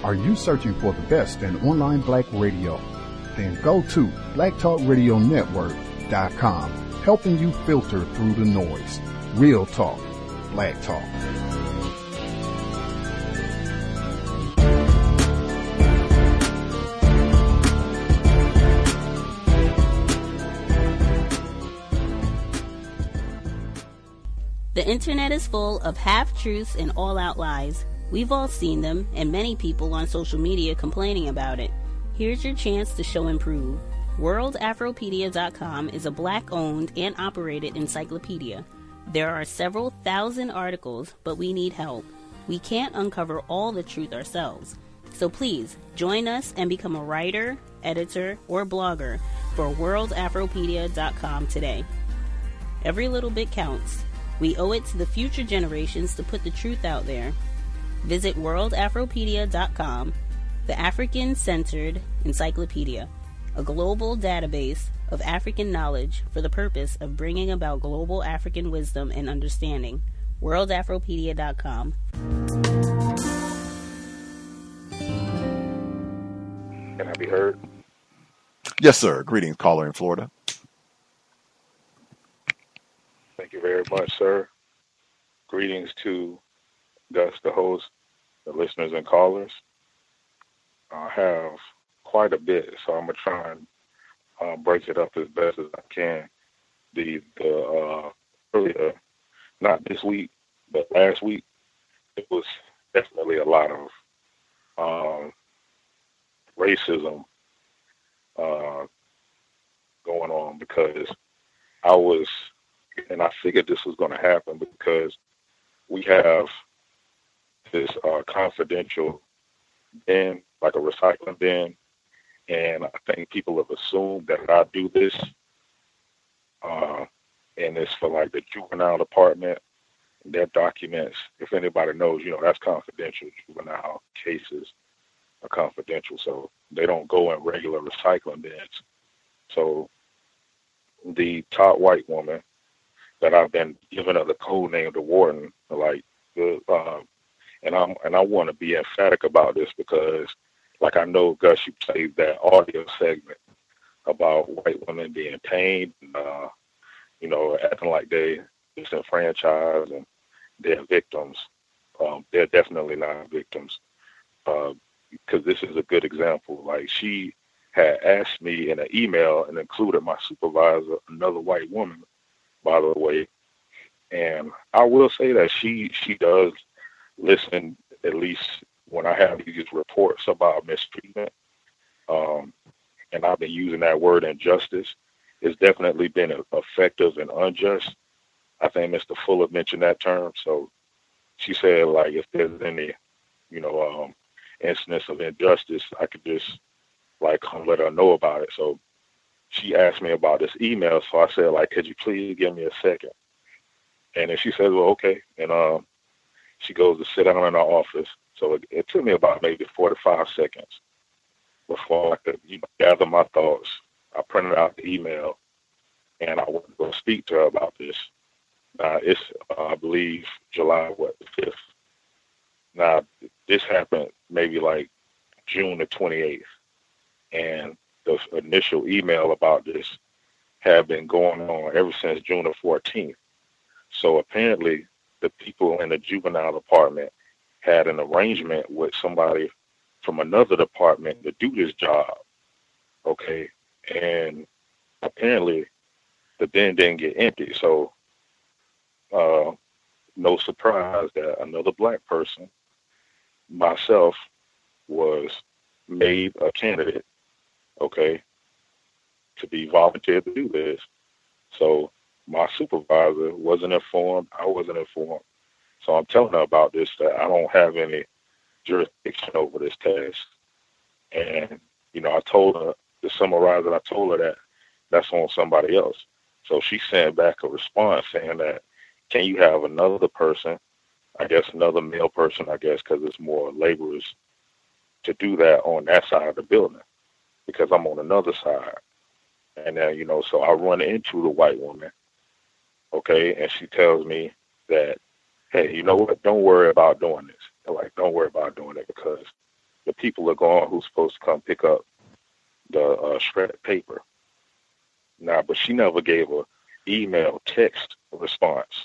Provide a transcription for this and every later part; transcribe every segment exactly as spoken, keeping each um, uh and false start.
Are you searching for the best in online black radio? Then go to black talk radio network dot com, helping you filter through the noise. Real talk, black talk. The internet is full of half-truths and all-out lies. We've all seen them, and many people on social media complaining about it. Here's your chance to show and prove. world afropedia dot com is a black-owned and operated encyclopedia. There are several thousand articles, but we need help. We can't uncover all the truth ourselves. So please, join us and become a writer, editor, or blogger for world afropedia dot com today. Every little bit counts. We owe it to the future generations to put the truth out there. Visit world afropedia dot com, the African-centered encyclopedia, a global database of African knowledge for the purpose of bringing about global African wisdom and understanding. world afropedia dot com. Can I be heard? Yes, sir. Greetings, caller in Florida. Thank you very much, sir. Greetings to Gus, the host, the listeners and callers. I have quite a bit, so I'm going to try and uh, break it up as best as I can. The, the uh, earlier, not this week, but last week, it was definitely a lot of um, racism uh, going on because I was, and I figured this was going to happen because we have this uh, confidential bin, like a recycling bin, and I think people have assumed that I do this, uh, and it's for like the juvenile department. Their documents, if anybody knows, you know, that's confidential. Juvenile cases are confidential, so they don't go in regular recycling bins. So the top white woman that I've been given the code name, the warden, like the, uh, and I'm and I want to be emphatic about this because, like I know Gus, you played that audio segment about white women being pained, and, uh, you know, acting like they disenfranchised and they're victims. Um, they're definitely not victims uh, because this is a good example. Like she had asked me in an email and included my supervisor, another white woman, by the way. And I will say that she she does listen, at least when I have these reports about mistreatment. Um, and I've been using that word injustice. It's definitely been effective and unjust. I think Mister Fuller mentioned that term. So she said, like, if there's any, you know, um, instance of injustice, I could just, like, come let her know about it. So she asked me about this email. So I said, like, could you please give me a second? And then she says, well, okay. And um, she goes to sit down in our office. So it, it took me about maybe forty-five seconds before I could, you know, gather my thoughts. I printed out the email, and I went to go speak to her about this. Now, it's, uh, I believe, July, what, the fifth. Now, this happened maybe like June the twenty-eighth. And the initial email about this had been going on ever since June the fourteenth. So apparently the people in the juvenile department had an arrangement with somebody from another department to do this job. Okay. And apparently the bin didn't get empty. So uh, no surprise that another black person, myself, was made a candidate, okay, to be volunteered to do this. So my supervisor wasn't informed. I wasn't informed. So I'm telling her about this, that I don't have any jurisdiction over this task. And, you know, I told her, to summarize it, I told her that that's on somebody else. So she sent back a response saying that, can you have another person, I guess another male person, I guess, because it's more laborers, to do that on that side of the building, because I'm on another side. And then, you know, so I run into the white woman, okay, and she tells me that, hey, you know what, don't worry about doing this. Like, don't worry about doing it because the people are gone who's supposed to come pick up the uh, shredded paper. Now, but she never gave a email, text response.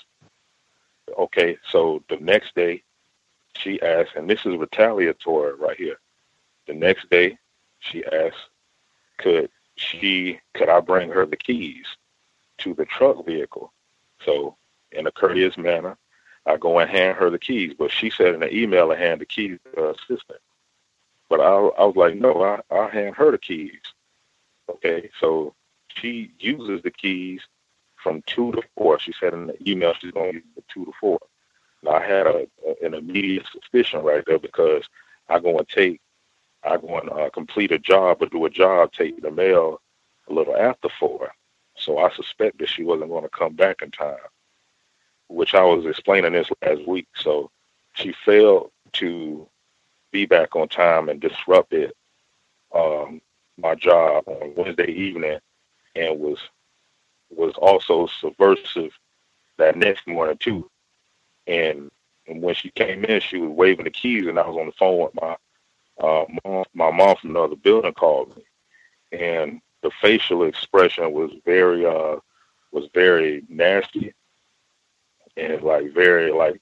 Okay, so the next day she asked, and this is retaliatory right here. The next day she asked, could she, could I bring her the keys to the truck vehicle? So in a courteous manner, I go and hand her the keys, but she said in the email I hand the keys to her assistant. But I, I was like, no, I, I hand her the keys. Okay, so she uses the keys from two to four. She said in the email she's going to use the two to four. Now, I had a, a, an immediate suspicion right there because I go and take, I go and uh, complete a job or do a job, take the mail a little after four. So I suspected she wasn't going to come back in time, which I was explaining this last week. So she failed to be back on time and disrupted um, my job on Wednesday evening, and was was also subversive that next morning too. And, and when she came in, she was waving the keys, and I was on the phone with my uh, mom. My mom from the other building called me, and the facial expression was very uh, was very nasty, and like very like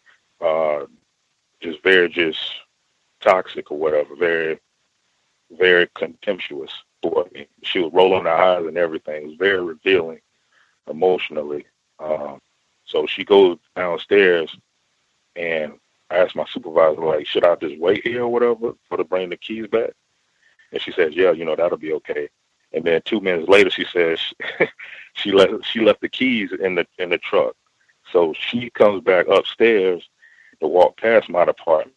uh, just very just toxic or whatever, very very contemptuous for me. She was rolling her eyes and everything. It was very revealing emotionally. Um, so she goes downstairs, and I asked my supervisor, like, should I just wait here or whatever for to bring the keys back? And she says, yeah, you know, that'll be okay. And then two minutes later, she says she left she left the keys in the in the truck. So she comes back upstairs to walk past my apartment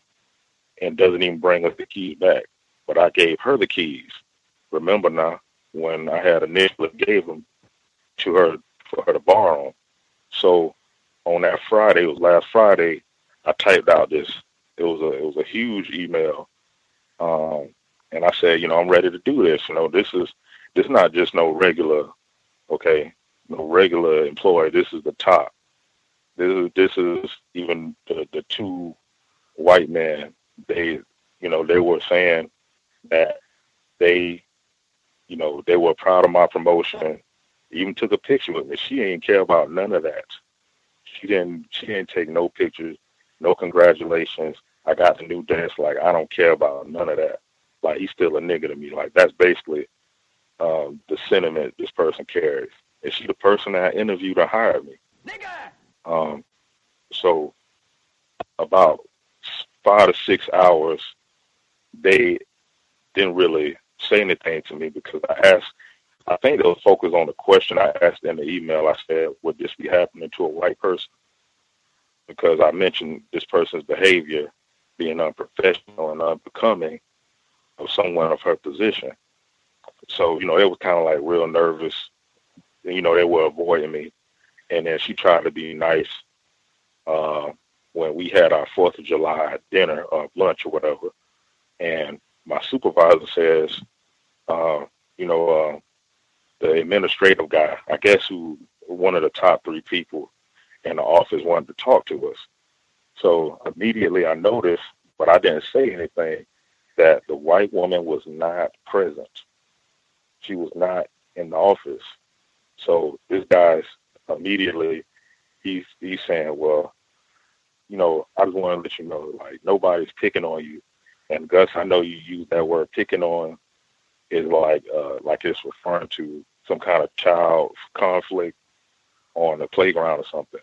and doesn't even bring us the keys back. But I gave her the keys. Remember now, when I had initially gave them to her for her to borrow. So on that Friday, it was last Friday, I typed out this. It was a it was a huge email, um, and I said, you know, I'm ready to do this. You know, this is this is not just no regular, okay, no regular employee. This is the top. This is this is even the the two white men. They, you know, they were saying that they, you know, they were proud of my promotion. Even took a picture with me. She didn't care about none of that. She didn't. She didn't take no pictures, no congratulations. I got the new desk. Like, I don't care about none of that. Like, he's still a nigga to me. Like, that's basically um, the sentiment this person carries. And she the person that interviewed or hired me. Nigga. Um. So about five to six hours, they didn't really say anything to me because I asked. I think they was focused on the question I asked in the email. I said, would this be happening to a white person? Because I mentioned this person's behavior being unprofessional and unbecoming of someone of her position. So, you know, they was kind of like real nervous. You know, they were avoiding me. And then she tried to be nice uh, when we had our fourth of July dinner or lunch or whatever. And my supervisor says, uh, you know, uh, the administrative guy, I guess, who one of the top three people in the office wanted to talk to us. So immediately I noticed, but I didn't say anything, that the white woman was not present. She was not in the office. So this guy's immediately, he's he's saying, well, you know, I just want to let you know, like, nobody's picking on you. And Gus, I know you use that word picking on, is like uh, like it's referring to some kind of child conflict on the playground or something.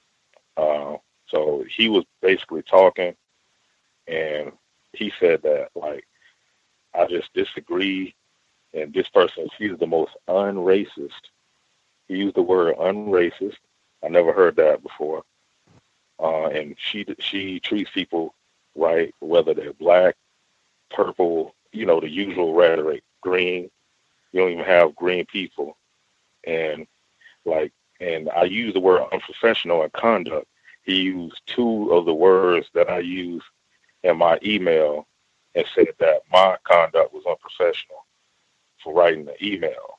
Uh, so he was basically talking, and he said that, like, I just disagree, and this person, she's the most unracist. He used the word unracist. I never heard that before. Uh, and she she treats people right, whether they're black, purple, you know, the usual rhetoric. Green, you don't even have green people. And like, and I use the word unprofessional and conduct. He used two of the words that I use in my email and said that my conduct was unprofessional for writing the email.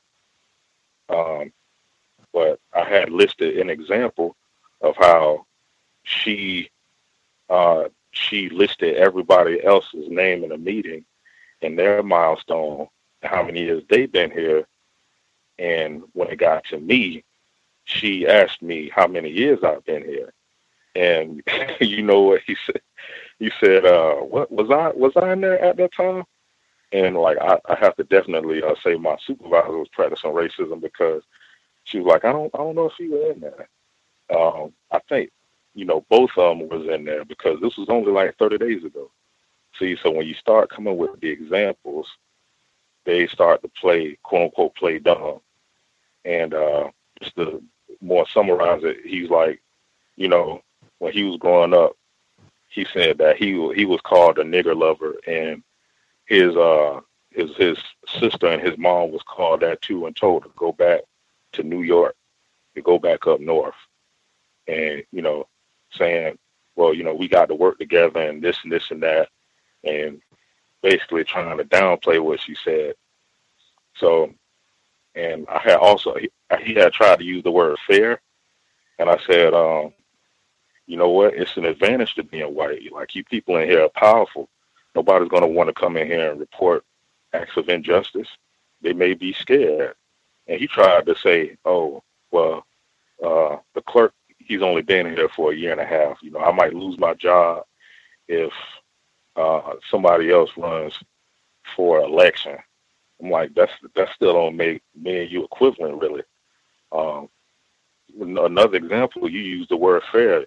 Um, but I had listed an example of how she uh, she listed everybody else's name in a meeting and their milestone, how many years they've been here. And when it got to me, she asked me how many years I've been here. And you know what he said? He said, uh, what was I, was I in there at that time? And like, I, I have to definitely uh, say my supervisor was practicing racism, because she was like, I don't, I don't know if he was in there. Um, I think, you know, both of them was in there, because this was only like thirty days ago. See, so when you start coming with the examples, they start to play, quote unquote, play dumb. And uh, just to more summarize it, he's like, you know, when he was growing up, he said that he he was called a nigger lover, and his uh his his sister and his mom was called that too, and told to go back to New York, to go back up north, and you know, saying, well, you know, we got to work together and this and this and that, and basically trying to downplay what she said. So, and I had also he, he had tried to use the word fair, and I said, um, you know what? It's an advantage to being white. Like, you people in here are powerful. Nobody's going to want to come in here and report acts of injustice. They may be scared. And he tried to say, oh, well, uh, the clerk, he's only been here for a year and a half. You know, I might lose my job if uh, somebody else runs for election. I'm like, that's that still don't make me and you equivalent, really. Um, another example, you use the word fair.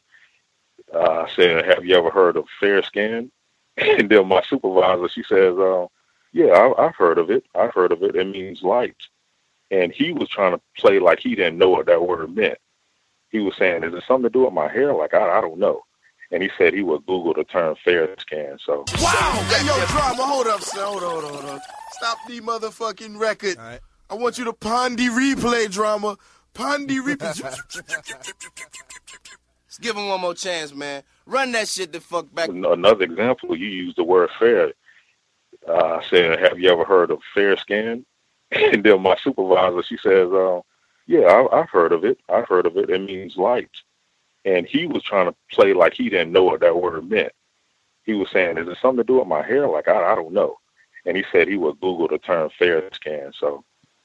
Uh, saying, have you ever heard of fair skin? And then my supervisor, she says, uh, yeah, I, I've heard of it. I've heard of it. It means light. And he was trying to play like he didn't know what that word meant. He was saying, is it something to do with my hair? Like, I, I don't know. And he said he would Google the term fair skin. So, wow. Hey, yo, drama, hold up, son. Hold on, hold on, hold on. Stop the motherfucking record. All right. I want you to pon the replay, drama. Pon the replay. Let's give him one more chance, man. Run that shit the fuck back. Another example, you use the word fair. Uh, saying, have you ever heard of fair skin? And then my supervisor, she says, uh, yeah, I, I've heard of it. I've heard of it. It means light. And he was trying to play like he didn't know what that word meant. He was saying, is it something to do with my hair? Like, I, I don't know. And he said he would Google the term fair skin. So,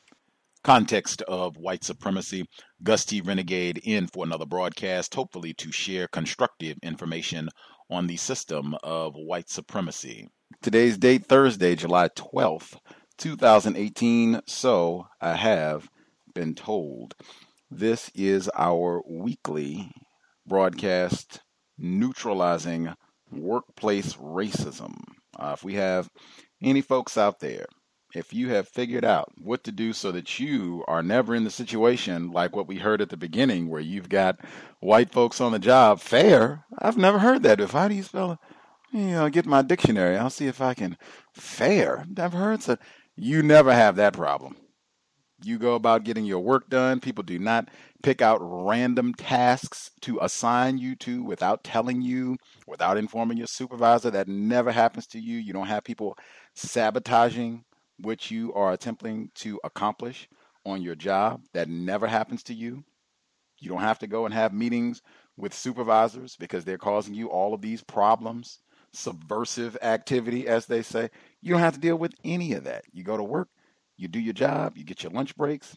context of white supremacy. Gus T. Renegade in for another broadcast, hopefully to share constructive information on the system of white supremacy. Today's date, Thursday, July twelfth, two thousand eighteen. So I have been told. This is our weekly broadcast neutralizing workplace racism. Uh, if we have any folks out there, if you have figured out what to do so that you are never in the situation like what we heard at the beginning where you've got white folks on the job, fair. I've never heard that. If how do you spell it? You know, get my dictionary. I'll see if I can. Fair. Never heard that. You never have that problem. You go about getting your work done. People do not pick out random tasks to assign you to without telling you, without informing your supervisor. That never happens to you. You don't have people sabotaging what you are attempting to accomplish on your job. That never happens to you. You don't have to go and have meetings with supervisors because they're causing you all of these problems, subversive activity, as they say. You don't have to deal with any of that. You go to work, you do your job, you get your lunch breaks.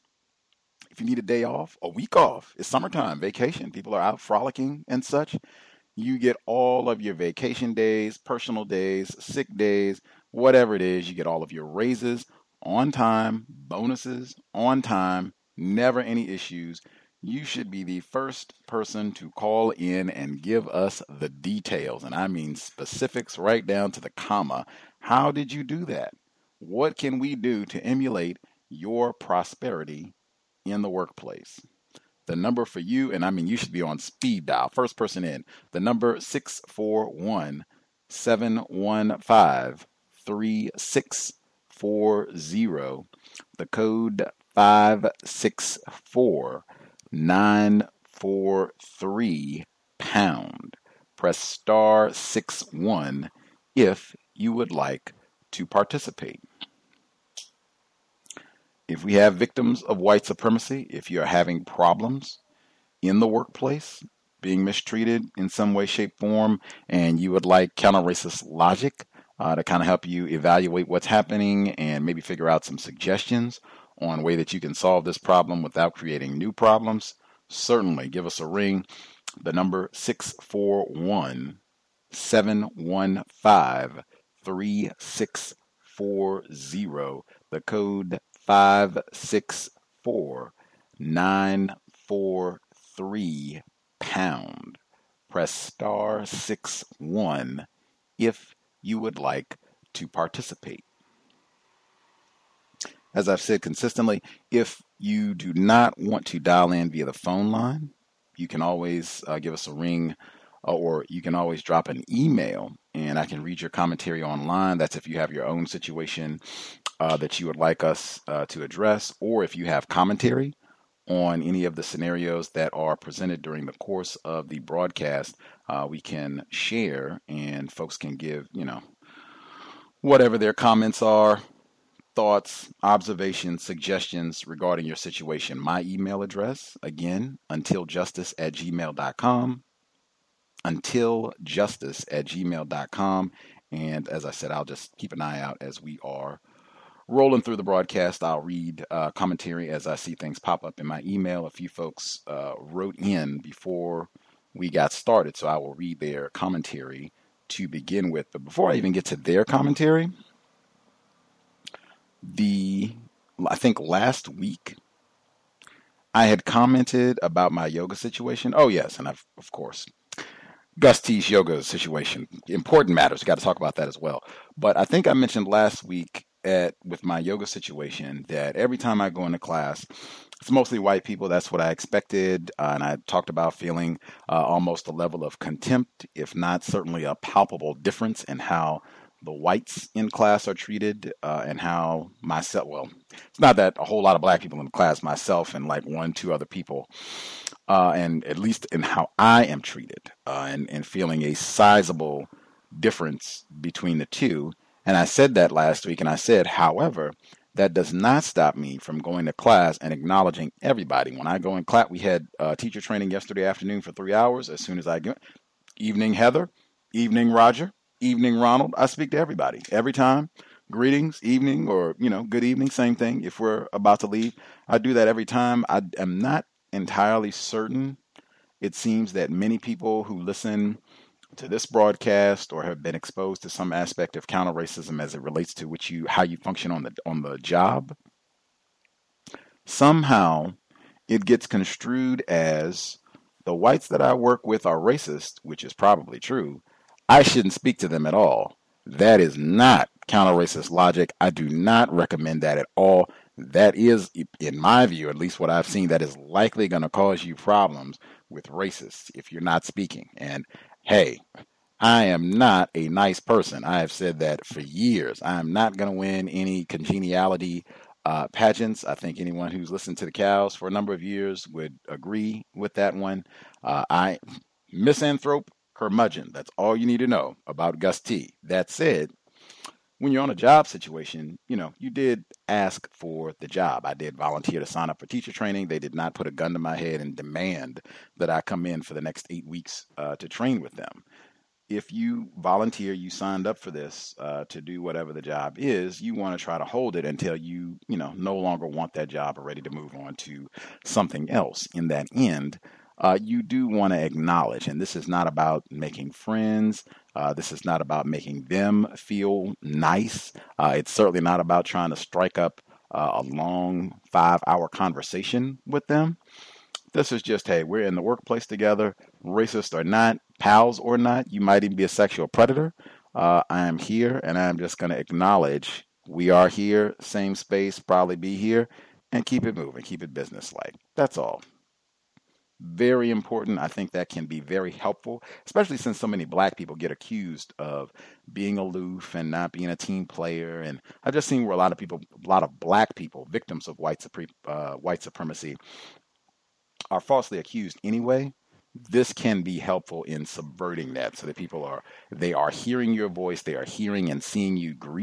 If you need a day off, a week off, it's summertime, vacation. People are out frolicking and such. You get all of your vacation days, personal days, sick days, whatever it is. You get all of your raises on time, bonuses on time, never any issues. You should be the first person to call in and give us the details. And I mean specifics right down to the comma. How did you do that? What can we do to emulate your prosperity in the workplace? The number for you, and I mean you should be on speed dial, first person in, the number six four one, seven one five, three six four zero, the code five six four, nine four three pound. Press star six one if you would like to participate. If we have victims of white supremacy, if you're having problems in the workplace being mistreated in some way, shape, form, and you would like counter-racist logic uh, to kind of help you evaluate what's happening and maybe figure out some suggestions on a way that you can solve this problem without creating new problems, certainly give us a ring. The number six four one, seven one five, three six four zero. The code five six four nine four three pound. Press star six one if you would like to participate. As I've said consistently, if you do not want to dial in via the phone line, you can always uh, give us a ring, uh, or you can always drop an email and I can read your commentary online. That's if you have your own situation uh, that you would like us uh, to address, or if you have commentary on any of the scenarios that are presented during the course of the broadcast, uh, we can share and folks can give, you know, whatever their comments are, thoughts, observations, suggestions regarding your situation. My email address, again, untiljustice at gmail dot com, untiljustice at gmail dot com. And as I said, I'll just keep an eye out as we are rolling through the broadcast. I'll read uh, commentary as I see things pop up in my email. A few folks uh, wrote in before we got started, so I will read their commentary to begin with. But before I even get to their commentary, the I think last week I had commented about my yoga situation. Oh yes, and I've of course Gus T's yoga situation. Important matters. Got to talk about that as well. But I think I mentioned last week at with my yoga situation that every time I go into class, it's mostly white people. That's what I expected. Uh, and I talked about feeling uh, almost a level of contempt, if not certainly a palpable difference in how the whites in class are treated, uh, and how myself, well, it's not that a whole lot of black people in the class, myself and like one, two other people, uh, and at least in how I am treated, uh, and, and feeling a sizable difference between the two. And I said that last week, and I said, however, that does not stop me from going to class and acknowledging everybody. When I go in class, we had uh, teacher training yesterday afternoon for three hours. As soon as I go, evening Heather, evening Roger, evening Ronald, I speak to everybody every time. Greetings, evening, or, you know, good evening, same thing. If we're about to leave, I do that every time. I am not entirely certain. It seems that many people who listen to this broadcast or have been exposed to some aspect of counter racism as it relates to which you how you function on the on the job, somehow it gets construed as the whites that I work with are racist, which is probably true. I shouldn't speak to them at all. That is not counter-racist logic. I do not recommend that at all. That is, in my view, at least what I've seen, that is likely going to cause you problems with racists if you're not speaking. And hey, I am not a nice person. I have said that for years. I am not going to win any congeniality uh, pageants. I think anyone who's listened to the Cows for a number of years would agree with that one. Uh, I misanthrope, curmudgeon. That's all you need to know about Gus T. That said, when you're on a job situation, you know, you did ask for the job. I did volunteer to sign up for teacher training. They did not put a gun to my head and demand that I come in for the next eight weeks uh, to train with them. If you volunteer, you signed up for this uh, to do whatever the job is, you want to try to hold it until you, you know, no longer want that job or ready to move on to something else. In that end, Uh, you do want to acknowledge, and this is not about making friends. Uh, this is not about making them feel nice. Uh, it's certainly not about trying to strike up uh, a long five-hour conversation with them. This is just, hey, we're in the workplace together, racist or not, pals or not. You might even be a sexual predator. Uh, I am here, and I'm just going to acknowledge we are here, same space, probably be here, and keep it moving, keep it businesslike. That's all. Very important. I think that can be very helpful, especially since so many black people get accused of being aloof and not being a team player. And I've just seen where a lot of people, a lot of black people, victims of white, supre- uh, white supremacy, are falsely accused anyway. This can be helpful in subverting that so that people are, they are hearing your voice, they are hearing and seeing you greet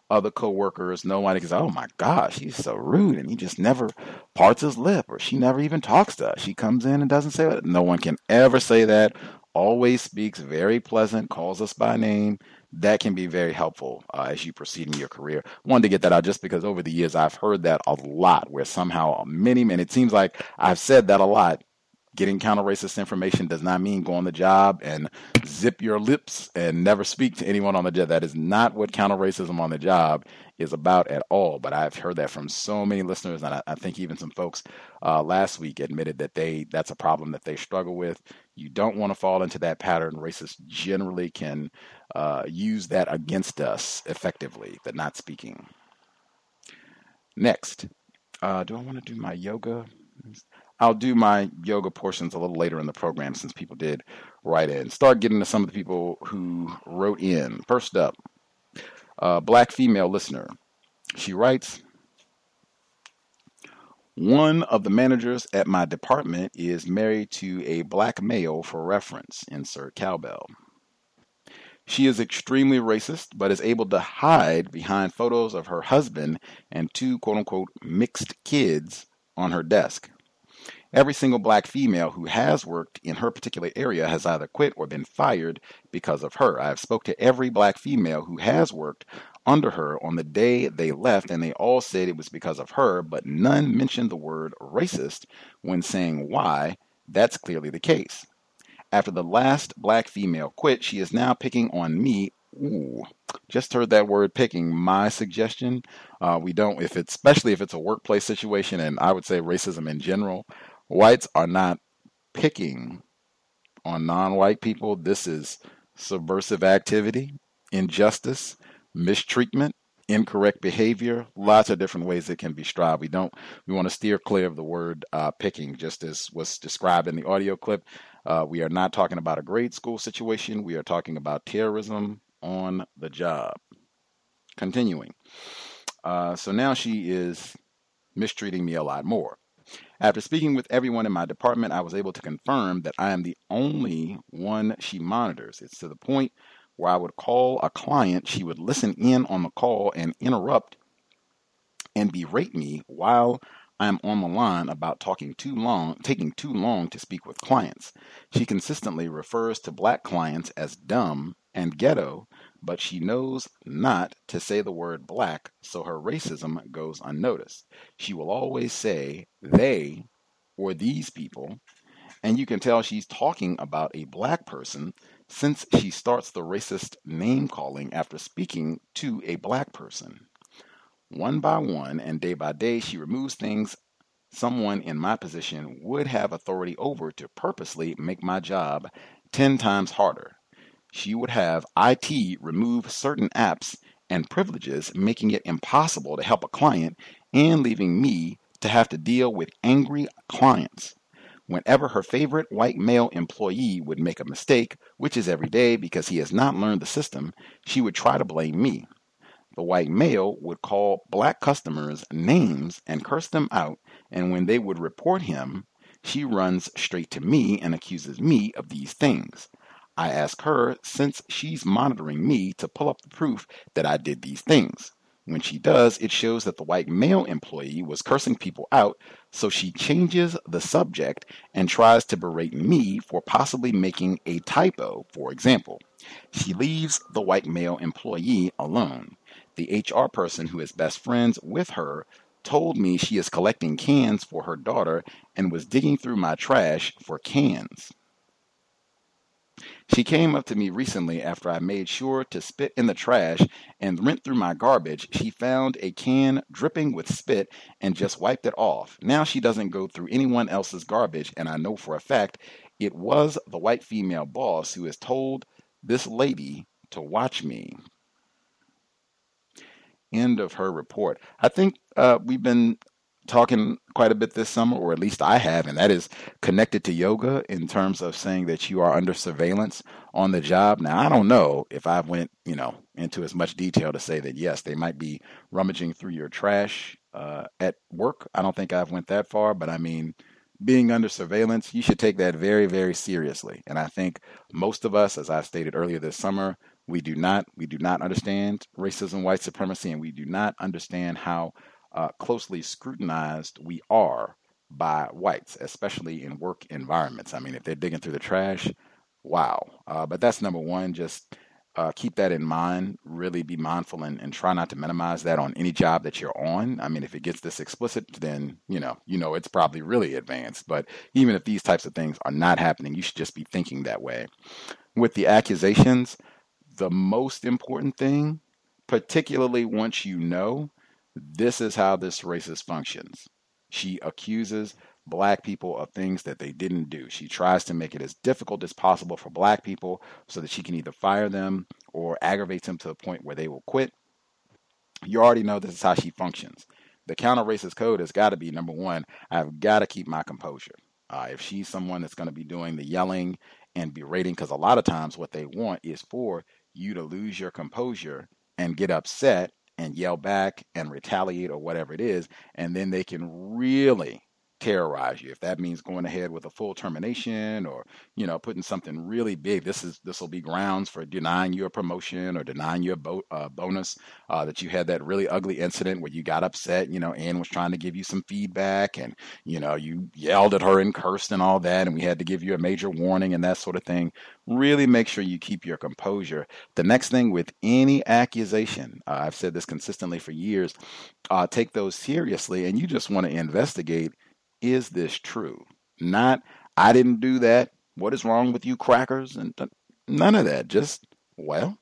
other coworkers, nobody can say, oh my gosh, he's so rude and he just never parts his lip, or she never even talks to us. She comes in and doesn't say that. No one can ever say that. Always speaks very pleasant, calls us by name. That can be very helpful uh, as you proceed in your career. Wanted to get that out just because over the years I've heard that a lot, where somehow many, and it seems like I've said that a lot. Getting counter-racist information does not mean go on the job and zip your lips and never speak to anyone on the job. That is not what counter-racism on the job is about at all. But I've heard that from so many listeners, and I, I think even some folks uh, last week admitted that they that's a problem that they struggle with. You don't want to fall into that pattern. Racists generally can uh, use that against us effectively, the not speaking. Next, uh, do I want to do my yoga? I'll do my yoga portions a little later in the program since people did write in. Start getting to some of the people who wrote in. First up, a black female listener. She writes, one of the managers at my department is married to a black male for reference. Insert cowbell. She is extremely racist, but is able to hide behind photos of her husband and two quote-unquote mixed kids on her desk. Every single black female who has worked in her particular area has either quit or been fired because of her. I have spoke to every black female who has worked under her on the day they left, and they all said it was because of her, but none mentioned the word racist when saying why. That's clearly the case. After the last black female quit, she is now picking on me. Ooh, just heard that word picking. My suggestion, uh, we don't, if it's, especially if it's a workplace situation, and I would say racism in general, whites are not picking on non-white people. This is subversive activity, injustice, mistreatment, incorrect behavior, lots of different ways it can be strived. We don't, we want to steer clear of the word uh, picking, just as was described in the audio clip. Uh, we are not talking about a grade school situation. We are talking about terrorism on the job. Continuing. Uh, so now she is mistreating me a lot more. After speaking with everyone in my department, I was able to confirm that I am the only one she monitors. It's to the point where I would call a client, she would listen in on the call and interrupt and berate me while I'm on the line about talking too long, taking too long to speak with clients. She consistently refers to black clients as dumb and ghetto, but she knows not to say the word black, so her racism goes unnoticed. She will always say they or these people, and you can tell she's talking about a black person since she starts the racist name calling after speaking to a black person. One by one and day by day, she removes things someone in my position would have authority over to purposely make my job ten times harder. She would have I T remove certain apps and privileges, making it impossible to help a client and leaving me to have to deal with angry clients. Whenever her favorite white male employee would make a mistake, which is every day because he has not learned the system, she would try to blame me. The white male would call black customers names and curse them out, and when they would report him, she runs straight to me and accuses me of these things. I ask her, since she's monitoring me, to pull up the proof that I did these things. When she does, it shows that the white male employee was cursing people out, so she changes the subject and tries to berate me for possibly making a typo, for example. She leaves the white male employee alone. The H R person who is best friends with her told me she is collecting cans for her daughter and was digging through my trash for cans. She came up to me recently after I made sure to spit in the trash and went through my garbage. She found a can dripping with spit and just wiped it off. Now she doesn't go through anyone else's garbage, and I know for a fact it was the white female boss who has told this lady to watch me. End of her report. I think uh, we've been talking quite a bit this summer, or at least I have, and that is connected to yoga in terms of saying that you are under surveillance on the job. Now, I don't know if I went, you know, into as much detail to say that, yes, they might be rummaging through your trash uh, at work. I don't think I've went that far, but I mean, being under surveillance, you should take that very, very seriously. And I think most of us, as I stated earlier this summer, We do not, we do not understand racism, white supremacy, and we do not understand how uh, closely scrutinized we are by whites, especially in work environments. I mean, if they're digging through the trash, wow. Uh, but that's number one. Just uh, keep that in mind. Really be mindful and, and try not to minimize that on any job that you're on. I mean, if it gets this explicit, then, you know, you know, it's probably really advanced. But even if these types of things are not happening, you should just be thinking that way. With the accusations, the most important thing, particularly once you know, this is how this racist functions. She accuses black people of things that they didn't do. She tries to make it as difficult as possible for black people so that she can either fire them or aggravate them to the point where they will quit. You already know this is how she functions. The counter-racist code has got to be, number one, I've got to keep my composure. Uh, if she's someone that's going to be doing the yelling and berating, because a lot of times what they want is for you to lose your composure and get upset and yell back and retaliate or whatever it is, and then they can really terrorize you. If that means going ahead with a full termination or, you know, putting something really big, this is this will be grounds for denying you a promotion or denying you a bo- uh, bonus, uh, that you had that really ugly incident where you got upset, you know, Ann was trying to give you some feedback and, you know, you yelled at her and cursed and all that, and we had to give you a major warning and that sort of thing. Really make sure you keep your composure. The next thing with any accusation, uh, I've said this consistently for years, uh, take those seriously, and you just want to investigate, is this true? Not, I didn't do that. What is wrong with you crackers? And th- none of that. Just, well,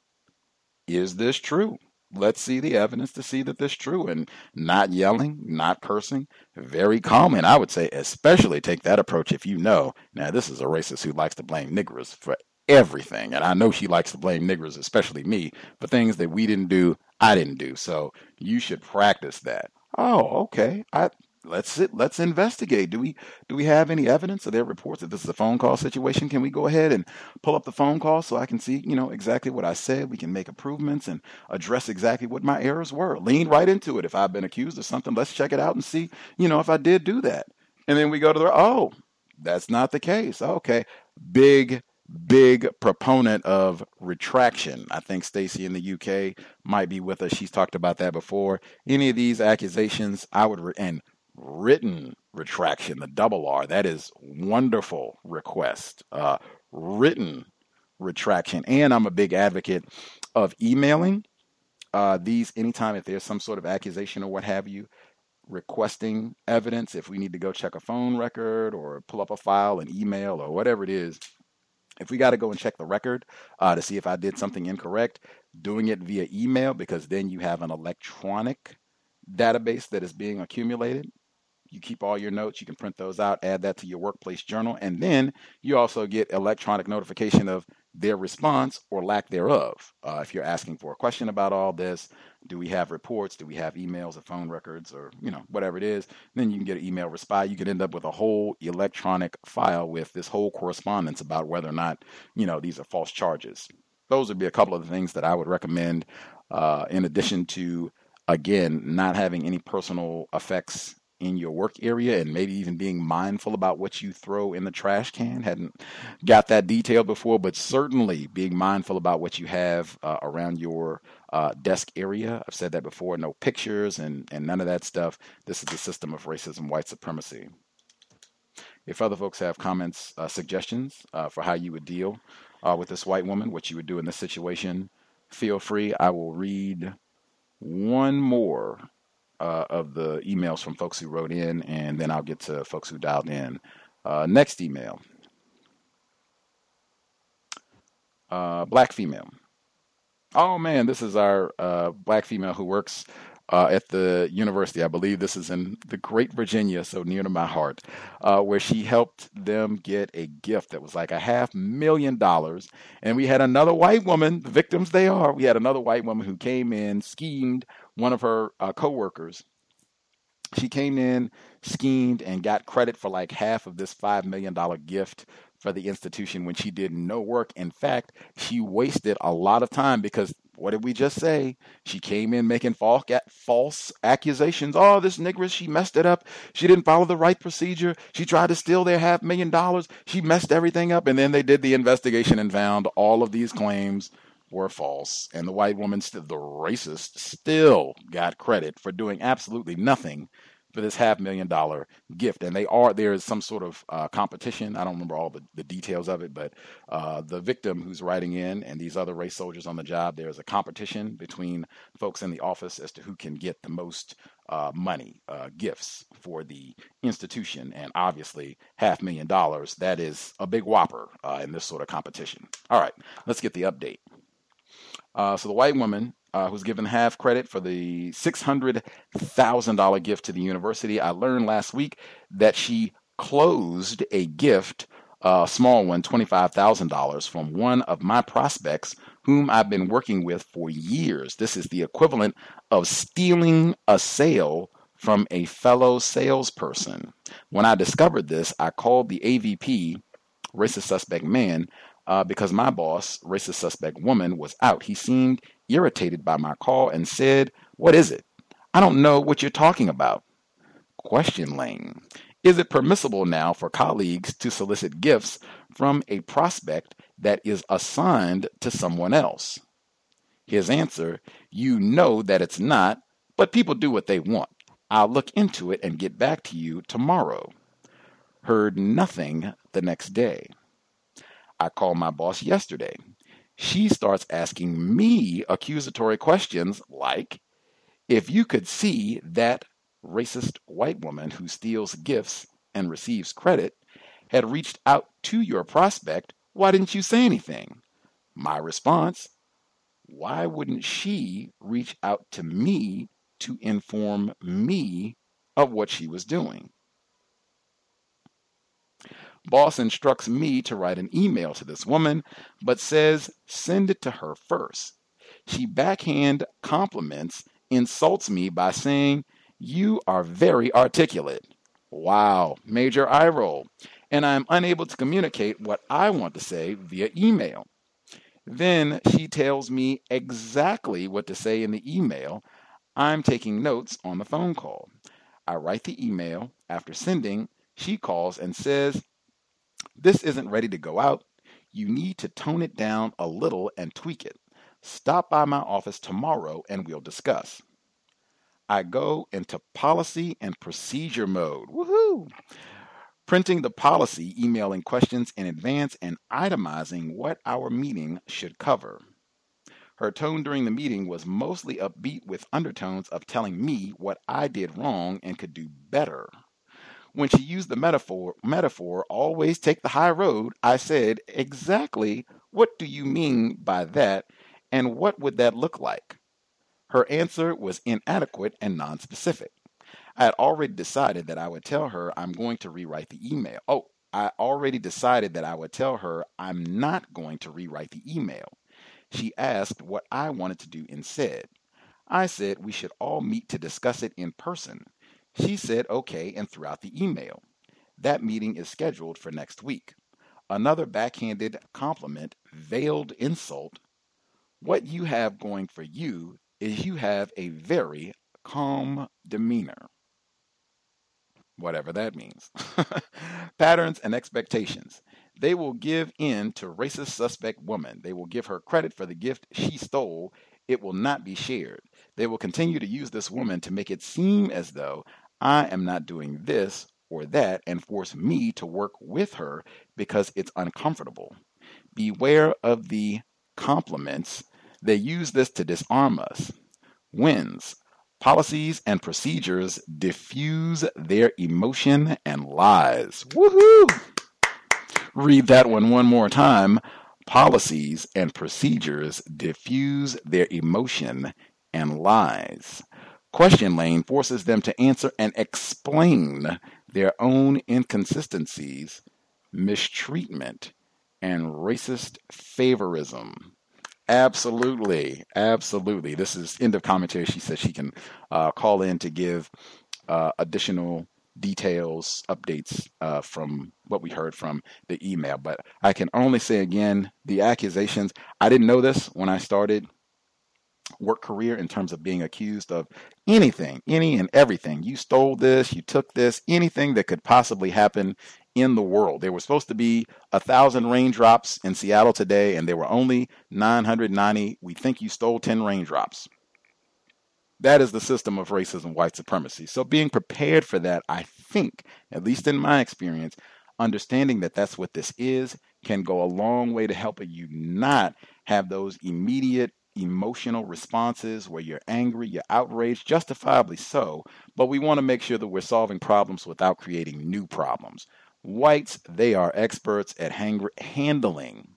is this true? Let's see the evidence to see that this is true. And not yelling, not cursing, very calm. And I would say especially take that approach if you know, now this is a racist who likes to blame niggers for everything. And I know she likes to blame niggers, especially me, for things that we didn't do, I didn't do. So you should practice that. Oh, okay. I Let's sit, let's investigate. Do we do we have any evidence? Are there reports that this is a phone call situation? Can we go ahead and pull up the phone call so I can see, you know, exactly what I said? We can make improvements and address exactly what my errors were. Lean right into it. If I've been accused of something, let's check it out and see, you know, if I did do that. And then we go to the, oh, that's not the case. Okay. Big, big proponent of retraction. I think Stacy in the U K might be with us. She's talked about that before. Any of these accusations, I would, re- and written retraction, the double R, that is wonderful request. Uh, written retraction. And I'm a big advocate of emailing uh, these anytime if there's some sort of accusation or what have you, requesting evidence. If we need to go check a phone record or pull up a file, an email or whatever it is, if we got to go and check the record uh, to see if I did something incorrect, doing it via email, because then you have an electronic database that is being accumulated. You keep all your notes. You can print those out, add that to your workplace journal, and then you also get electronic notification of their response or lack thereof. Uh, if you're asking for a question about all this, do we have reports? Do we have emails or phone records or, you know, whatever it is? Then you can get an email response. You could end up with a whole electronic file with this whole correspondence about whether or not, you know, these are false charges. Those would be a couple of the things that I would recommend, uh, in addition to, again, not having any personal effects in your work area and maybe even being mindful about what you throw in the trash can. Hadn't got that detailed before, but certainly being mindful about what you have uh, around your uh, desk area. I've said that before, no pictures and, and none of that stuff. This is the system of racism, white supremacy. If other folks have comments, uh, suggestions uh, for how you would deal uh, with this white woman, what you would do in this situation, feel free. I will read one more Uh, of the emails from folks who wrote in, and then I'll get to folks who dialed in. Uh, next email. Uh, black female. Oh man, this is our uh, black female who works uh, at the university. I believe this is in the Great Virginia, so near to my heart, uh, where she helped them get a gift that was like a half million dollars. And we had another white woman, the victims they are, we had another white woman who came in, schemed, one of her uh, coworkers. She came in, schemed, and got credit for like half of this five million dollars gift for the institution when she did no work. In fact, she wasted a lot of time because what did we just say? She came in making false, false accusations. Oh, this niggers, she messed it up. She didn't follow the right procedure. She tried to steal their half million dollars. She messed everything up. And then they did the investigation and found all of these claims were false, and the white woman, st- the racist, still got credit for doing absolutely nothing for this half million dollar gift. And they are, there is some sort of uh, competition. I don't remember all the, the details of it, but uh, the victim who's writing in and these other race soldiers on the job, there's a competition between folks in the office as to who can get the most uh, money, uh, gifts for the institution. And obviously half million dollars, that is a big whopper uh, in this sort of competition. All right, let's get the update. Uh, so the white woman uh, who's given half credit for the six hundred thousand dollars gift to the university. I learned last week that she closed a gift, a uh, small one, twenty-five thousand dollars, from one of my prospects whom I've been working with for years. This is the equivalent of stealing a sale from a fellow salesperson. When I discovered this, I called the A V P, racist suspect man, Uh, because my boss, racist suspect woman, was out. He seemed irritated by my call and said, "What is it? I don't know what you're talking about." Question lane. Is it permissible now for colleagues to solicit gifts from a prospect that is assigned to someone else? His answer, you know that it's not, but people do what they want. I'll look into it and get back to you tomorrow. Heard nothing the next day. I called my boss yesterday. She starts asking me accusatory questions like, if you could see that racist white woman who steals gifts and receives credit had reached out to your prospect, why didn't you say anything? My response, why wouldn't she reach out to me to inform me of what she was doing? Boss instructs me to write an email to this woman, but says send it to her first. She backhand compliments, insults me by saying, you are very articulate. Wow, major eye roll. And I am unable to communicate what I want to say via email. Then she tells me exactly what to say in the email. I'm taking notes on the phone call. I write the email. After sending, she calls and says, this isn't ready to go out. You need to tone it down a little and tweak it. Stop by my office tomorrow and we'll discuss. I go into policy and procedure mode. Woohoo! Printing the policy, emailing questions in advance, and itemizing what our meeting should cover. Her tone during the meeting was mostly upbeat with undertones of telling me what I did wrong and could do better. When she used the metaphor, metaphor, always take the high road, I said, exactly what do you mean by that, and what would that look like? Her answer was inadequate and nonspecific. I had already decided that I would tell her I'm going to rewrite the email. Oh, I already decided that I would tell her I'm not going to rewrite the email. She asked what I wanted to do instead. I said we should all meet to discuss it in person. She said okay and threw out the email. That meeting is scheduled for next week. Another backhanded compliment, veiled insult. What you have going for you is you have a very calm demeanor. Whatever that means. Patterns and expectations. They will give in to racist suspect woman. They will give her credit for the gift she stole. It will not be shared. They will continue to use this woman to make it seem as though I am not doing this or that and force me to work with her because it's uncomfortable. Beware of the compliments. They use this to disarm us. Wins. Policies and procedures diffuse their emotion and lies. Woohoo! Read that one one more time. Policies and procedures diffuse their emotion and lies. Question lane forces them to answer and explain their own inconsistencies, mistreatment, and racist favorism. Absolutely. Absolutely. This is end of commentary. She says she can uh, call in to give uh, additional details, updates uh, from what we heard from the email. But I can only say again, the accusations, I didn't know this when I started work career in terms of being accused of anything, any and everything. You stole this, you took this, anything that could possibly happen in the world. There were supposed to be a thousand raindrops in Seattle today, and there were only nine hundred ninety. We think you stole ten raindrops. That is the system of racism, white supremacy. So being prepared for that, I think, at least in my experience, understanding that that's what this is can go a long way to helping you not have those immediate emotional responses where you're angry, you're outraged, justifiably so, but we want to make sure that we're solving problems without creating new problems. Whites, they are experts at hang- handling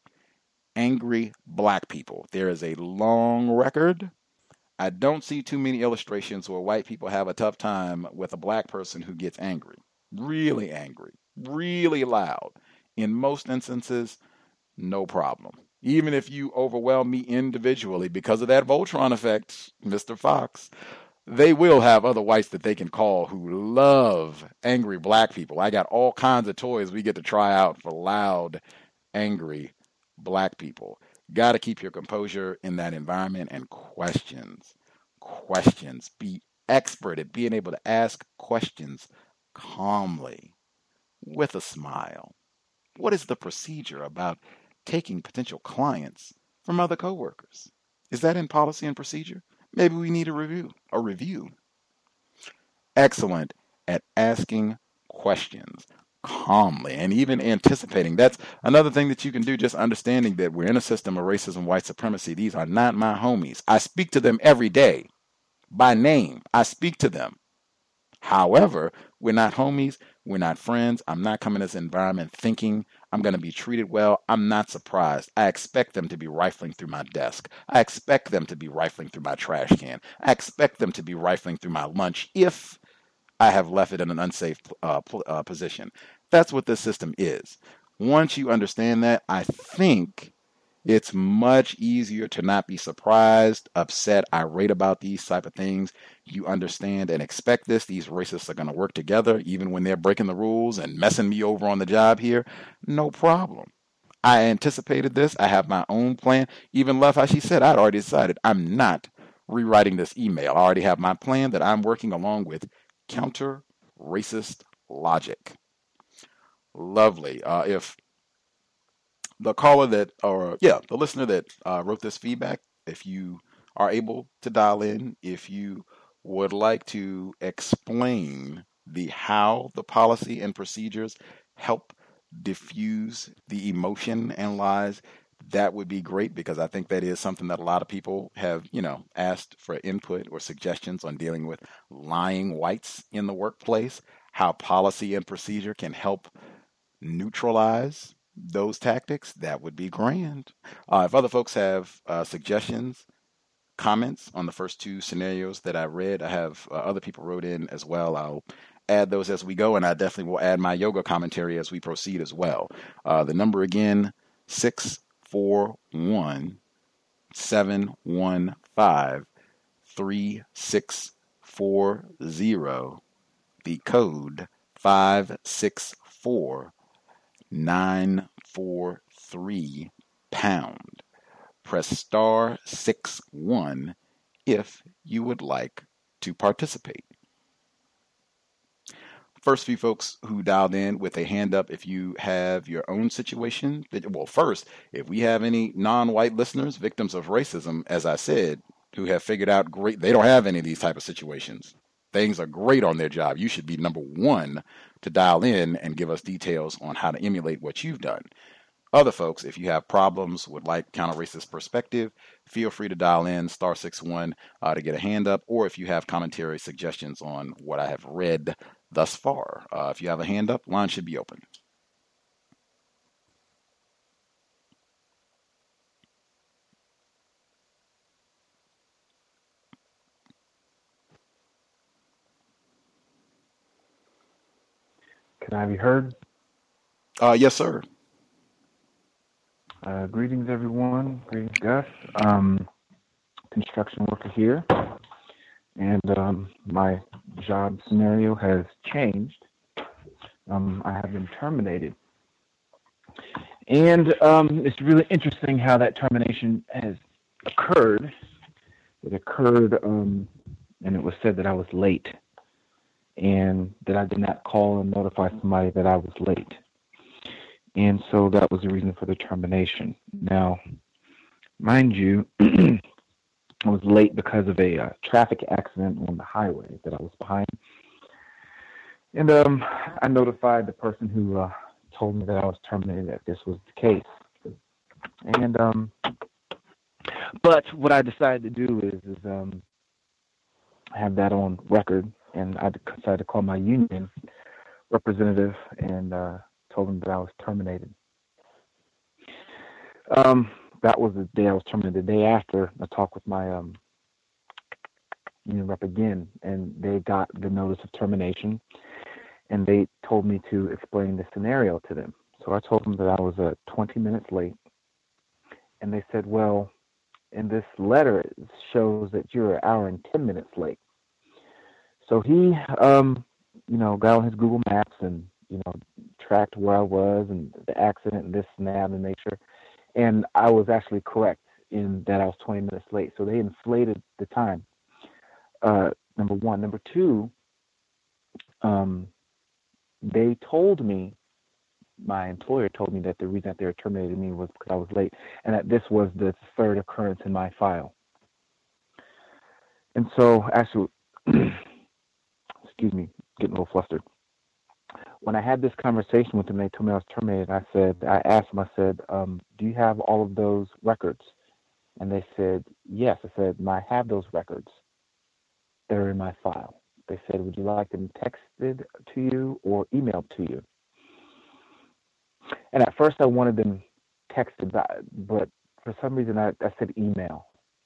angry black people. There is a long record. I don't see too many illustrations where white people have a tough time with a black person who gets angry, really angry, really loud. In most instances, no problem. Even if you overwhelm me individually because of that Voltron effect, Mister Fox, they will have other whites that they can call who love angry black people. I got all kinds of toys we get to try out for loud, angry black people. Got to keep your composure in that environment and questions, questions. Be expert at being able to ask questions calmly with a smile. What is the procedure about taking potential clients from other coworkers? Is that in policy and procedure? Maybe we need a review, a review. Excellent at asking questions calmly and even anticipating. That's another thing that you can do, just understanding that we're in a system of racism, white supremacy. These are not my homies. I speak to them every day by name. I speak to them. However, we're not homies. We're not friends. I'm not coming to this environment thinking I'm going to be treated well. I'm not surprised. I expect them to be rifling through my desk. I expect them to be rifling through my trash can. I expect them to be rifling through my lunch if I have left it in an unsafe uh, uh, position. That's what this system is. Once you understand that, I think it's much easier to not be surprised, upset, irate about these type of things. You understand and expect this. These racists are going to work together even when they're breaking the rules and messing me over on the job here. No problem. I anticipated this. I have my own plan. Even left how she said, I'd already decided I'm not rewriting this email. I already have my plan that I'm working along with counter-racist logic. Lovely. Uh, if the caller that, or yeah, the listener that uh, wrote this feedback, if you are able to dial in, if you would like to explain the how the policy and procedures help diffuse the emotion and lies, that would be great, because I think that is something that a lot of people have, you know, asked for input or suggestions on dealing with lying whites in the workplace, how policy and procedure can help neutralize those tactics. That would be grand. Uh, if other folks have uh, suggestions, comments on the first two scenarios that I read, I have uh, other people wrote in as well. I'll add those as we go, and I definitely will add my yoga commentary as we proceed as well. Uh, the number again, six four one, seven one five, three six four zero. The code five six four nine four three pound. Press star six one if you would like to participate. First few folks who dialed in with a hand up, if you have your own situation. Well, first, if we have any non-white listeners, victims of racism, as I said, who have figured out great, they don't have any of these type of situations. Things are great on their job. You should be number one to dial in and give us details on how to emulate what you've done. Other folks, if you have problems, would like counter-racist perspective, feel free to dial in star six one uh, to get a hand up, or if you have commentary suggestions on what I have read thus far. Uh, if you have a hand up, line should be open. Can I be heard? Uh, yes, sir. Uh, greetings, everyone. Greetings, Gus. Um, construction worker here. And um, my job scenario has changed. Um, I have been terminated. And um, it's really interesting how that termination has occurred. It occurred, um, and it was said that I was late. and that I did not call and notify somebody that I was late. And so that was the reason for the termination. Now, mind you, I was late because of a uh, traffic accident on the highway that I was behind. And um, I notified the person who uh, told me that I was terminated that this was the case. And um, but what I decided to do is, is um, have that on record, and I decided to call my union representative and uh, told him that I was terminated. Um, that was the day I was terminated. The day after, I talked with my um, union rep again, and they got the notice of termination, and they told me to explain the scenario to them. So I told them that I was uh, twenty minutes late, and they said, well, in this letter, it shows that you're an hour and ten minutes late. So he, um, you know, got on his Google Maps and, you know, tracked where I was and the accident and this and that and nature. And I was actually correct in that I was twenty minutes late. So they inflated the time, uh, number one. Number two, um, they told me, my employer told me that the reason that they were terminating me was because I was late, and that this was the third occurrence in my file. And so, actually, excuse me, getting a little flustered. When I had this conversation with them, they told me I was terminated. I said, I asked them, I said, um, do you have all of those records? And they said, yes. I said, I have those records. They're in my file. They said, would you like them texted to you or emailed to you? And at first I wanted them texted, but for some reason I, I said email.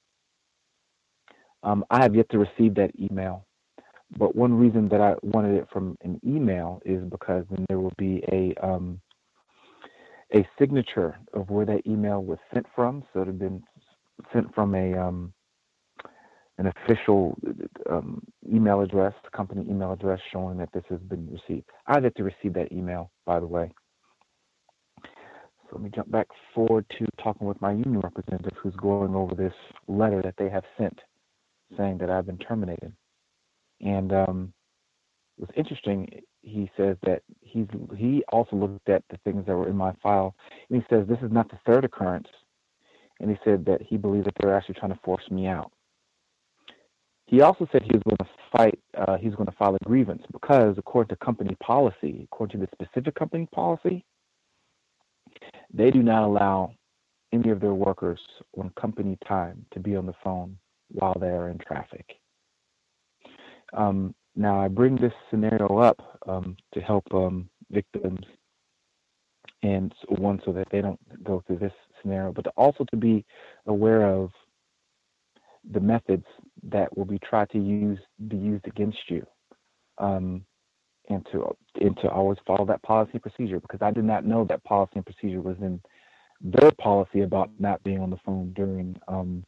Um, I have yet to receive that email. But one reason that I wanted it from an email is because then there will be a um, a signature of where that email was sent from. So it had been sent from a um, an official um, email address, company email address, showing that this has been received. I have yet to receive that email, by the way. So let me jump back forward to talking with my union representative, who's going over this letter that they have sent, saying that I've been terminated. And um, it was interesting. He says that he's he also looked at the things that were in my file, and he says this is not the third occurrence. And he said that he believes that they're actually trying to force me out. He also said he was going to fight. Uh, he was going to file a grievance because, according to company policy, according to the specific company policy, they do not allow any of their workers on company time to be on the phone while they are in traffic. Um, now, I bring this scenario up um, to help um, victims, and one, so that they don't go through this scenario, but also to be aware of the methods that will be tried to use be used against you, um, and to and to always follow that policy and procedure, because I did not know that policy and procedure was in their policy about not being on the phone during um,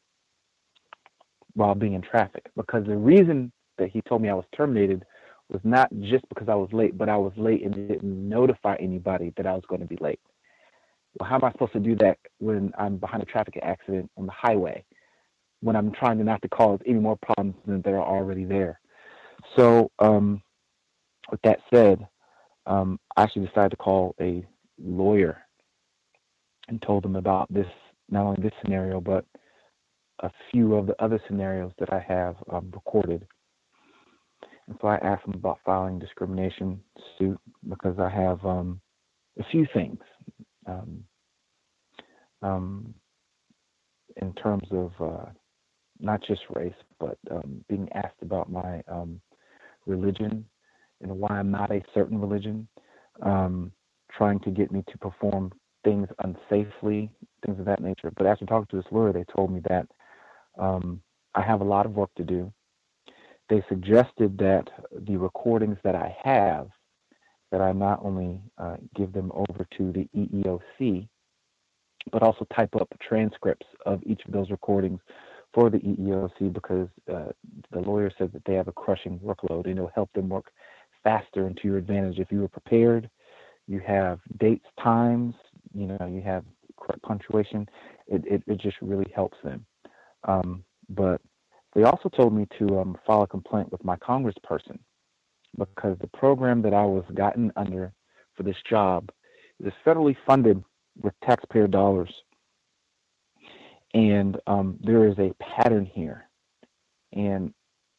while being in traffic. Because the reason that he told me I was terminated was not just because I was late, but I was late and didn't notify anybody that I was going to be late. Well, how am I supposed to do that when I'm behind a traffic accident on the highway, when I'm trying to not to cause any more problems than that are already there? So um, with that said, um, I actually decided to call a lawyer and told them about this, not only this scenario, but a few of the other scenarios that I have um, recorded. And so I asked them about filing discrimination suit because I have um, a few things um, um, in terms of uh, not just race, but um, being asked about my um, religion and why I'm not a certain religion, um, trying to get me to perform things unsafely, things of that nature. But after talking to this lawyer, they told me that um, I have a lot of work to do. They suggested that the recordings that I have, that I not only uh, give them over to the E E O C, but also type up transcripts of each of those recordings for the E E O C, because uh, the lawyer said that they have a crushing workload and it'll help them work faster and to your advantage. If you were prepared, you have dates, times, you know, you have correct punctuation, it, it, it just really helps them. Um, but they also told me to um, file a complaint with my congressperson because the program that I was gotten under for this job is federally funded with taxpayer dollars. And um, there is a pattern here. And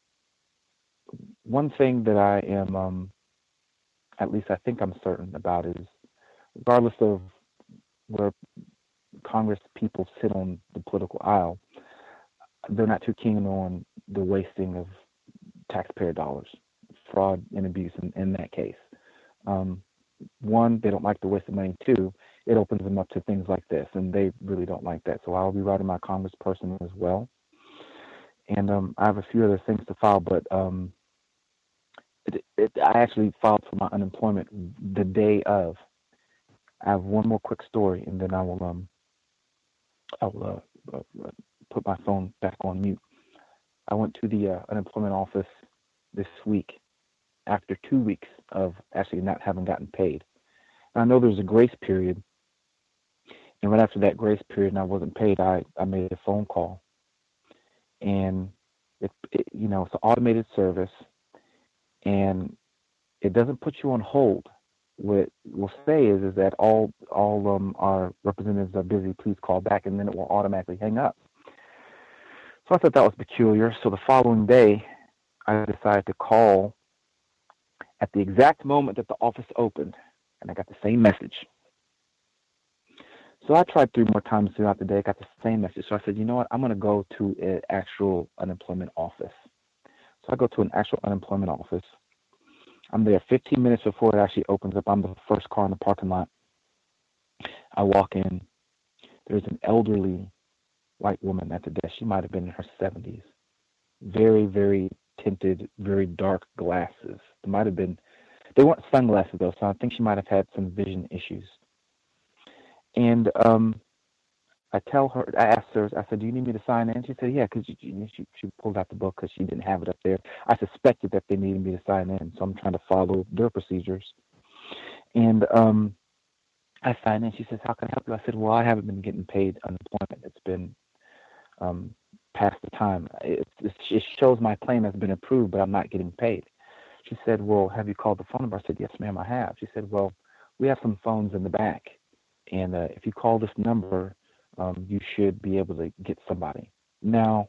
one thing that I am, um, at least I think I'm certain about, is regardless of where Congress people sit on the political aisle, they're not too keen on the wasting of taxpayer dollars, fraud and abuse in, in that case. Um, one, they don't like the waste of money. Two, it opens them up to things like this, and they really don't like that. So I'll be writing my congressperson as well. And um, I have a few other things to file, but um, it, it, I actually filed for my unemployment the day of. I have one more quick story, and then I will um, I will uh, uh, put my phone back on mute. I went to the uh, unemployment office this week after two weeks of actually not having gotten paid. And I know there's a grace period, and right after that grace period and I wasn't paid, I, I made a phone call. And, it, it you know, it's an automated service, and it doesn't put you on hold. What we'll say is, is that all, all um, our representatives are busy, please call back, and then it will automatically hang up. So I thought that was peculiar. So the following day, I decided to call at the exact moment that the office opened, and I got the same message. So I tried three more times throughout the day, got the same message. So I said, you know what, I'm going to go to an actual unemployment office. So I go to an actual unemployment office. I'm there fifteen minutes before it actually opens up. I'm the first car in the parking lot. I walk in. There's an elderly white woman at the desk. She might have been in her seventies. Very, very tinted, very dark glasses. They might have been, they weren't sunglasses though, so I think she might have had some vision issues. And um, I tell her, I asked her, I said, do you need me to sign in? She said, yeah, because she, she, she pulled out the book because she didn't have it up there. I suspected that they needed me to sign in, so I'm trying to follow their procedures. And um, I signed in. She says, how can I help you? I said, well, I haven't been getting paid unemployment. It's been um, past the time. It, it shows my claim has been approved, but I'm not getting paid. She said, well, have you called the phone number? I said, yes, ma'am, I have. She said, well, we have some phones in the back. And uh, if you call this number, um, you should be able to get somebody. Now,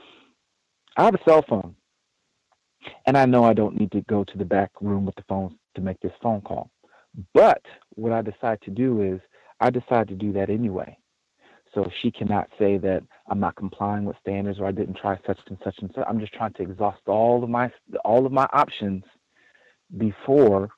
I have a cell phone, and I know I don't need to go to the back room with the phone to make this phone call. But what I decide to do is I decide to do that anyway. So she cannot say that I'm not complying with standards or I didn't try such and such and such. I'm just trying to exhaust all of my all of my options before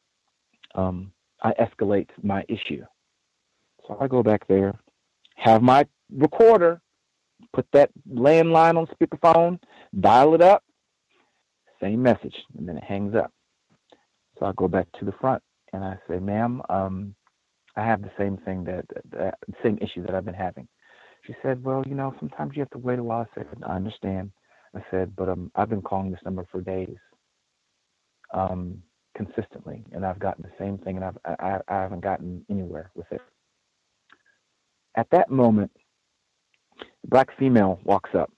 um, I escalate my issue. So I go back there, have my recorder, put that landline on speakerphone, dial it up, same message, and then it hangs up. So I go back to the front and I say, ma'am, um, I have the same thing that, that the same issue that I've been having. She said, well, you know, sometimes you have to wait a while. I said, I understand. I said, but um, I've been calling this number for days, um, consistently, and I've gotten the same thing, and I've, I, I haven't gotten anywhere with it. At that moment, the black female walks up,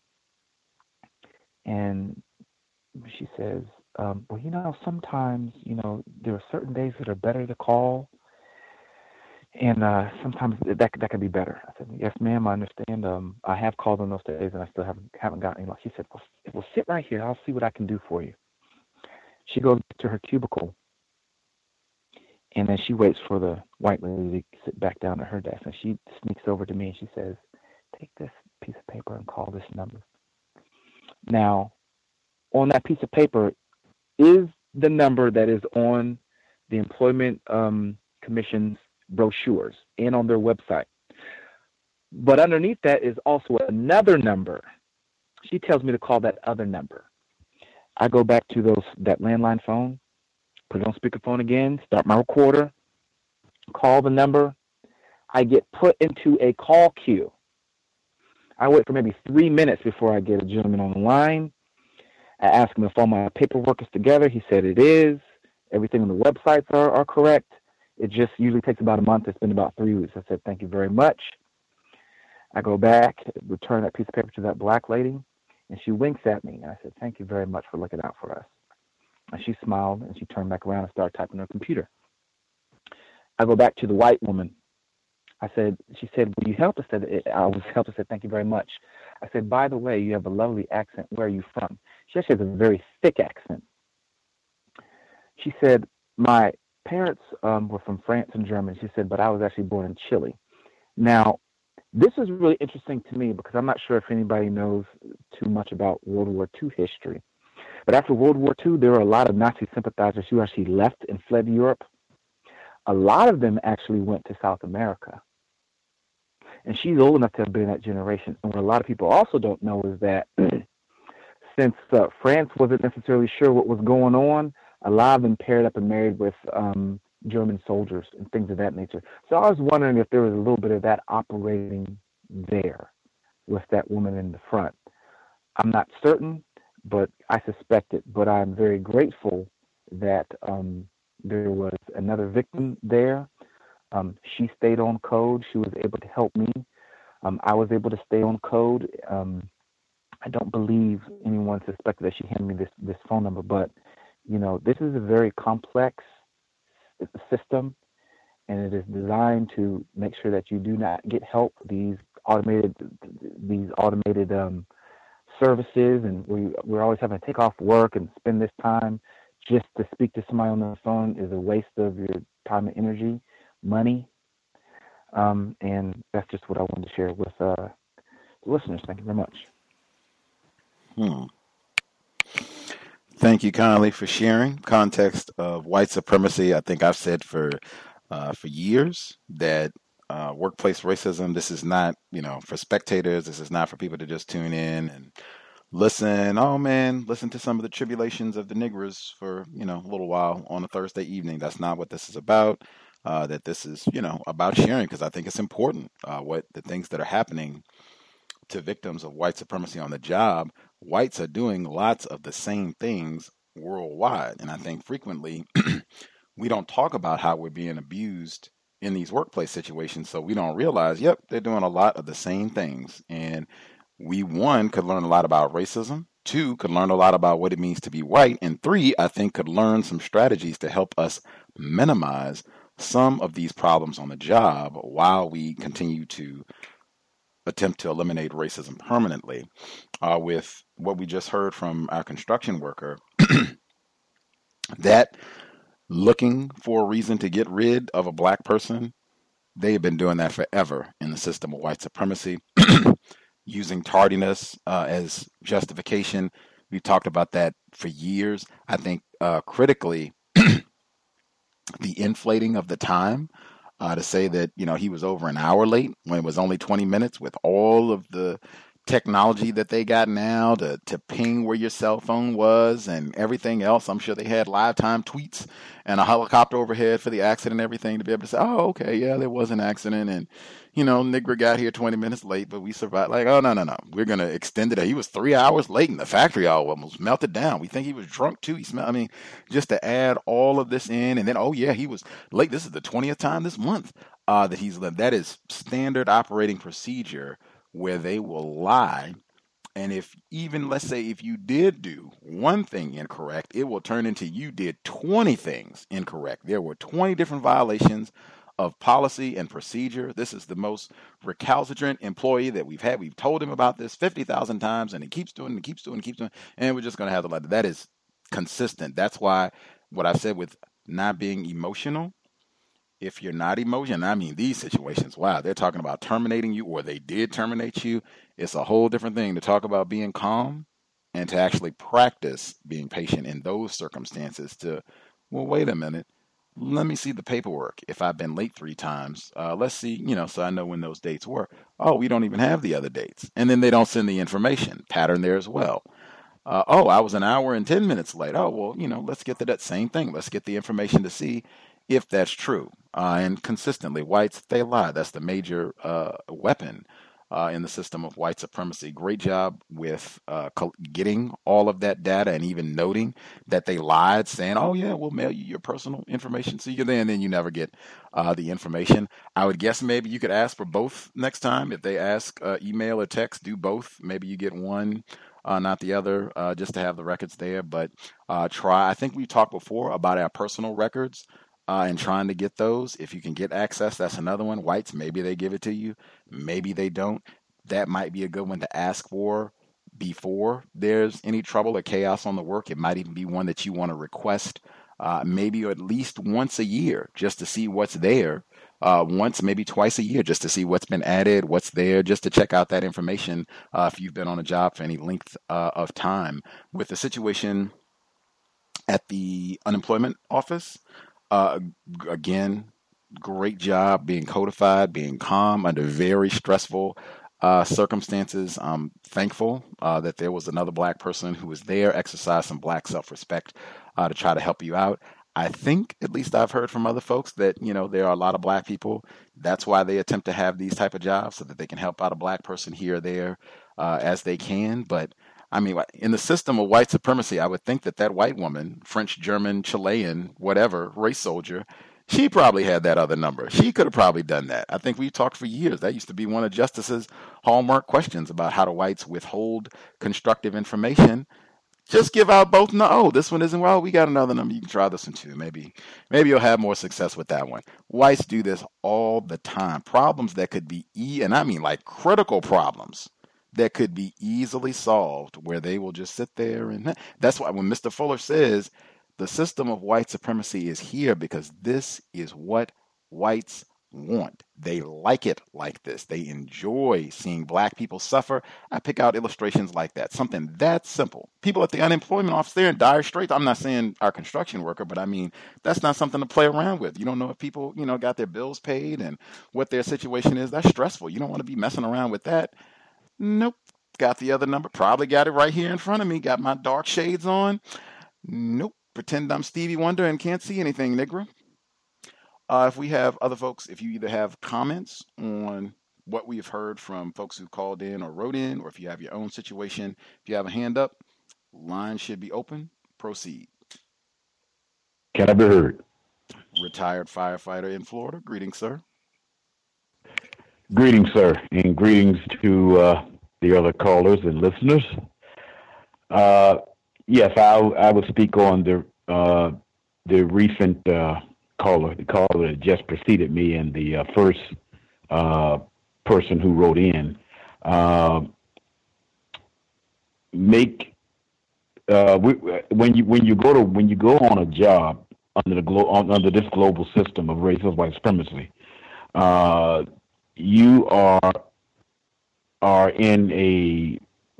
and she says, um, well, you know, sometimes, you know, there are certain days that are better to call, and uh, sometimes that that could be better. I said, yes, ma'am, I understand. Um, I have called on those days, and I still haven't haven't gotten any luck. She said, well, well, sit right here. I'll see what I can do for you. She goes to her cubicle, and then she waits for the white lady to sit back down at her desk, and she sneaks over to me, and she says, take this piece of paper and call this number. Now, on that piece of paper is the number that is on the Employment um, Commission's brochures and on their website. But underneath that is also another number. She tells me to call that other number. I go back to those that landline phone, put it on speakerphone again, start my recorder, call the number. I get put into a call queue. I wait for maybe three minutes before I get a gentleman on the line. I ask him if all my paperwork is together. He said it is. Everything on the websites are, are correct. It just usually takes about a month. It's been about three weeks. I said, thank you very much. I go back, return that piece of paper to that black lady, and she winks at me. And I said, thank you very much for looking out for us. And she smiled, and she turned back around and started typing on her computer. I go back to the white woman. I said, she said, will you help? I said, I was helped. I said, thank you very much. I said, by the way, you have a lovely accent. Where are you from? She actually has a very thick accent. She said, my parents um, were from France and Germany. She said, but I was actually born in Chile. Now, this is really interesting to me because I'm not sure if anybody knows too much about World War Two history. But after World War Two, there were a lot of Nazi sympathizers who actually left and fled Europe. A lot of them actually went to South America. And she's old enough to have been in that generation. And what a lot of people also don't know is that since uh, France wasn't necessarily sure what was going on, a lot of them paired up and married with um, German soldiers and things of that nature. So I was wondering if there was a little bit of that operating there with that woman in the front. I'm not certain, but I suspect it. But I'm very grateful that um, there was another victim there. Um, she stayed on code. She was able to help me. Um, I was able to stay on code. Um, I don't believe anyone suspected that she handed me this, this phone number, but, you know, this is a very complex system, and it is designed to make sure that you do not get help. These automated, these automated um, services, and we, we're always having to take off work and spend this time just to speak to somebody on the phone is a waste of your time and energy. Money, um, and that's just what I wanted to share with uh, the listeners. Thank you very much. Hmm. Thank you kindly for sharing. Context of white supremacy. I think I've said for uh, for years that uh, workplace racism. This is not, you know, for spectators. This is not for people to just tune in and listen. Oh man, listen to some of the tribulations of the niggers for, you know, a little while on a Thursday evening. That's not what this is about. Uh, that this is, you know, about sharing, because I think it's important uh, what the things that are happening to victims of white supremacy on the job. Whites are doing lots of the same things worldwide. And I think frequently we don't talk about how we're being abused in these workplace situations. So we don't realize, yep, they're doing a lot of the same things. And we, one, could learn a lot about racism. Two, could learn a lot about what it means to be white. And three, I think could learn some strategies to help us minimize some of these problems on the job while we continue to attempt to eliminate racism permanently. Uh, with what we just heard from our construction worker, that looking for a reason to get rid of a black person, they've been doing that forever in the system of white supremacy, using tardiness uh, as justification. We've talked about that for years. I think uh, critically, the inflating of the time uh, to say that, you know, he was over an hour late when it was only twenty minutes, with all of the technology that they got now to, to ping where your cell phone was and everything else. I'm sure they had live time tweets and a helicopter overhead for the accident and everything to be able to say, oh, okay, yeah, there was an accident. And, you know, nigger got here twenty minutes late, but we survived. Like, oh, no, no, no. We're going to extend it. He was three hours late and the factory all almost melted down. We think he was drunk too. He smelled, I mean, just to add all of this in. And then, oh, yeah, he was late. This is the twentieth time this month uh, that he's late. That is standard operating procedure, where they will lie. And if even, let's say, if you did do one thing incorrect, it will turn into you did twenty things incorrect. There were twenty different violations of policy and procedure. This is the most recalcitrant employee that we've had. We've told him about this fifty thousand times, and he keeps doing it, keeps doing it, keeps doing it. And we're just going to have to let that is consistent. That's why what I said with not being emotional, if you're not emotional, I mean, these situations, wow, they're talking about terminating you, or they did terminate you. It's a whole different thing to talk about being calm and to actually practice being patient in those circumstances to, well, wait a minute, let me see the paperwork. If I've been late three times, uh, let's see, you know, so I know when those dates were. Oh, we don't even have the other dates. And then they don't send the information pattern there as well. Uh, oh, I was an hour and ten minutes late. Oh, well, you know, let's get to that same thing. Let's get the information to see if that's true. Uh, and consistently, whites, they lie. That's the major uh, weapon uh, in the system of white supremacy. Great job with uh, getting all of that data and even noting that they lied, saying, oh, yeah, we'll mail you your personal information. So you can then, and then you never get uh, the information. I would guess maybe you could ask for both next time. If they ask uh, email or text, do both. Maybe you get one uh, not the other, uh, just to have the records there. But uh, try. I think we talked before about our personal records uh, and trying to get those. If you can get access, that's another one. Whites, maybe they give it to you, maybe they don't. That might be a good one to ask for before there's any trouble or chaos on the work. It might even be one that you want to request, uh, maybe at least once a year, just to see what's there. Uh, once, maybe twice a year, just to see what's been added, what's there, just to check out that information uh, if you've been on a job for any length uh, of time. With the situation at the unemployment office, uh, g- again, great job being codified, being calm under very stressful uh, circumstances. I'm thankful uh, that there was another black person who was there, exercised some black self-respect uh, to try to help you out. I think, at least I've heard from other folks, that, you know, there are a lot of black people. That's why they attempt to have these type of jobs, so that they can help out a black person here or there uh, as they can. But I mean, in the system of white supremacy, I would think that that white woman, French, German, Chilean, whatever, race soldier, she probably had that other number. She could have probably done that. I think we talked for years. That used to be one of Justice's hallmark questions about how do whites withhold constructive information. Just give out both. No, oh, this one isn't. Well, we got another number. You can try this one too. Maybe, maybe you'll have more success with that one. Whites do this all the time. Problems that could be, e- and I mean like critical problems that could be easily solved, where they will just sit there. And that's why when Mister Fuller says the system of white supremacy is here, because this is what whites want. They like it like this. They enjoy seeing black people suffer. I pick out illustrations like that. Something that simple. People at the unemployment office, they're in dire straits. I'm not saying our construction worker, but I mean, that's not something to play around with. You don't know if people, you know, got their bills paid and what their situation is. That's stressful. You don't want to be messing around with that. Nope. Got the other number. Probably got it right here in front of me. Got my dark shades on. Nope. Pretend I'm Stevie Wonder and can't see anything, nigga. Uh, if we have other folks, if you either have comments on what we've heard from folks who called in or wrote in, or if you have your own situation, if you have a hand up, line should be open. Proceed. Can I be heard? Retired firefighter in Florida. Greetings, sir. Greetings, sir, and greetings to uh, the other callers and listeners. Uh, yes, I, I would speak on the uh, the recent uh, caller, the caller that just preceded me, and the uh, first uh, person who wrote in. Uh, make uh, we, when you when you go to when you go on a job under the glo- on, under this global system of racist white supremacy, uh, you are are in a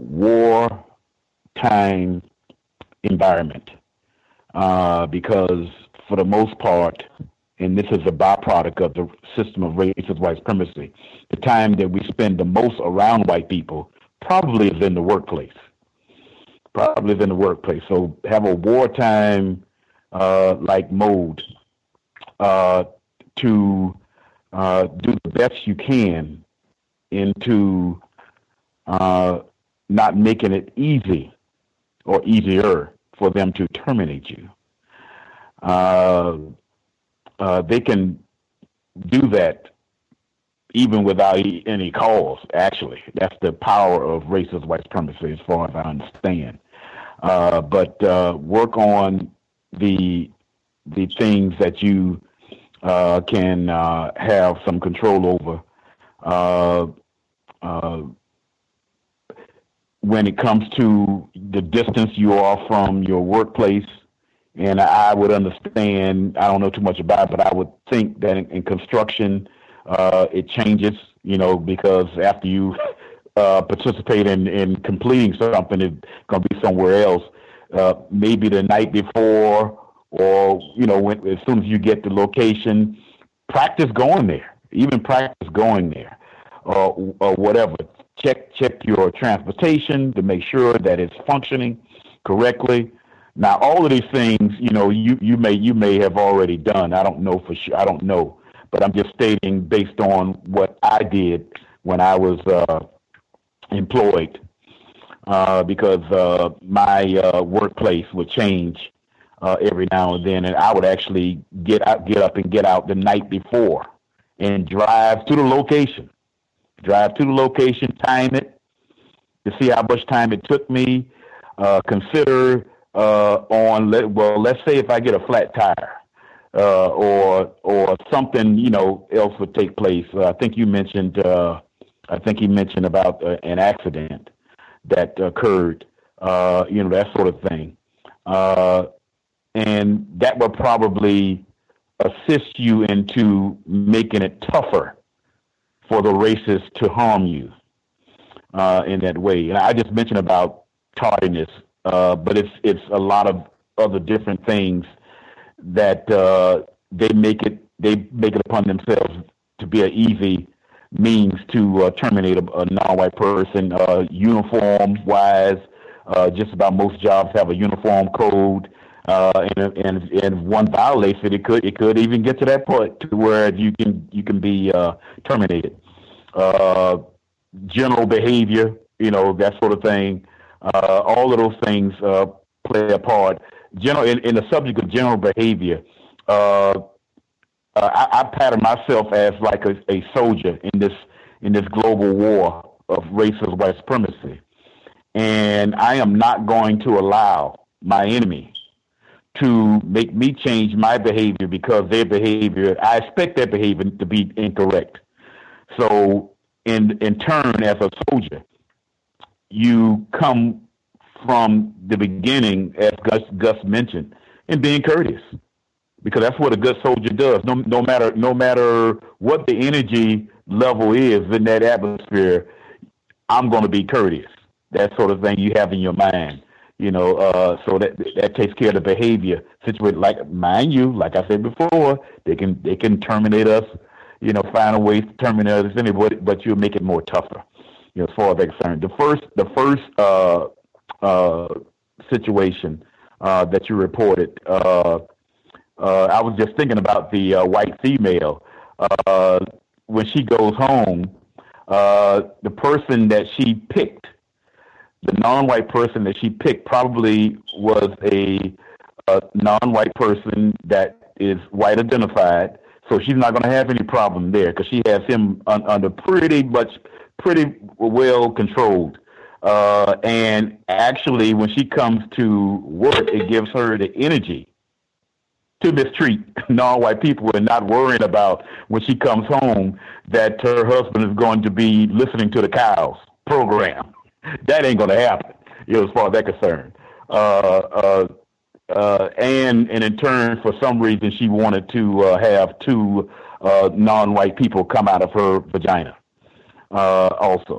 wartime environment uh, because, for the most part, and this is a byproduct of the system of racist white supremacy, the time that we spend the most around white people probably is in the workplace. Probably is in the workplace. So have a wartime uh, like mode uh, to uh, do the best you can into uh, not making it easy or easier for them to terminate you. Uh, uh, they can do that even without any cause, actually. That's the power of racist white supremacy, as far as I understand. Uh, but uh, work on the the things that you uh, can uh, have some control over. Uh, uh, when it comes to the distance you are from your workplace, and I would understand, I don't know too much about it, but I would think that in, in construction, uh, it changes, you know, because after you uh, participate in, in completing something, it's going to be somewhere else, uh, maybe the night before, or, you know, when, as soon as you get the location, practice going there, even practice going there, or, or whatever. Check check your transportation to make sure that it's functioning correctly. Now, all of these things, you know, you, you may you may have already done. I don't know for sure. I don't know, but I'm just stating based on what I did when I was uh, employed, uh, because uh, my uh, workplace would change uh, every now and then, and I would actually get out, get up and get out the night before and drive to the location. Drive to the location, time it, to see how much time it took me. Uh, consider uh, on, well, let's say if I get a flat tire uh, or or something, you know, else would take place. Uh, I think you mentioned, uh, I think he mentioned about uh, an accident that occurred, uh, you know, that sort of thing. Uh, and that will probably assist you into making it tougher for the racist to harm you uh, in that way. And I just mentioned about tardiness, uh, but it's it's a lot of other different things that uh, they make it they make it upon themselves to be an easy means to uh, terminate a, a non-white person. Uh, uniform-wise, uh, just about most jobs have a uniform code, uh, and and and if one violates it, it could it could even get to that point to where you can you can be uh, terminated. Uh, general behavior, you know, that sort of thing. Uh, all of those things uh, play a part. General in, in the subject of general behavior. Uh, Uh, I, I pattern myself as like a, a soldier in this in this global war of racist white supremacy, and I am not going to allow my enemy to make me change my behavior because their behavior. I expect their behavior to be incorrect. So, in in turn, as a soldier, you come from the beginning, as Gus Gus mentioned, in being courteous. Because that's what a good soldier does. No, no matter, no matter what the energy level is in that atmosphere, I'm going to be courteous. That sort of thing you have in your mind, you know. Uh, so that that takes care of the behavior situation. Like, mind you, like I said before, they can they can terminate us, you know, find a way to terminate us anyway. But, but you'll make it more tougher, you know, as far as they're concerned. The first, the first uh, uh, situation uh, that you reported. Uh, Uh, I was just thinking about the uh, white female. Uh, when she goes home, uh, the person that she picked, the non-white person that she picked probably was a, a non-white person that is white identified. So she's not going to have any problem there because she has him un- under pretty much, pretty well controlled. Uh, and actually, when she comes to work, it gives her the energy to mistreat non-white people and not worrying about when she comes home that her husband is going to be listening to the cows program. That ain't going to happen, you know, as far as that's concerned. Uh, uh, uh, and, and in turn, for some reason, she wanted to uh, have two uh, non-white people come out of her vagina uh, also.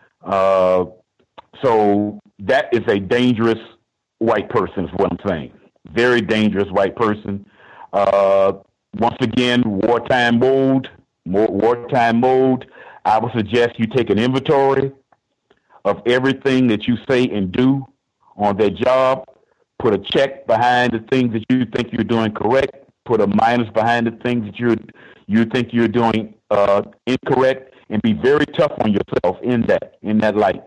Uh, so that is a dangerous white person is what I'm saying. Very dangerous white person. Uh, once again, wartime mode, more wartime mode. I would suggest you take an inventory of everything that you say and do on that job. Put a check behind the things that you think you're doing correct. Put a minus behind the things that you you think you're doing uh, incorrect, and be very tough on yourself in that in that light,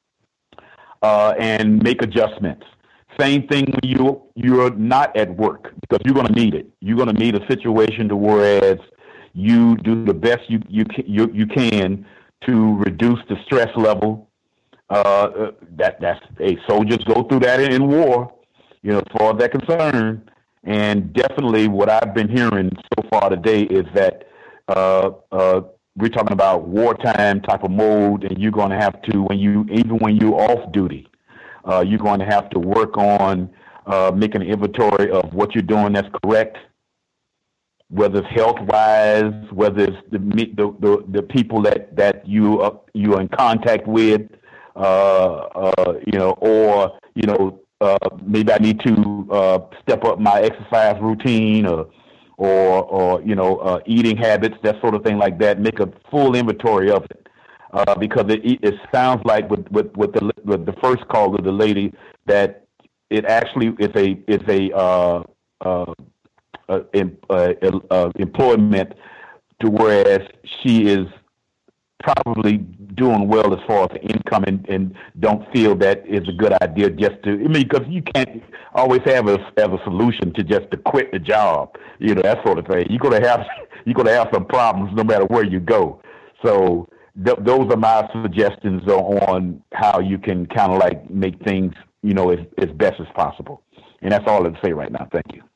uh, and make adjustments. Same thing when you you're not at work, because you're going to need it. You're going to need a situation to whereas you do the best you you you, you can to reduce the stress level. Uh, that that's hey, soldiers go through that in, in war, you know, as far as they're concerned. And definitely, what I've been hearing so far today is that uh, uh, we're talking about wartime type of mode, and you're going to have to when you even when you're off duty. Uh, you're going to have to work on uh, making an inventory of what you're doing that's correct, whether it's health-wise, whether it's the the, the, the people that, that you uh, you are in contact with, uh, uh, you know, or you know, uh, maybe I need to uh, step up my exercise routine, or or, or you know, uh, eating habits, that sort of thing like that. Make a full inventory of it. Uh, because it, it sounds like with, with, with the with the first call of the lady that it actually is a is a uh, uh, uh, in, uh, uh, employment to whereas she is probably doing well as far as the income and, and don't feel that it's a good idea just to. I mean, because you can't always have a have a solution to just to quit the job, you know, that sort of thing. You're gonna have you're gonna have some problems no matter where you go. So th- those are my suggestions on how you can kind of like make things, you know, as, as best as possible. And that's all I'd say right now. Thank you.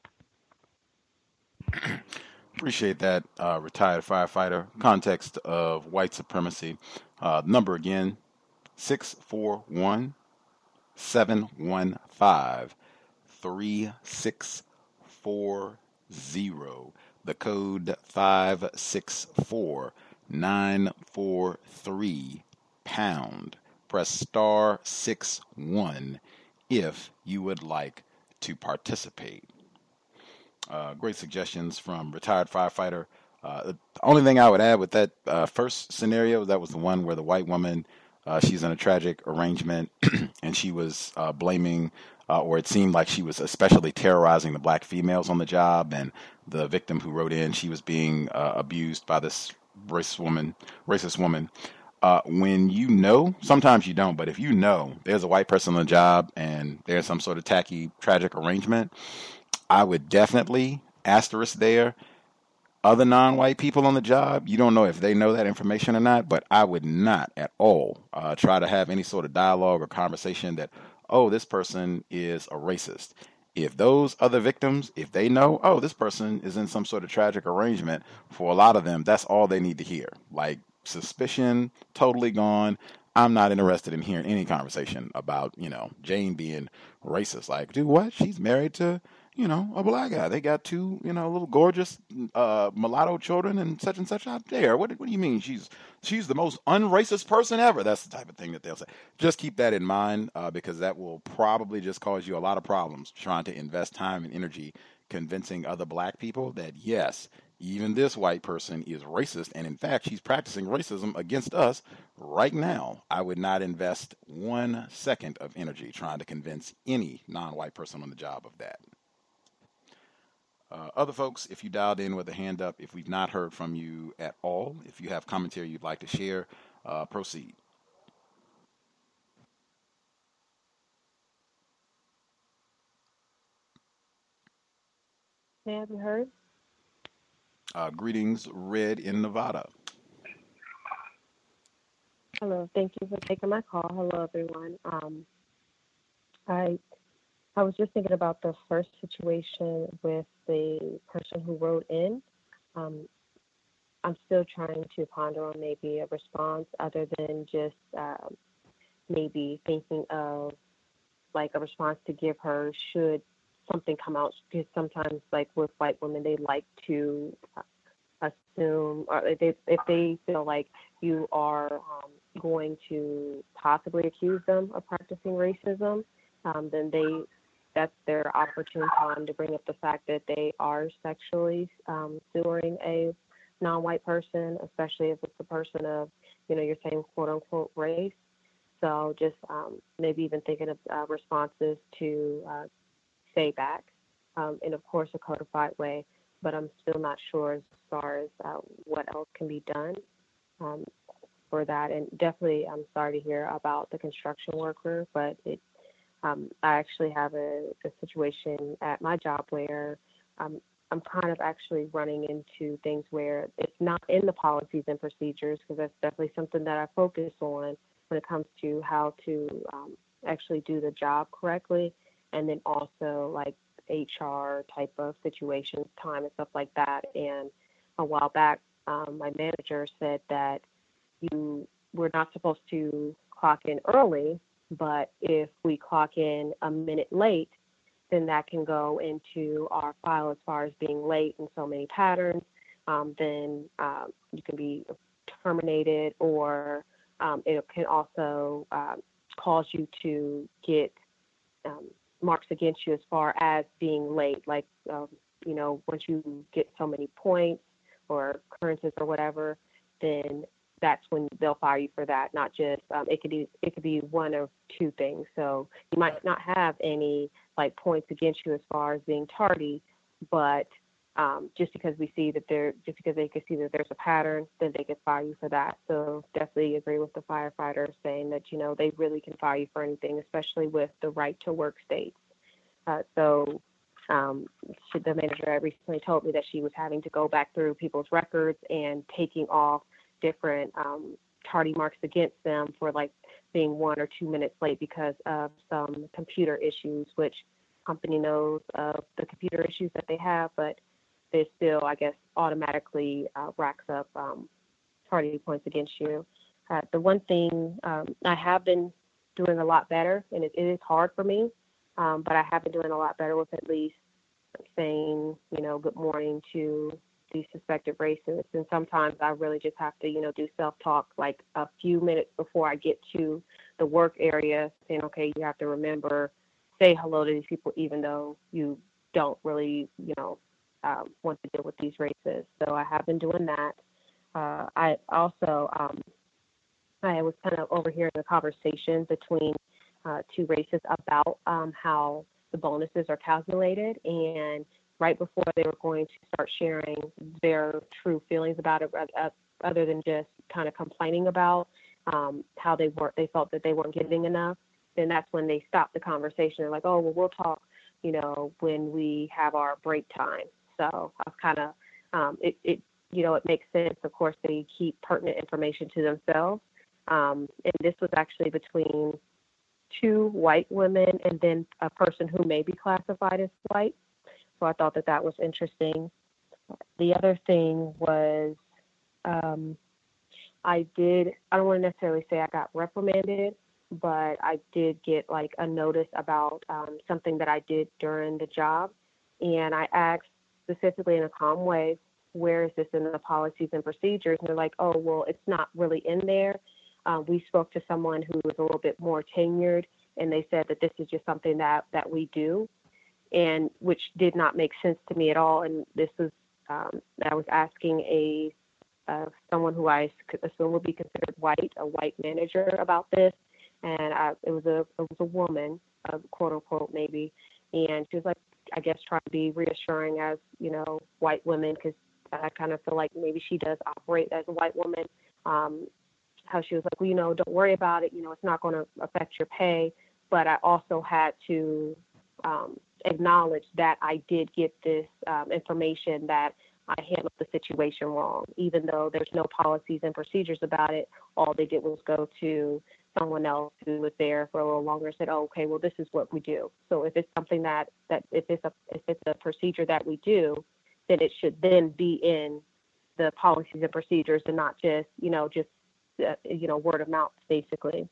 Appreciate that, uh, retired firefighter. Context of white supremacy. Uh, number again, six four one, seven one five, three six four zero. The code five six four nine four three pound. Press star six one if you would like to participate. Uh, great suggestions from retired firefighter. Uh, the only thing I would add with that uh, first scenario, that was the one where the white woman, uh, she's in a tragic arrangement, and she was uh, blaming, uh, or it seemed like she was especially terrorizing the black females on the job, and the victim who wrote in, she was being uh, abused by this racist woman, racist woman. Uh, when you know, sometimes you don't, but if you know there's a white person on the job and there's some sort of tacky, tragic arrangement, I would definitely asterisk there. Other non-white people on the job, you don't know if they know that information or not, but I would not at all uh, try to have any sort of dialogue or conversation that, oh, this person is a racist. If those other victims, if they know, oh, this person is in some sort of tragic arrangement, for a lot of them, that's all they need to hear. Like, suspicion, totally gone. I'm not interested in hearing any conversation about, you know, Jane being racist. Like, dude, what? She's married to, you know, a black guy. They got two, you know, little gorgeous uh, mulatto children and such and such out there. What, what do you mean? She's she's the most unracist person ever. That's the type of thing that they'll say. Just keep that in mind uh, because that will probably just cause you a lot of problems trying to invest time and energy convincing other black people that, yes, even this white person is racist. And in fact, she's practicing racism against us right now. I would not invest one second of energy trying to convince any non-white person on the job of that. Uh, other folks, if you dialed in with a hand up, if we've not heard from you at all, if you have commentary you'd like to share, uh, proceed. May I be heard? Uh, greetings, Red in Nevada. Hello, thank you for taking my call. Hello, everyone. Um, I I was just thinking about the first situation with the person who wrote in. Um, I'm still trying to ponder on maybe a response other than just um, maybe thinking of like a response to give her should something come out, because sometimes like with white women, they like to assume, or if they, if they feel like you are um, going to possibly accuse them of practicing racism, um, then they that's their opportune time to bring up the fact that they are sexually um, suing a non-white person, especially if it's a person of, you know, your same quote-unquote race. So just um, maybe even thinking of uh, responses to uh, say back, um, in, of course, a codified way, but I'm still not sure as far as uh, what else can be done um, for that. And definitely, I'm sorry to hear about the construction worker, but it, um, I actually have a, a situation at my job where um, I'm kind of actually running into things where it's not in the policies and procedures, because that's definitely something that I focus on when it comes to how to um, actually do the job correctly. And then also like H R type of situations, time and stuff like that. And a while back, um, my manager said that you we're not supposed to clock in early, but if we clock in a minute late, then that can go into our file as far as being late in so many patterns. Um, then um, you can be terminated, or um, it can also um, cause you to get um, marks against you as far as being late. Like, um, you know, once you get so many points or occurrences or whatever, then that's when they'll fire you for that. Not just, um, it could be, it could be one of two things. So you might not have any like points against you as far as being tardy, but um, just because we see that there, just because they can see that there's a pattern, then they could fire you for that. So definitely agree with the firefighter saying that, you know, they really can fire you for anything, especially with the right to work states. Uh, so um, she, the manager recently told me that she was having to go back through people's records and taking off different um, tardy marks against them for like being one or two minutes late because of some computer issues, which company knows of the computer issues that they have, but they still, I guess, automatically uh, racks up um, tardy points against you. Uh, the one thing um, I have been doing a lot better, and it, it is hard for me, um, but I have been doing a lot better with at least saying, you know, good morning to these suspected racists. And sometimes I really just have to, you know, do self-talk like a few minutes before I get to the work area, saying, okay, you have to remember, say hello to these people, even though you don't really, you know, um, want to deal with these racists. So I have been doing that. Uh, I also, um, I was kind of overhearing a conversation between uh, two racists about um, how the bonuses are calculated, and right before they were going to start sharing their true feelings about it, uh, other than just kind of complaining about um, how they weren't, they felt that they weren't getting enough, then that's when they stopped the conversation. They're like, oh, well, we'll talk, you know, when we have our break time. So I was kind of, um, it, it, you know, it makes sense. Of course, they keep pertinent information to themselves. Um, and this was actually between two white women and then a person who may be classified as white. So I thought that that was interesting. The other thing was um, I did, I don't want to necessarily say I got reprimanded, but I did get like a notice about um, something that I did during the job. And I asked specifically in a calm way, where is this in the policies and procedures? And they're like, oh, well, it's not really in there. Um, we spoke to someone who was a little bit more tenured, and they said that this is just something that, that we do, and which did not make sense to me at all. And this was, um, I was asking a uh, someone who I assume would be considered white, a white manager about this, and I, it was a it was a woman, uh, quote unquote maybe, and she was like, I guess trying to be reassuring as, you know, white women, because I kind of feel like maybe she does operate as a white woman. Um, how she was like, well, you know, don't worry about it. You know, it's not going to affect your pay. But I also had to um, acknowledge that I did get this um, information that I handled the situation wrong, even though there's no policies and procedures about it. All they did was go to someone else who was there for a little longer and said, oh, okay, well, this is what we do. So if it's something that, that if it's a, if it's a procedure that we do, then it should then be in the policies and procedures and not just, you know, just, uh, you know, word of mouth, basically.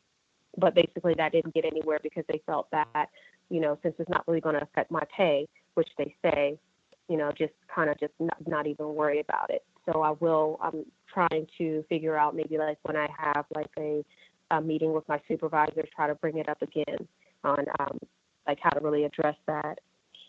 But basically that didn't get anywhere because they felt that, you know, since it's not really going to affect my pay, which they say, you know, just kind of just not, not even worry about it. So I will, I'm trying to figure out maybe like when I have like a, a meeting with my supervisor, try to bring it up again on um, like how to really address that.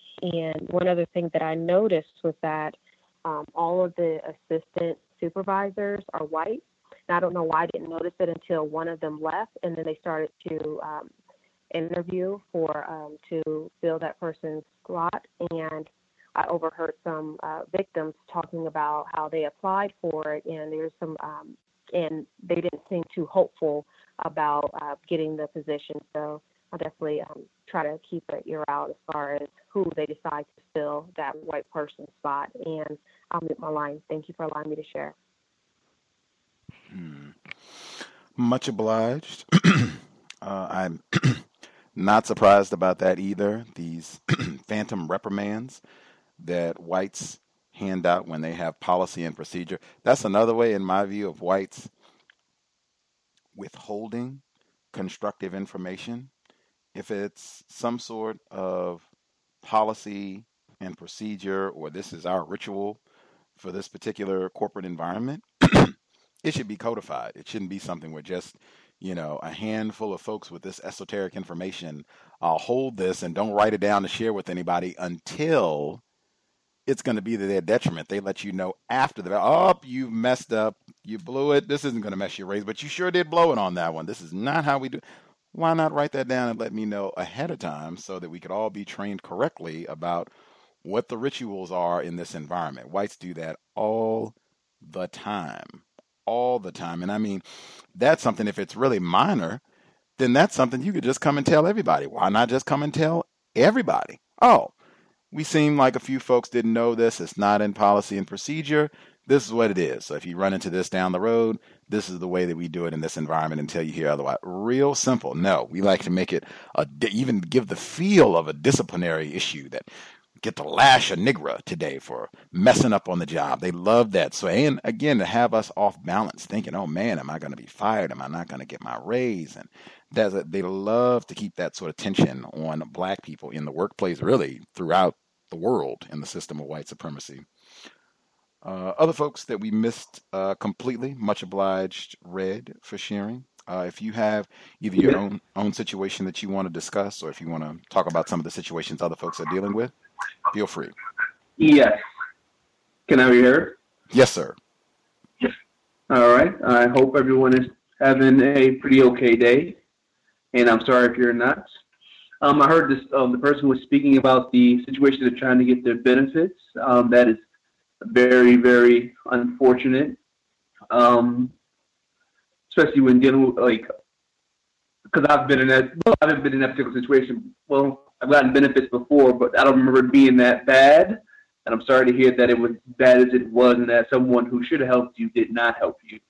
And one other thing that I noticed was that um, all of the assistant supervisors are white. And I don't know why I didn't notice it until one of them left, and then they started to um, interview for um, to fill that person's slot. And I overheard some uh, victims talking about how they applied for it, and there's some, um, and they didn't seem too hopeful about uh, getting the position. So I'll definitely um, try to keep an ear out as far as who they decide to fill that white person spot. And I'll mute my line. Thank you for allowing me to share. Hmm. Much obliged. uh, I'm not surprised about that either. These phantom reprimands that whites hand out when they have policy and procedure. That's another way, in my view, of whites withholding constructive information. If it's some sort of policy and procedure, or this is our ritual for this particular corporate environment, it should be codified. It shouldn't be something where just, you know, a handful of folks with this esoteric information uh, hold this and don't write it down to share with anybody until it's going to be to their detriment. They let you know after the, oh, you messed up, you blew it. This isn't going to mess your raise, but you sure did blow it on that one. This is not how we do. Why not write that down and let me know ahead of time so that we could all be trained correctly about what the rituals are in this environment? Whites do that all the time, all the time. And I mean, that's something, if it's really minor, then that's something you could just come and tell everybody. Why not just come and tell everybody? Oh, we seem like a few folks didn't know this. It's not in policy and procedure. This is what it is. So if you run into this down the road, this is the way that we do it in this environment until you hear otherwise. Real simple. No, we like to make it a, even give the feel of a disciplinary issue that get to lash a nigger today for messing up on the job. They love that. So, and again, to have us off balance, thinking, oh man, am I going to be fired? Am I not going to get my raise? And that's a, they love to keep that sort of tension on black people in the workplace, really throughout the world in the system of white supremacy. Uh, other folks that we missed uh, completely, much obliged, Red, for sharing. Uh, if you have either your own own situation that you want to discuss, or if you want to talk about some of the situations other folks are dealing with, feel free. Yes. Can I be heard? Yes, sir. All right. I hope everyone is having a pretty okay day, and I'm sorry if you're not. Um, I heard this. Um, the person was speaking about the situation of trying to get their benefits. Um, that is very, very unfortunate, um, especially when dealing with, like, because I've been in that, well, I haven't been in that particular situation. Well, I've gotten benefits before, but I don't remember it being that bad. And I'm sorry to hear that it was bad as it was and that someone who should have helped you did not help you.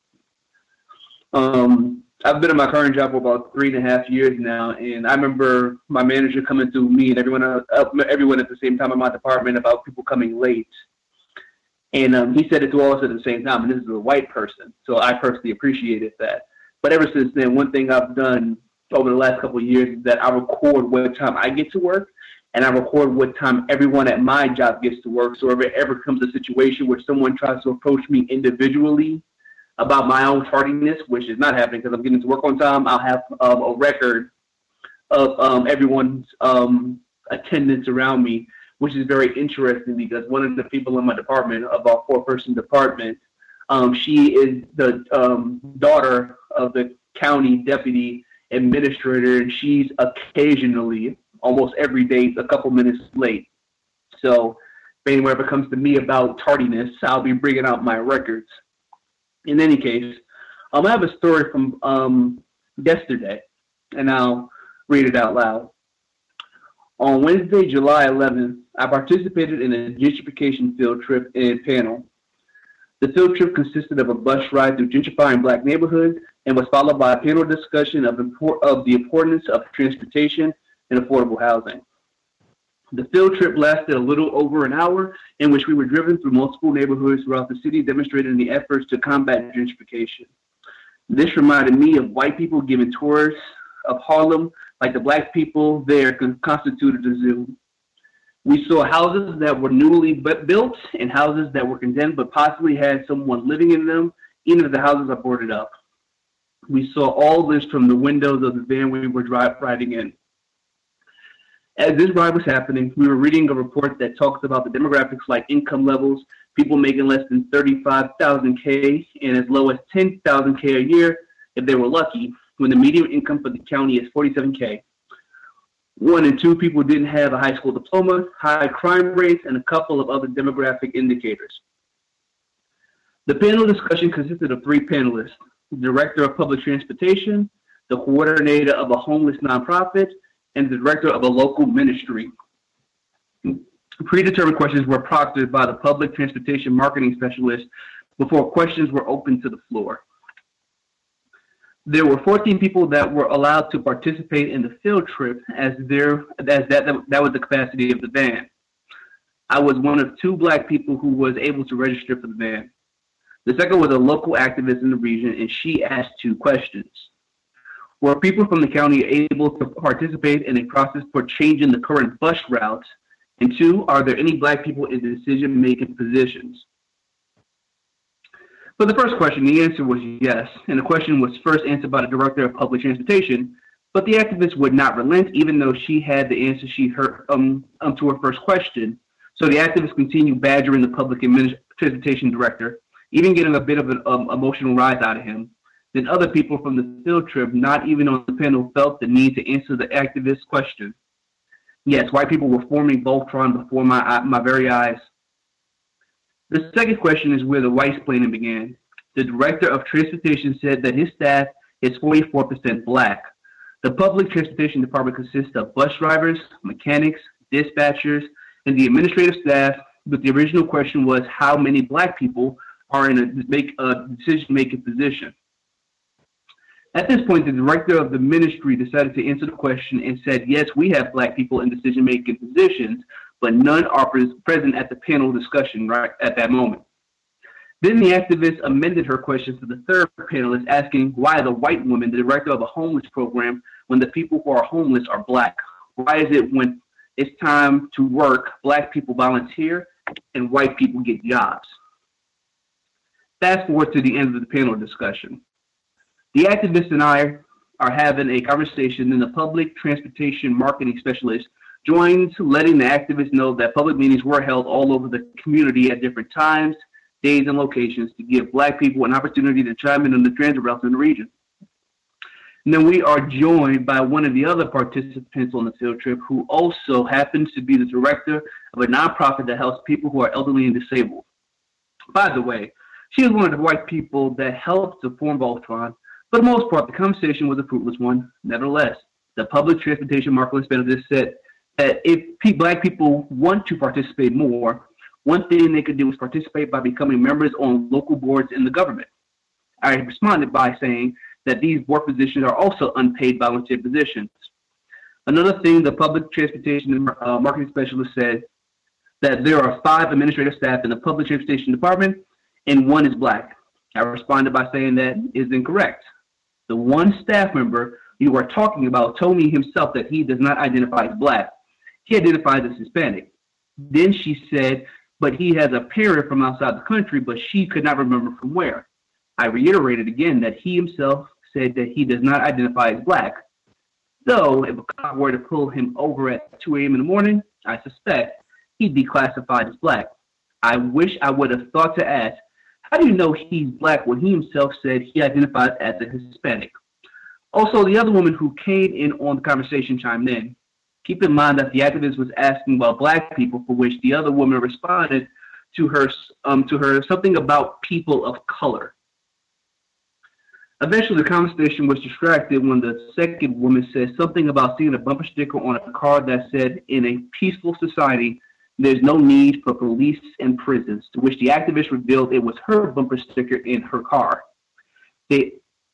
Um, I've been in my current job for about three and a half years now, and I remember my manager coming to me and everyone, uh, everyone at the same time in my department about people coming late. And um, he said it to all of us at the same time, and this is a white person, so I personally appreciated that. But ever since then, one thing I've done over the last couple of years is that I record what time I get to work, and I record what time everyone at my job gets to work. So if it ever comes a situation where someone tries to approach me individually about my own tardiness, which is not happening because I'm getting to work on time, I'll have um, a record of um, everyone's um, attendance around me, which is very interesting because one of the people in my department, of our four-person department, um, she is the um, daughter of the county deputy administrator, and she's occasionally, almost every day, a couple minutes late. So if anyone ever comes to me about tardiness, I'll be bringing out my records. In any case, um, I have a story from um, yesterday, and I'll read it out loud. On Wednesday, July eleventh, I participated in a gentrification field trip and panel. The field trip consisted of a bus ride through gentrifying black neighborhoods and was followed by a panel discussion of, import, of the importance of transportation and affordable housing. The field trip lasted a little over an hour, in which we were driven through multiple neighborhoods throughout the city, demonstrating the efforts to combat gentrification. This reminded me of white people giving tours of Harlem, like the black people there constituted a zoo. We saw houses that were newly built and houses that were condemned but possibly had someone living in them, even if the houses are boarded up. We saw all this from the windows of the van we were drive, riding in. As this ride was happening, we were reading a report that talks about the demographics like income levels, people making less than thirty-five thousand K and as low as ten thousand K a year if they were lucky, when the median income for the county is forty-seven K. One in two people didn't have a high school diploma, high crime rates, and a couple of other demographic indicators. The panel discussion consisted of three panelists: the director of public transportation, the coordinator of a homeless nonprofit, and the director of a local ministry. Predetermined questions were proctored by the public transportation marketing specialist before questions were open to the floor. There were fourteen people that were allowed to participate in the field trip, as there as that that was the capacity of the van. I was one of two black people who was able to register for the van. The second was a local activist in the region, and she asked two questions. Were people from the county able to participate in a process for changing the current bus routes? And two, are there any black people in decision-making positions? For the first question, the answer was yes, and the question was first answered by the director of public transportation, but the activist would not relent, even though she had the answer she heard um, um, to her first question. So the activist continued badgering the public transportation director, even getting a bit of an um, emotional rise out of him. Then other people from the field trip, not even on the panel, felt the need to answer the activist's question. Yes, white people were forming Voltron before my my very eyes. The second question is where the white-splaining began. The director of transportation said that his staff is forty-four percent black. The public transportation department consists of bus drivers, mechanics, dispatchers, and the administrative staff, but the original question was how many black people are in a, make, a decision-making position. At this point, the director of the ministry decided to answer the question and said, yes, we have black people in decision-making positions, but none are pres- present at the panel discussion right at that moment. Then the activist amended her question to the third panelist, asking why the white woman, the director of a homeless program, when the people who are homeless are black? Why is it when it's time to work, black people volunteer and white people get jobs? Fast forward to the end of the panel discussion. The activist and I are having a conversation, and the public transportation marketing specialist joins, letting the activists know that public meetings were held all over the community at different times, days, and locations to give black people an opportunity to chime in on the transit routes in the region. And then we are joined by one of the other participants on the field trip, who also happens to be the director of a nonprofit that helps people who are elderly and disabled. By the way, she is one of the white people that helped to form Voltron. For the most part, the conversation was a fruitless one. Nevertheless, the public transportation marketing specialist said that if pe- black people want to participate more, one thing they could do is participate by becoming members on local boards in the government. I responded by saying that these board positions are also unpaid volunteer positions. Another thing, the public transportation uh, marketing specialist said that there are five administrative staff in the public transportation department, and one is black. I responded by saying that is incorrect. The one staff member you are talking about told me himself that he does not identify as black. He identifies as Hispanic. Then she said, but he has a parent from outside the country, but she could not remember from where. I reiterated again that he himself said that he does not identify as black. So if a cop were to pull him over at two a.m. in the morning, I suspect he'd be classified as black. I wish I would have thought to ask, how do you know he's black when he himself said he identifies as a Hispanic? Also, the other woman who came in on the conversation chimed in. Keep in mind that the activist was asking about black people, for which the other woman responded to her, um, to her something about people of color. Eventually, the conversation was distracted when the second woman said something about seeing a bumper sticker on a car that said, in a peaceful society, there's no need for police and prisons, to which the activist revealed it was her bumper sticker in her car. They,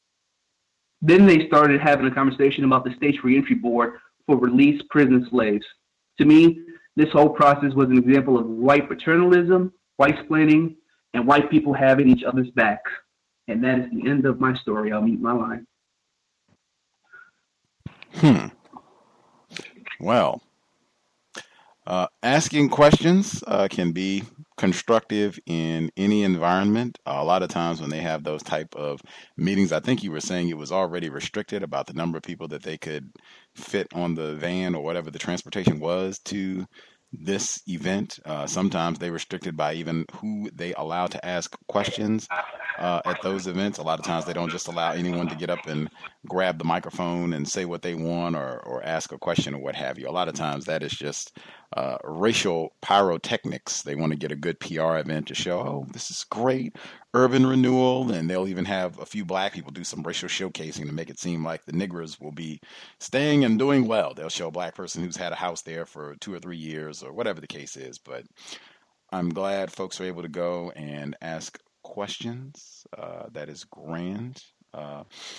then they started having a conversation about the state's reentry board for released prison slaves. To me, this whole process was an example of white paternalism, white splaining, and white people having each other's backs. And that is the end of my story. I'll mute my line. Hmm. Well, uh, asking questions uh, can be constructive in any environment. Uh, a lot of times when they have those type of meetings, I think you were saying it was already restricted about the number of people that they could fit on the van or whatever the transportation was to this event. Uh, sometimes they restricted by even who they allow to ask questions uh, at those events. A lot of times they don't just allow anyone to get up and grab the microphone and say what they want or, or ask a question or what have you. A lot of times that is just uh, racial pyrotechnics. They want to get a good P R event to show, oh, this is great, urban renewal, and they'll even have a few black people do some racial showcasing to make it seem like the niggers will be staying and doing well. They'll show a black person who's had a house there for two or three years or whatever the case is. But I'm glad folks are able to go and ask questions. Uh, that is grand. Uh,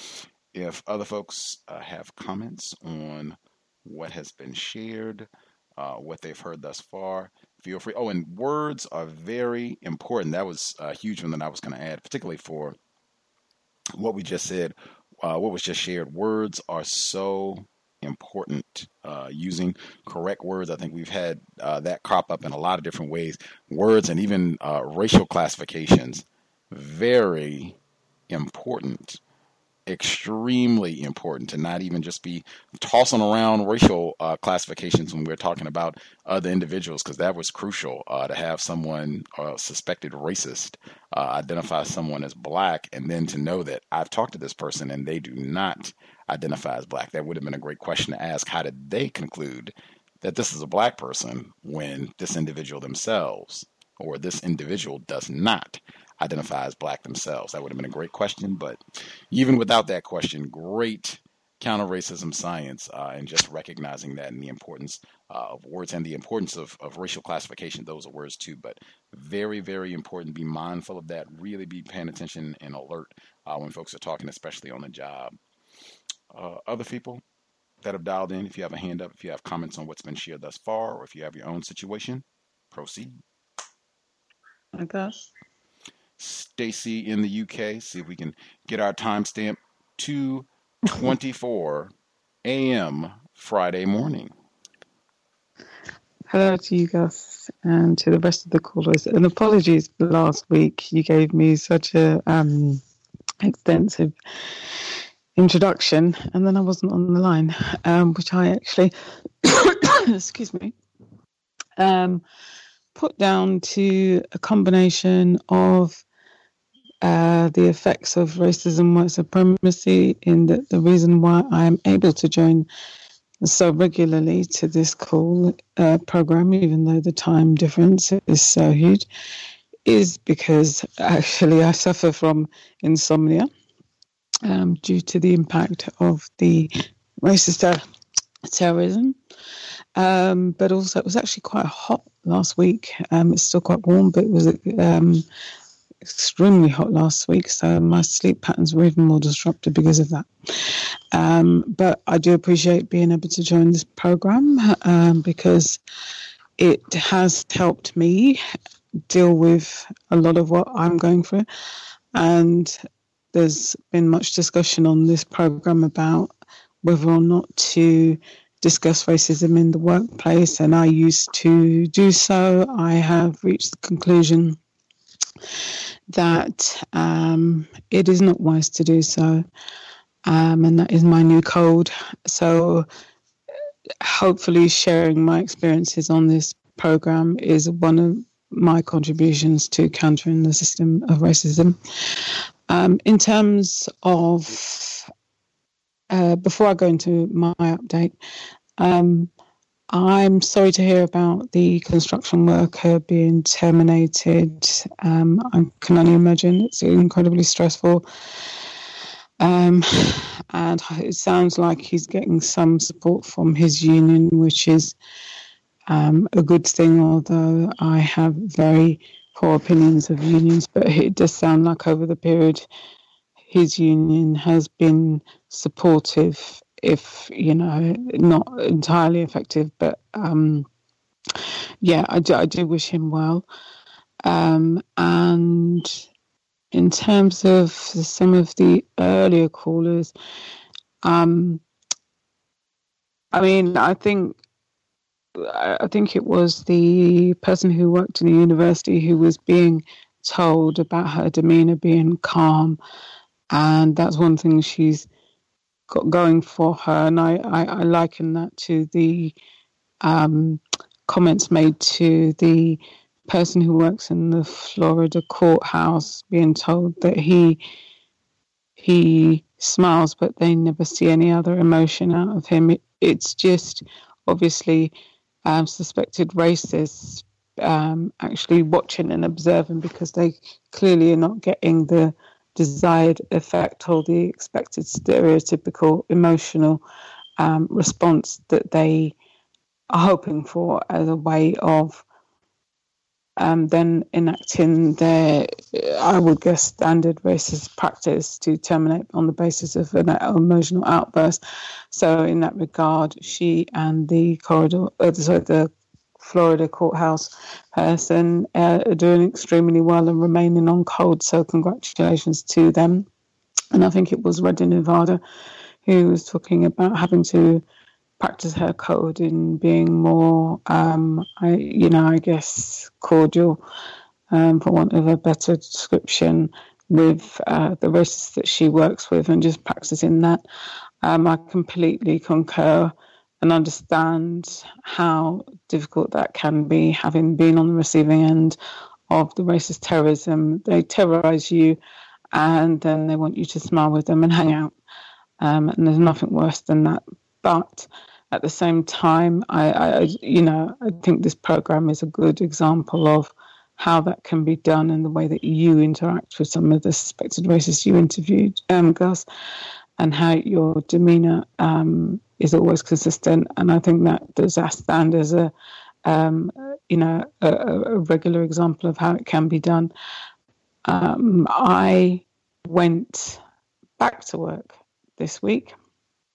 if other folks uh, have comments on what has been shared, uh, what they've heard thus far, feel free. Oh, and words are very important. That was a huge one that I was going to add, particularly for what we just said, uh, what was just shared. Words are so important. Uh, using correct words. I think we've had uh, that crop up in a lot of different ways. Words and even uh, racial classifications, very important. Extremely important to not even just be tossing around racial uh, classifications when we're talking about other individuals, because that was crucial uh, to have someone, uh, suspected racist, uh, identify someone as black, and then to know that I've talked to this person and they do not identify as black. That would have been a great question to ask. How did they conclude that this is a black person when this individual themselves or this individual does not identify as black themselves? That would have been a great question, but even without that question, great counter-racism science uh, and just recognizing that and the importance uh, of words and the importance of, of racial classification. Those are words too, but very, very important. Be mindful of that. Really be paying attention and alert uh, when folks are talking, especially on the job. Uh, other people that have dialed in, if you have a hand up, if you have comments on what's been shared thus far, or if you have your own situation, proceed. I guess. Stacy in the U K, see if we can get our timestamp. two twenty-four a.m. Friday morning. Hello to you, Gus, and to the rest of the callers. And apologies for last week. You gave me such a um, extensive introduction, and then I wasn't on the line, um, which I actually, excuse me, um, put down to a combination of uh, the effects of racism, white supremacy, in that the reason why I am able to join so regularly to this call uh, program, even though the time difference is so huge, is because actually I suffer from insomnia um, due to the impact of the racist ter- terrorism. Um, but also it was actually quite hot last week. Um, it's still quite warm, but it was um, extremely hot last week, so my sleep patterns were even more disrupted because of that. Um, but I do appreciate being able to join this program um, because it has helped me deal with a lot of what I'm going through. And there's been much discussion on this program about whether or not to discuss racism in the workplace, and I used to do so. I have reached the conclusion that um, it is not wise to do so. Um, and that is my new code. So hopefully sharing my experiences on this program is one of my contributions to countering the system of racism. Um, in terms of, uh, before I go into my update, um, I'm sorry to hear about the construction worker being terminated. Um, I can only imagine it's incredibly stressful. Um, and it sounds like he's getting some support from his union, which is um, a good thing, although I have very poor opinions of unions. But it does sound like over the period, his union has been supportive, if, you know, not entirely effective. But, um, yeah, I do, I do wish him well. Um, and in terms of some of the earlier callers, um, I mean, I think I think it was the person who worked in the university who was being told about her demeanour being calm, and that's one thing she's got going for her. And I, I, I liken that to the um, comments made to the person who works in the Florida courthouse being told that he he smiles but they never see any other emotion out of him. It, it's just obviously um, suspected racists um, actually watching and observing, because they clearly are not getting the desired effect or the expected stereotypical emotional um, response that they are hoping for, as a way of Um, then enacting their, I would guess, standard racist practice to terminate on the basis of an emotional outburst. So in that regard, she and the corridor, uh, sorry, the Florida courthouse person uh, are doing extremely well and remaining on code. So congratulations to them. And I think it was Reddy Nevada who was talking about having to practice her code in being more, um, I, you know, I guess cordial, um, for want of a better description, with uh, the racists that she works with, and just practicing that. Um, I completely concur and understand how difficult that can be, having been on the receiving end of the racist terrorism. They terrorize you, and then they want you to smile with them and hang out. Um, and there's nothing worse than that. But at the same time, I, I, you know, I think this program is a good example of how that can be done, and the way that you interact with some of the suspected racists you interviewed, um, Gus, and how your demeanour um, is always consistent. And I think that does stand as a, um, you know, a, a regular example of how it can be done. Um, I went back to work this week.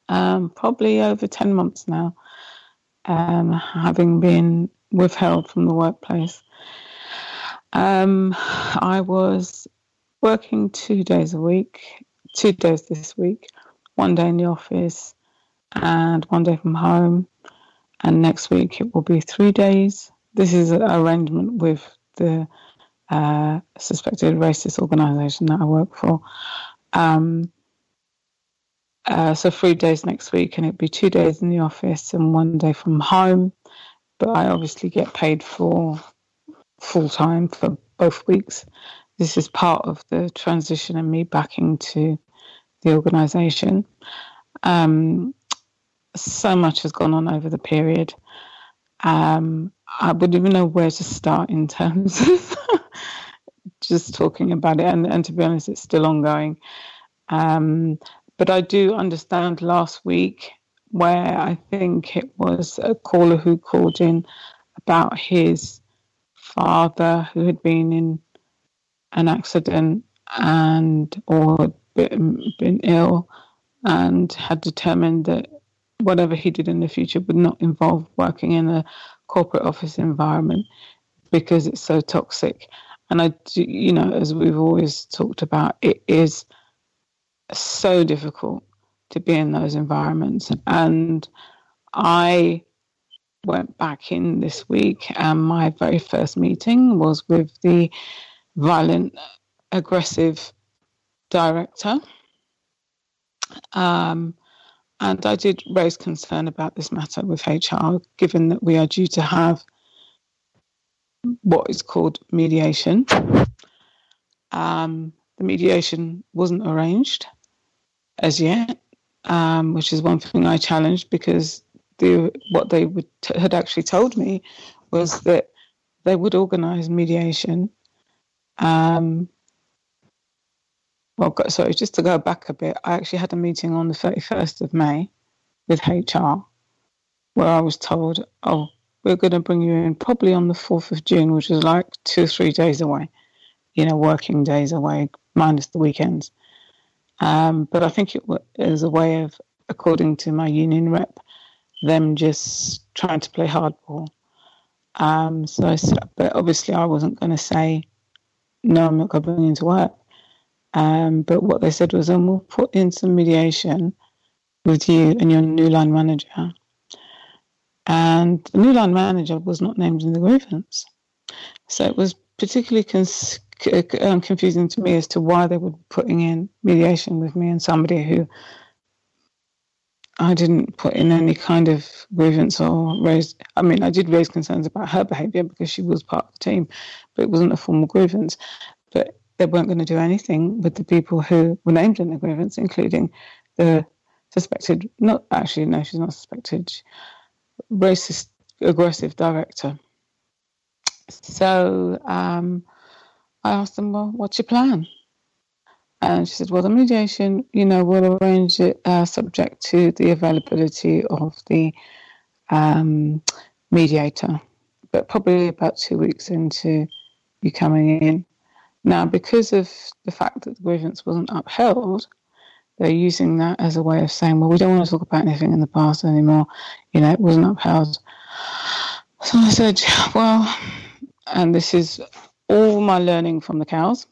um, probably over ten months now, um, having been withheld from the workplace. Um, I was working two days a week, two days this week, one day in the office and one day from home. And next week it will be three days. This is an arrangement with the uh, suspected racist organisation that I work for. Um, uh, so three days next week, and it'll be two days in the office and one day from home. But I obviously get paid for full time for both weeks. This is part of the transition and me back into the organisation. Um, so much has gone on over the period. Um, I wouldn't even know where to start in terms of just talking about it. And, and to be honest, it's still ongoing. Um, but I do understand last week where I think it was a caller who called in about his father who had been in an accident and or been, been ill and had determined that whatever he did in the future would not involve working in a corporate office environment because it's so toxic. And I do, you know, as we've always talked about, it is so difficult to be in those environments. And I went back in this week, and my very first meeting was with the violent, aggressive director. Um, and I did raise concern about this matter with H R, given that we are due to have what is called mediation. Um, the mediation wasn't arranged as yet, um, which is one thing I challenged because the, what they would t- had actually told me was that they would organise mediation. Um, well, sorry, just to go back a bit, I actually had a meeting on the thirty-first of May with H R where I was told, oh, we're going to bring you in probably on the fourth of June, which is like two or three days away, you know, working days away, minus the weekends. Um, but I think it was a way of, according to my union rep, them just trying to play hardball. Um, so, I, but obviously I wasn't going to say, no, I'm not going to bring you into work. Um, but what they said was, um, we'll put in some mediation with you and your new line manager. And the new line manager was not named in the grievance. So it was particularly cons- um, confusing to me as to why they were putting in mediation with me and somebody who I didn't put in any kind of grievance or raise. I mean, I did raise concerns about her behaviour because she was part of the team, but it wasn't a formal grievance. But they weren't going to do anything with the people who were named in the grievance, including the suspected, not actually, no, she's not suspected, racist, aggressive director. So um, I asked them, well, what's your plan? And she said, well, the mediation, you know, we'll arrange it uh, subject to the availability of the um, mediator, but probably about two weeks into you coming in. Now, because of the fact that the grievance wasn't upheld, they're using that as a way of saying, well, we don't want to talk about anything in the past anymore. You know, it wasn't upheld. So I said, well, and this is all my learning from the cows.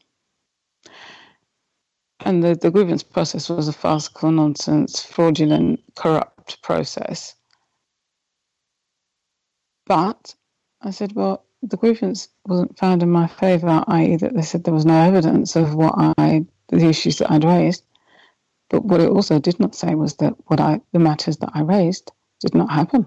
And the, the grievance process was a farcical, nonsense, fraudulent, corrupt process. But I said, well, the grievance wasn't found in my favour, that is that they said there was no evidence of what I, the issues that I'd raised. But what it also did not say was that what I, the matters that I raised did not happen.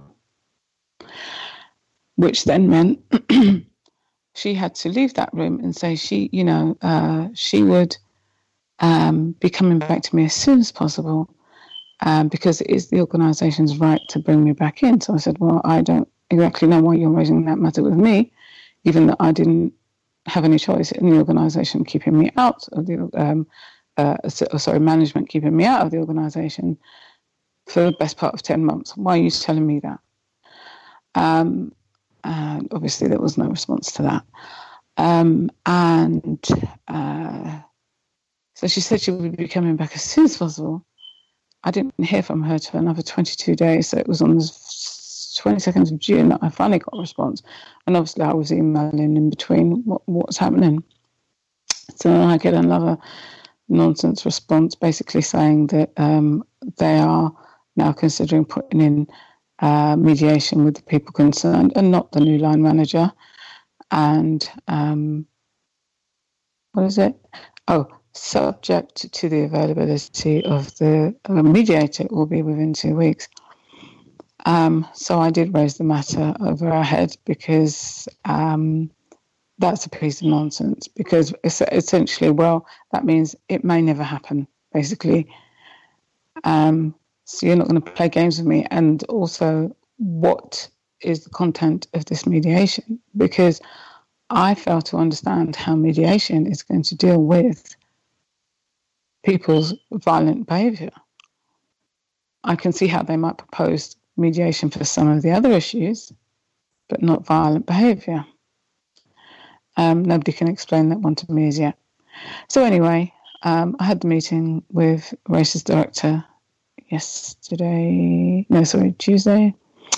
Which then meant she had to leave that room and say she, you know, uh, she would um, be coming back to me as soon as possible um, because it is the organisation's right to bring me back in. So I said, well, I don't exactly know why you're raising that matter with me, even though I didn't have any choice in the organisation keeping me out of the, um, uh, sorry, management keeping me out of the organisation for the best part of ten months. Why are you telling me that? Um, and obviously there was no response to that. Um, and uh, so she said she would be coming back as soon as possible. I didn't hear from her till another twenty-two days. So it was on the twenty-second of June that I finally got a response. And obviously I was emailing in between what, what's happening. So then I get another nonsense response basically saying that um, they are now considering putting in uh, mediation with the people concerned and not the new line manager. And um, what is it? Oh, subject to the availability of the uh, mediator, it will be within two weeks. Um, so I did raise the matter over our head because um, that's a piece of nonsense. Because it's essentially, well, that means it may never happen, basically. Um, so you're not going to play games with me. And also, what is the content of this mediation? Because I fail to understand how mediation is going to deal with people's violent behaviour. I can see how they might propose mediation for some of the other issues, but not violent behaviour. Um, nobody can explain that one to me as yet. So anyway, um, I had the meeting with Race's director yesterday, no, sorry, Tuesday,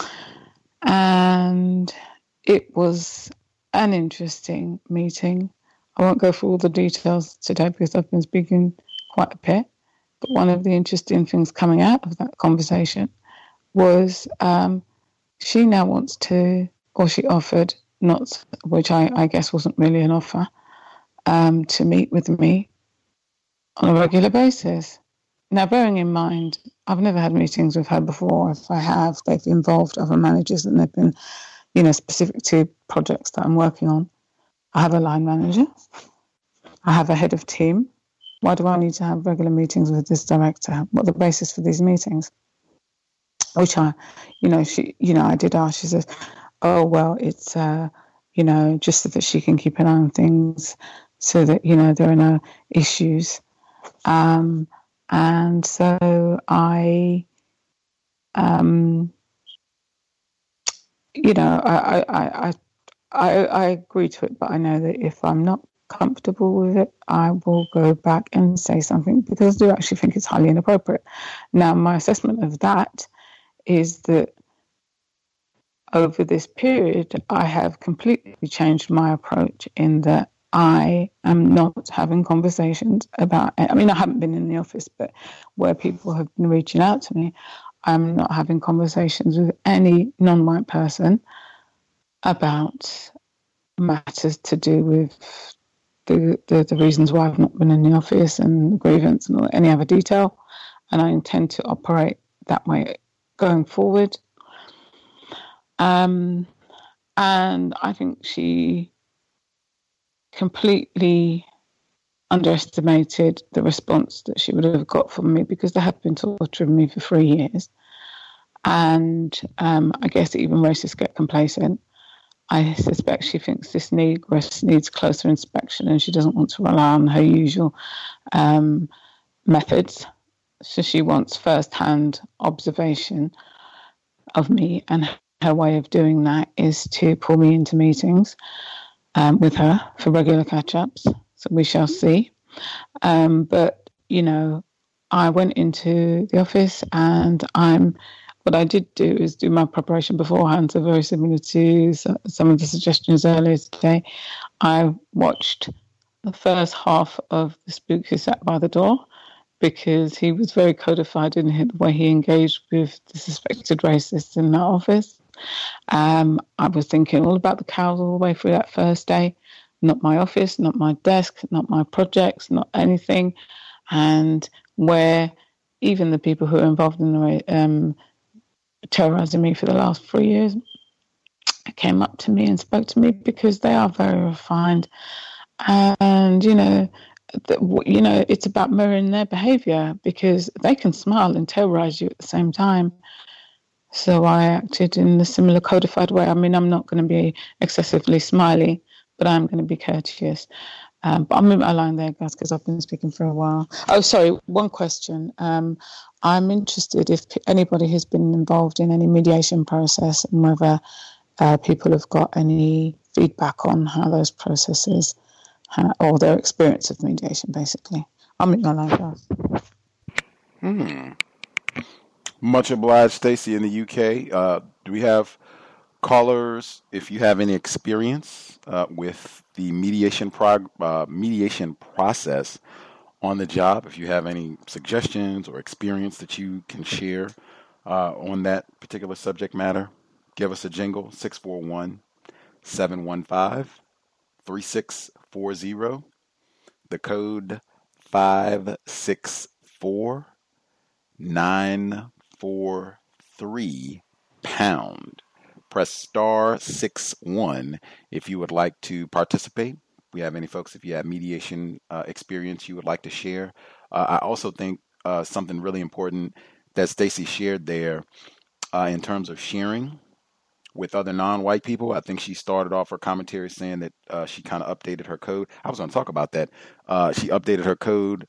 and it was an interesting meeting. I won't go through all the details today because I've been speaking quite a bit, but one of the interesting things coming out of that conversation was um, she now wants to, or she offered, not, which I, I guess wasn't really an offer, um, to meet with me on a regular basis. Now, bearing in mind, I've never had meetings with her before. If I have, they've involved other managers and they've been, you know, specific to projects that I'm working on. I have a line manager. I have a head of team. Why do I need to have regular meetings with this director? What are the basis for these meetings? Which I, you know, she, you know, I did ask. She says, "Oh well, it's, uh, you know, just so that she can keep an eye on things, so that you know there are no issues." Um, and so I, um, you know, I, I, I, I, I agree to it, but I know that if I'm not comfortable with it, I will go back and say something because I do actually think it's highly inappropriate. Now, my assessment of that is that over this period, I have completely changed my approach in that I am not having conversations about, I mean, I haven't been in the office, but where people have been reaching out to me, I'm not having conversations with any non-white person about matters to do with the, the, the reasons why I've not been in the office and the grievance and any other detail. And I intend to operate that way going forward. Um, and I think she completely underestimated the response that she would have got from me because they have been torturing me for three years. And um, I guess even racists get complacent. I suspect she thinks this negress needs closer inspection and she doesn't want to rely on her usual um, methods. So she wants first-hand observation of me, and her way of doing that is to pull me into meetings um, with her for regular catch-ups. So we shall see. Um, but, you know, I went into the office and I'm... What I did do is do my preparation beforehand, so very similar to some of the suggestions earlier today. I watched the first half of The Spook Who Sat by the Door because he was very codified in the way he engaged with the suspected racists in that office. Um, I was thinking all about the cows all the way through that first day. Not my office, not my desk, not my projects, not anything. And where even the people who are involved in the um, terrorizing me for the last three years came up to me and spoke to me because they are very refined, and you know, the, you know, it's about mirroring their behaviour because they can smile and terrorize you at the same time. So I acted in a similar codified way. I mean, I'm not going to be excessively smiley, but I'm going to be courteous. Um, but I'll move my line there, guys, because I've been speaking for a while. Oh, sorry, one question. Um, I'm interested if anybody has been involved in any mediation process and whether uh, people have got any feedback on how those processes how, or their experience of mediation, basically. I'll move my line, guys. Hmm. Much obliged, Stacy in the U K. Uh, do we have callers? If you have any experience uh, with the mediation prog- uh, mediation process on the job, if you have any suggestions or experience that you can share uh, on that particular subject matter, give us a jingle, six four one, seven one five, three six four zero, the code five six four nine four three pound. Press star six one if you would like to participate. We have any folks, if you have mediation uh, experience you would like to share. Uh, I also think uh, something really important that Stacy shared there uh, in terms of sharing with other non-white people. I think she started off her commentary saying that uh, she kind of updated her code. I was going to talk about that. Uh, she updated her code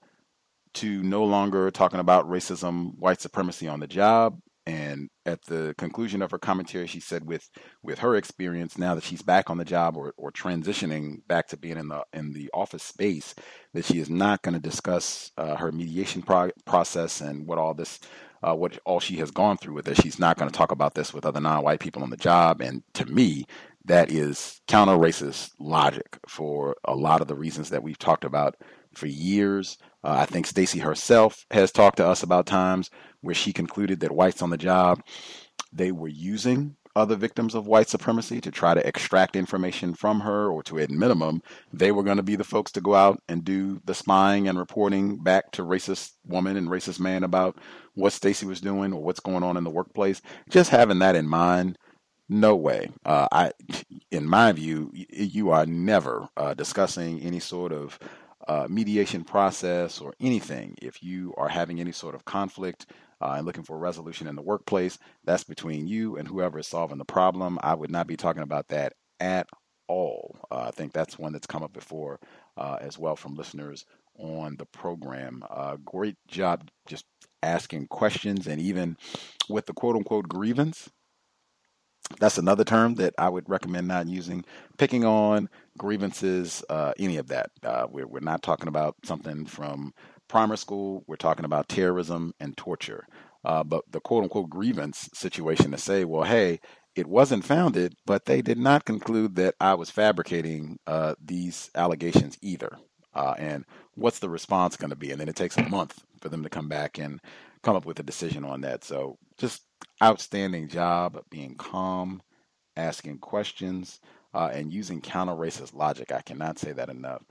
to no longer talking about racism, white supremacy on the job. And at the conclusion of her commentary, she said with with her experience now that she's back on the job or, or transitioning back to being in the in the office space, that she is not going to discuss uh, her mediation pro- process and what all this, uh, what all she has gone through with it. She's not going to talk about this with other non-white people on the job. And to me, that is counter-racist logic for a lot of the reasons that we've talked about for years. Uh, I think Stacy herself has talked to us about times where she concluded that whites on the job, they were using other victims of white supremacy to try to extract information from her, or to, at minimum, they were going to be the folks to go out and do the spying and reporting back to racist woman and racist man about what Stacy was doing or what's going on in the workplace. Just having that in mind, no way. Uh, I, in my view, you are never uh, discussing any sort of Uh, mediation process or anything. If you are having any sort of conflict uh, and looking for a resolution in the workplace, that's between you and whoever is solving the problem. I would not be talking about that at all. Uh, I think that's one that's come up before uh, as well from listeners on the program. Uh, great job just asking questions, and even with the quote unquote grievance. That's another term that I would recommend not using. Picking on grievances, uh, any of that. Uh, we're, we're not talking about something from primary school. We're talking about terrorism and torture. Uh, but the quote unquote grievance situation to say, well, hey, it wasn't founded, but they did not conclude that I was fabricating uh, these allegations either. Uh, and what's the response going to be? And then it takes a month for them to come back and come up with a decision on that. So just outstanding job of being calm, asking questions, uh, and using counter-racist logic. I cannot say that enough.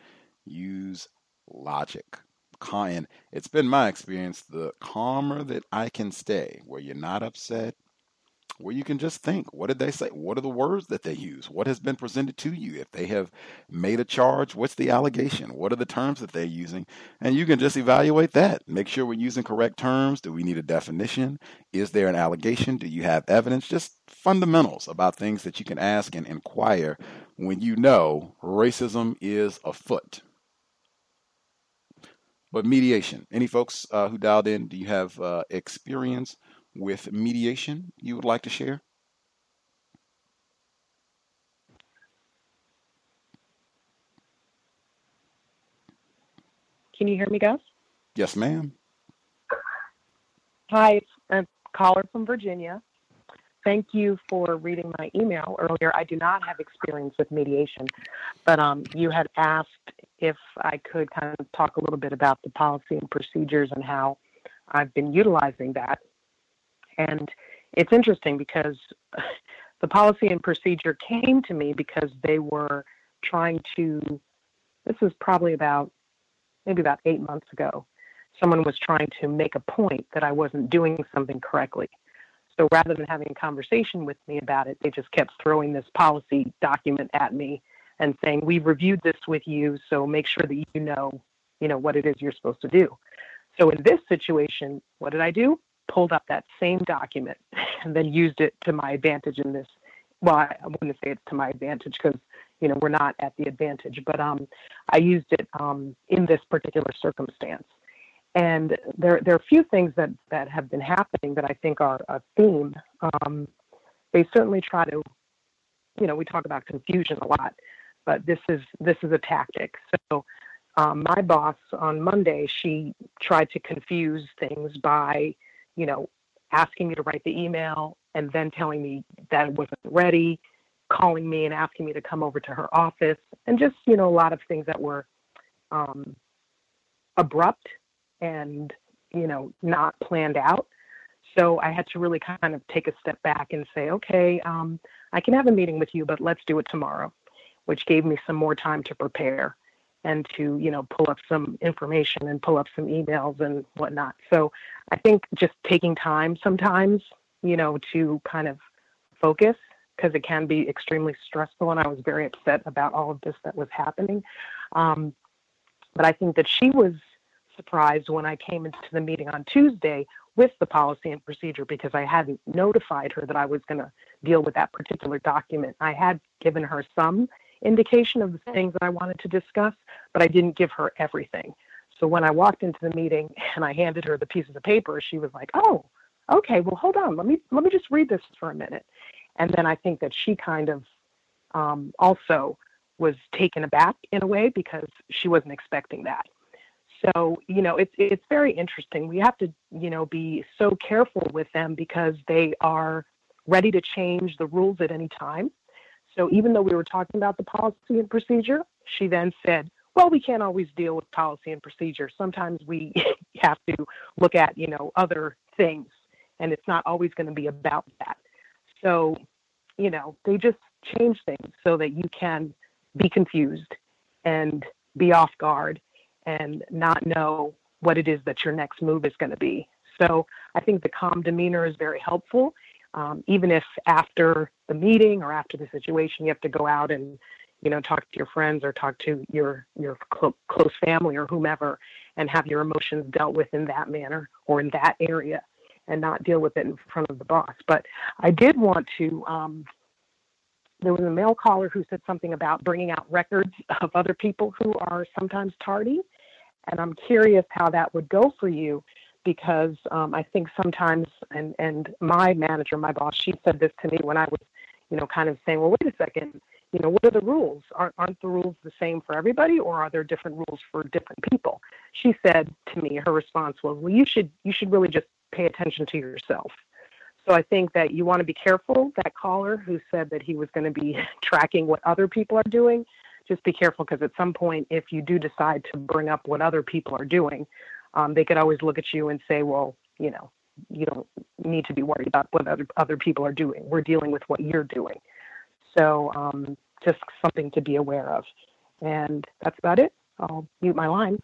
Use logic. And it's been my experience, the calmer that I can stay, where you're not upset, where you can just think, what did they say? What are the words that they use? What has been presented to you? If they have made a charge, what's the allegation? What are the terms that they're using? And you can just evaluate that. Make sure we're using correct terms. Do we need a definition? Is there an allegation? Do you have evidence? Just fundamentals about things that you can ask and inquire when you know racism is afoot. But mediation, any folks uh, who dialed in, do you have uh, experience with mediation you would like to share? Can you hear me, Gus? Yes, ma'am. Hi, it's a caller from Virginia. Thank you for reading my email earlier. I do not have experience with mediation, but um, you had asked if I could kind of talk a little bit about the policy and procedures and how I've been utilizing that. And it's interesting because the policy and procedure came to me because they were trying to, this is probably about, maybe about eight months ago, someone was trying to make a point that I wasn't doing something correctly. So rather than having a conversation with me about it, they just kept throwing this policy document at me and saying, we've reviewed this with you, so make sure that you know, you know, what it is you're supposed to do. So in this situation, what did I do? Pulled up that same document and then used it to my advantage in this. Well, I wouldn't say it's to my advantage because, you know, we're not at the advantage, but um, I used it um, in this particular circumstance. And there, there are a few things that, that have been happening that I think are a theme. Um, they certainly try to, you know, we talk about confusion a lot, but this is this is a tactic. So um, my boss on Monday, she tried to confuse things by, you know, asking me to write the email and then telling me that it wasn't ready, calling me and asking me to come over to her office, and just, you know, a lot of things that were um, abrupt and, you know, not planned out. So I had to really kind of take a step back and say, okay, um, I can have a meeting with you, but let's do it tomorrow, which gave me some more time to prepare and to, you know, pull up some information and pull up some emails and whatnot. So I think just taking time sometimes, you know, to kind of focus, because it can be extremely stressful, and I was very upset about all of this that was happening. Um, but I think that she was surprised when I came into the meeting on Tuesday with the policy and procedure, because I hadn't notified her that I was going to deal with that particular document. I had given her some indication of the things that I wanted to discuss, but I didn't give her everything. So when I walked into the meeting and I handed her the pieces of paper, she was like, oh, okay, well, hold on. Let me, let me just read this for a minute. And then I think that she kind of um, also was taken aback in a way, because she wasn't expecting that. So, you know, it's it's very interesting. We have to, you know, be so careful with them, because they are ready to change the rules at any time. So even though we were talking about the policy and procedure, she then said, well, we can't always deal with policy and procedure. Sometimes we have to look at, you know, other things, and it's not always going to be about that. So, you know, they just change things so that you can be confused and be off guard and not know what it is that your next move is going to be. So I think the calm demeanor is very helpful. Um, even if after the meeting or after the situation, you have to go out and, you know, talk to your friends or talk to your, your cl- close family or whomever, and have your emotions dealt with in that manner or in that area, and not deal with it in front of the boss. But I did want to, um, there was a male caller who said something about bringing out records of other people who are sometimes tardy. And I'm curious how that would go for you, because um, I think sometimes, and, and my manager, my boss, she said this to me when I was, you know, kind of saying, well, wait a second, you know, what are the rules? Aren't, aren't the rules the same for everybody, or are there different rules for different people? She said to me, her response was, well, you should, you should really just pay attention to yourself. So I think that you want to be careful. That caller who said that he was going to be tracking what other people are doing, just be careful, because at some point, if you do decide to bring up what other people are doing, um, they could always look at you and say, well, you know, you don't need to be worried about what other, other people are doing. We're dealing with what you're doing. So um, just something to be aware of. And that's about it. I'll mute my line.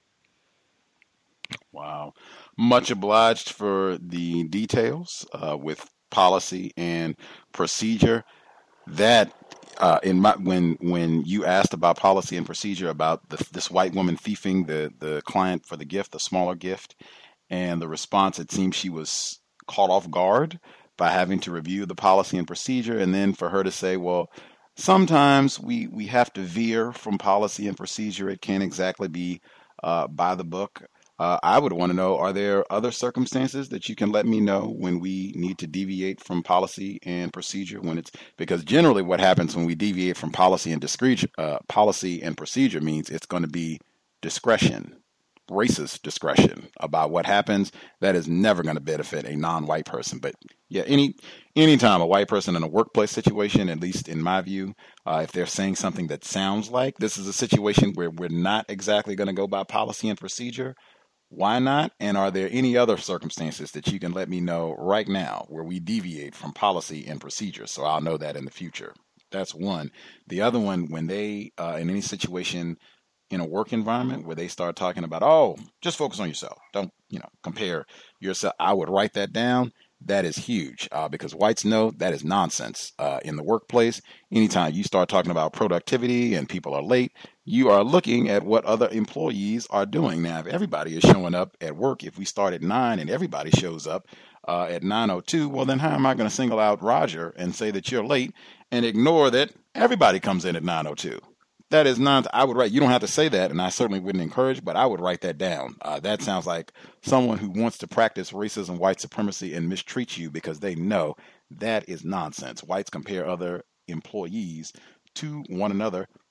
Wow. Much obliged for the details uh, with policy and procedure. That uh, in my when when you asked about policy and procedure about the, this white woman thieving the the client for the gift, the smaller gift, and the response, it seems she was caught off guard by having to review the policy and procedure, and then for her to say, well, sometimes we we have to veer from policy and procedure. It can't exactly be uh, by the book. Uh, I would want to know, are there other circumstances that you can let me know when we need to deviate from policy and procedure? When it's because generally what happens when we deviate from policy and discre- uh, policy and procedure means it's going to be discretion, racist discretion about what happens. That is never going to benefit a non-white person. But yeah, any anytime a white person in a workplace situation, at least in my view, uh, if they're saying something that sounds like this is a situation where we're not exactly going to go by policy and procedure, why not? And are there any other circumstances that you can let me know right now where we deviate from policy and procedure, so I'll know that in the future? That's one. The other one, when they, uh, in any situation in a work environment where they start talking about, oh, just focus on yourself. Don't, you know, compare yourself. I would write that down. That is huge uh, because whites know that is nonsense uh, in the workplace. Anytime you start talking about productivity and people are late, you are looking at what other employees are doing. Now, if everybody is showing up at work, if we start at nine and everybody shows up uh, at nine oh two, well, then how am I going to single out Roger and say that you're late and ignore that everybody comes in at nine oh two? That is not, I would write, you don't have to say that, and I certainly wouldn't encourage, but I would write that down. Uh, that sounds like someone who wants to practice racism, white supremacy, and mistreat you because they know that is nonsense. Whites compare other employees to one another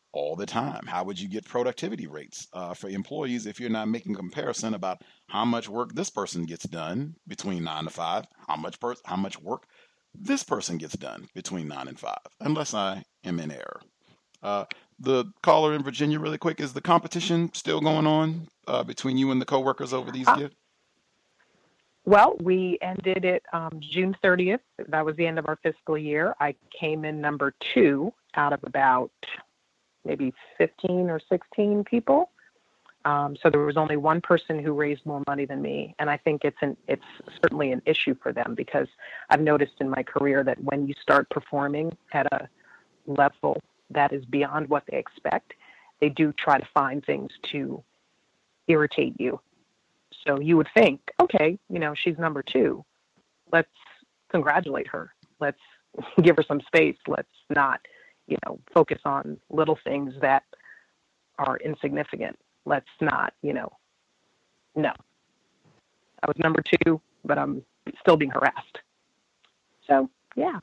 all the time. How would you get productivity rates uh, for employees if you're not making comparison about how much work this person gets done between nine to five, how much per- how much work this person gets done between nine and five, unless I am in error. Uh, the caller in Virginia, really quick, is the competition still going on uh, between you and the coworkers over these Uh, gifts? Well, we ended it um, June thirtieth. That was the end of our fiscal year. I came in number two out of about maybe fifteen or sixteen people. Um, so there was only one person who raised more money than me, and I think it's an it's certainly an issue for them, because I've noticed in my career that when you start performing at a level that is beyond what they expect, they do try to find things to irritate you. So you would think, okay, you know, she's number two. Let's congratulate her. Let's give her some space. Let's not, you know, focus on little things that are insignificant. Let's not, you know, no. I was number two, but I'm still being harassed. So, yeah.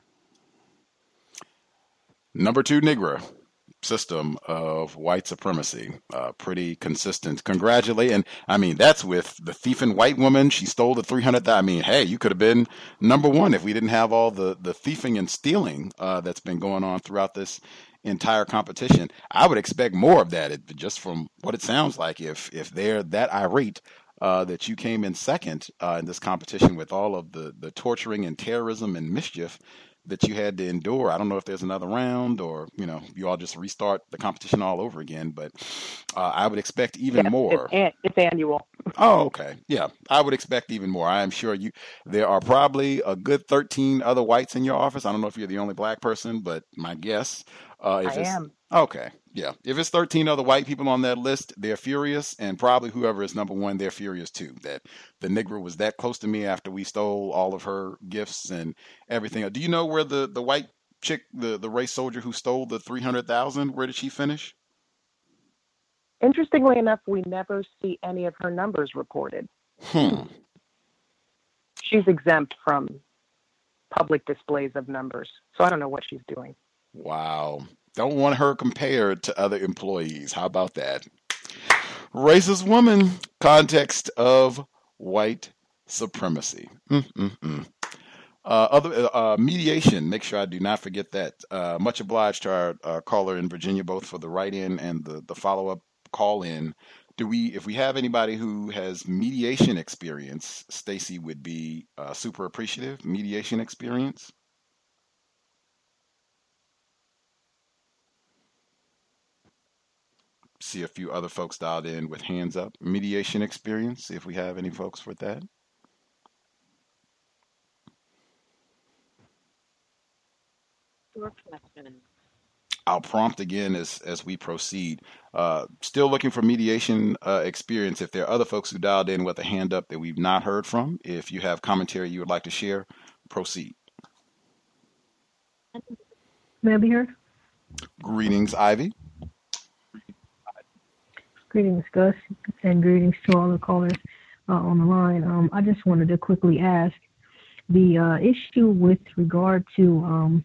Number two, Negra. System of white supremacy, uh, pretty consistent. Congratulate, and I mean that's with the thieving white woman. She stole the three hundred. I mean, hey, you could have been number one if we didn't have all the the thieving and stealing uh, that's been going on throughout this entire competition. I would expect more of that. It, just from what it sounds like, if if they're that irate uh, that you came in second uh, in this competition with all of the the torturing and terrorism and mischief that you had to endure. I don't know if there's another round or, you know, you all just restart the competition all over again, but uh, I would expect even Yes, more. It's, it's annual. Oh, okay. Yeah, I would expect even more. I am sure you. There are probably a good thirteen other whites in your office. I don't know if you're the only black person, but my guess, uh, if I it's am. okay, yeah, if it's thirteen other white people on that list, they're furious, and probably whoever is number one, they're furious too. That the Negro was that close to me after we stole all of her gifts and everything. Do you know where the the white chick, the the race soldier who stole the three hundred thousand, where did she finish? Interestingly enough, we never see any of her numbers reported. Hmm. She's exempt from public displays of numbers, so I don't know what she's doing. Wow. Don't want her compared to other employees. How about that? Racist woman, context of white supremacy. Mm-mm-mm. Uh, other uh, mediation. Make sure I do not forget that. Uh, much obliged to our uh, caller in Virginia, both for the write-in and the, the follow-up call-in. Do we, if we have anybody who has mediation experience, Stacy would be uh, super appreciative. Mediation experience. See a few other folks dialed in with hands up. Mediation experience. See if we have any folks with that. I'll prompt again as as we proceed. Uh, still looking for mediation uh, experience. If there are other folks who dialed in with a hand up that we've not heard from, if you have commentary you would like to share, proceed. May I be heard? Greetings, Ivy. Greetings, Gus, and greetings to all the callers uh, on the line. Um, I just wanted to quickly ask the uh, issue with regard to um,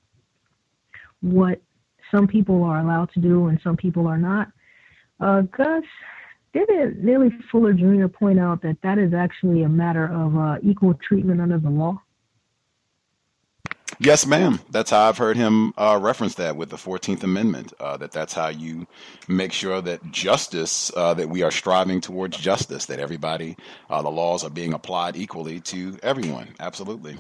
what some people are allowed to do and some people are not. Uh, Gus, didn't Neely Fuller Junior point out that that is actually a matter of uh, equal treatment under the law? Yes, ma'am. That's how I've heard him uh, reference that with the fourteenth Amendment, uh, that that's how you make sure that justice, uh, that we are striving towards justice, that everybody, uh, the laws are being applied equally to everyone. Absolutely.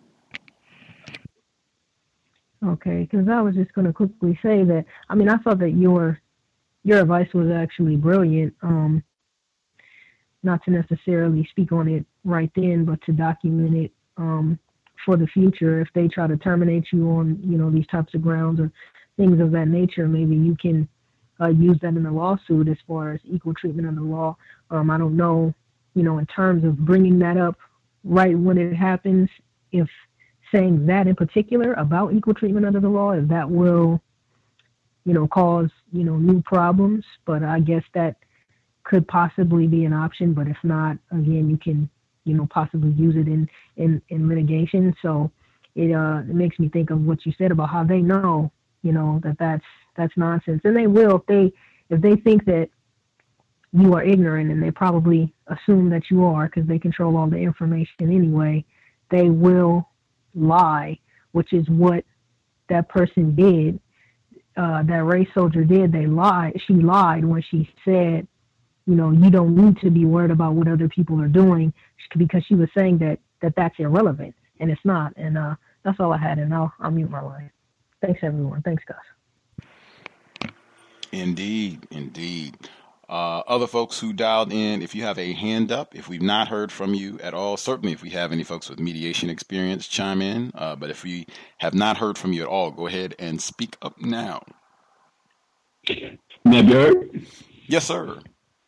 Okay, because I was just going to quickly say that, I mean, I thought that your your advice was actually brilliant, um, not to necessarily speak on it right then, but to document it um, for the future. If they try to terminate you on, you know, these types of grounds or things of that nature, maybe you can uh, use that in a lawsuit as far as equal treatment under the law. Um, I don't know, you know, in terms of bringing that up right when it happens, if saying that in particular about equal treatment under the law, if that will, you know, cause, you know, new problems. But I guess that could possibly be an option. But if not, again, you can, you know, possibly use it in, in, in litigation. So it, uh, it makes me think of what you said about how they know, you know, that that's that's nonsense. And they will if they if they think that you are ignorant, and they probably assume that you are because they control all the information anyway. They will lie, which is what that person did. Uh, that race soldier did. They lied. She lied when she said, you know, you don't need to be worried about what other people are doing, because she was saying that, that that's irrelevant, and it's not. And uh, that's all I had, and I'll, I'll mute my line. Thanks, everyone. Thanks, guys. Indeed, indeed. Uh, other folks who dialed in, if you have a hand up, if we've not heard from you at all, certainly if we have any folks with mediation experience, chime in. Uh, but if we have not heard from you at all, go ahead and speak up now. May I be heard? Yes, sir.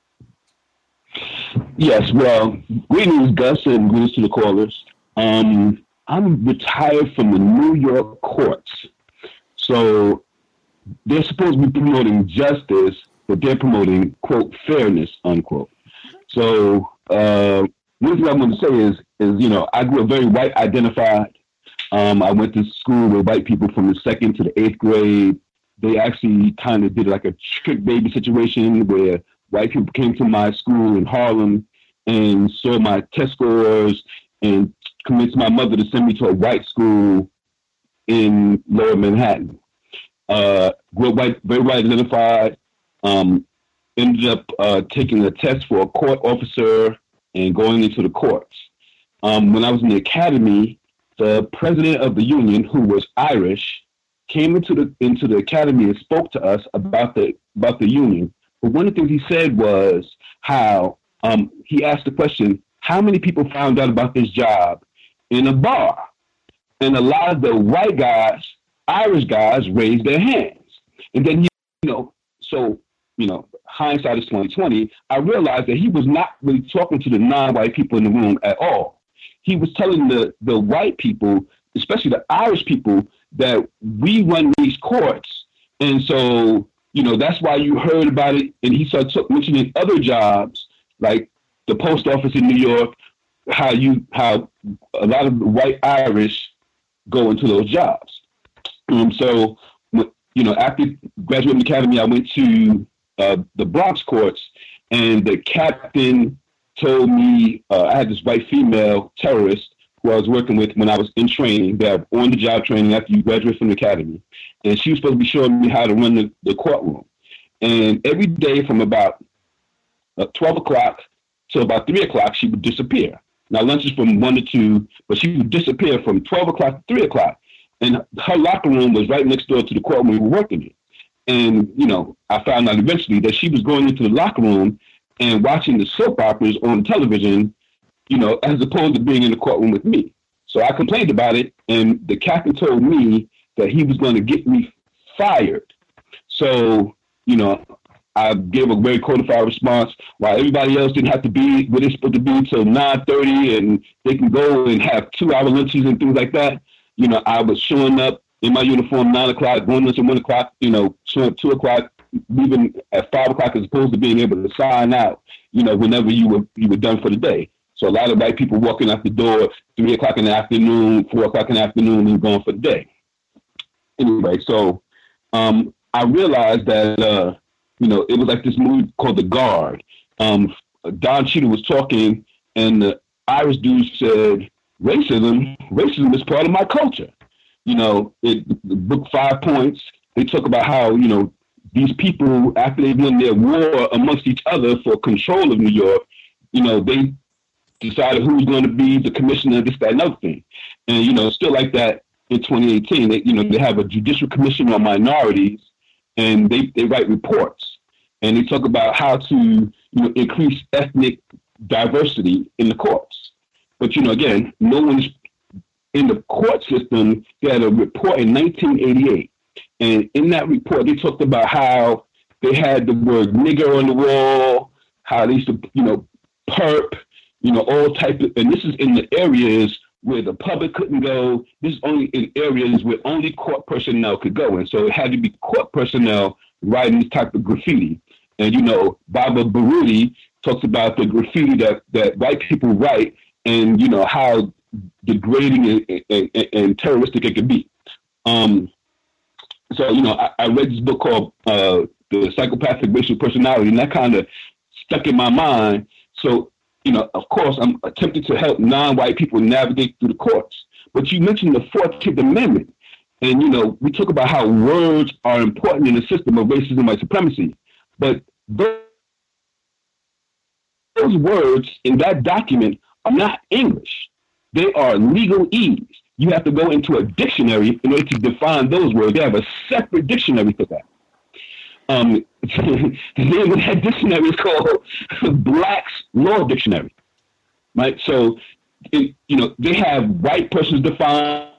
Yes, well, greetings, Gus, and greetings to the callers. Um, I'm retired from the New York courts. So they're supposed to be promoting justice, but they're promoting, quote, fairness, unquote. So uh, one thing I want to say is, is, you know, I grew up very white identified. Um, I went to school with white people from the second to the eighth grade. They actually kind of did like a trick baby situation where white people came to my school in Harlem and saw my test scores and convinced my mother to send me to a white school in Lower Manhattan. Uh, grew up white, very white identified. Um, ended up uh, taking a test for a court officer and going into the courts. Um, when I was in the academy, the president of the union, who was Irish, came into the into the academy and spoke to us about the about the union. But one of the things he said was how um, he asked the question, how many people found out about this job in a bar? And a lot of the white guys, Irish guys, raised their hands. And then he, you know, so, you know, hindsight is twenty twenty. I realized that he was not really talking to the non-white people in the room at all. He was telling the, the white people, especially the Irish people, that we run these courts. And so, you know, that's why you heard about it. And he started t- mentioning other jobs, like the post office in New York, how you, how a lot of white Irish go into those jobs. Um, so, you know, after graduating the academy, I went to uh, the Bronx courts, and the captain told me uh, I had this white female terrorist who I was working with when I was in training. They have on-the-job training after you graduate from the academy. And she was supposed to be showing me how to run the, the courtroom. And every day from about uh, twelve o'clock to about three o'clock, she would disappear. Now, lunch is from one to two, but she would disappear from twelve o'clock to three o'clock. And her locker room was right next door to the courtroom we were working in. And, you know, I found out eventually that she was going into the locker room and watching the soap operas on television, you know, as opposed to being in the courtroom with me. So I complained about it, and the captain told me that he was going to get me fired. So, you know, I gave a very codified response, while everybody else didn't have to be where they're supposed to be until nine thirty, and they can go and have two-hour lunches and things like that. You know, I was showing up in my uniform nine o'clock, going lunch at one o'clock, you know, showing up two o'clock, leaving at five o'clock, as opposed to being able to sign out, you know, whenever you were you were done for the day. So a lot of white people walking out the door three o'clock in the afternoon, four o'clock in the afternoon, and going for the day. Anyway, so um, I realized that, uh, you know, it was like this movie called The Guard. Um, Don Cheadle was talking, and the Irish dude said, racism, racism is part of my culture. You know, it, the book Five Points, they talk about how, you know, these people, after they won their war amongst each other for control of New York, you know, they decided who was going to be the commissioner, this, that, and other thing. And, you know, still like that in twenty eighteen, they, you know, they have a judicial commission on minorities, and they, they write reports. And they talk about how to, you know, increase ethnic diversity in the courts. But, you know, again, no one's in the court system. They had a report in nineteen eighty-eight. And in that report, they talked about how they had the word nigger on the wall, how they used to, you know, perp, you know, all type of, and this is in the areas where the public couldn't go. This is only in areas where only court personnel could go. And so it had to be court personnel writing this type of graffiti. And, you know, Baba Baruti talks about the graffiti that, that white people write, and, you know, how degrading and, and, and terroristic it could be. Um, so, you know, I, I read this book called uh, The Psychopathic Racial Personality, and that kind of stuck in my mind. So, you know, of course, I'm attempting to help non-white people navigate through the courts. But you mentioned the fourteenth Amendment. And, you know, we talk about how words are important in the system of racism and white supremacy. But those, those words in that document are not English. They are legalese. You have to go into a dictionary in order to define those words. They have a separate dictionary for that. Um, the name of that dictionary is called Black's Law Dictionary, right? So, it, you know, they have white persons defined.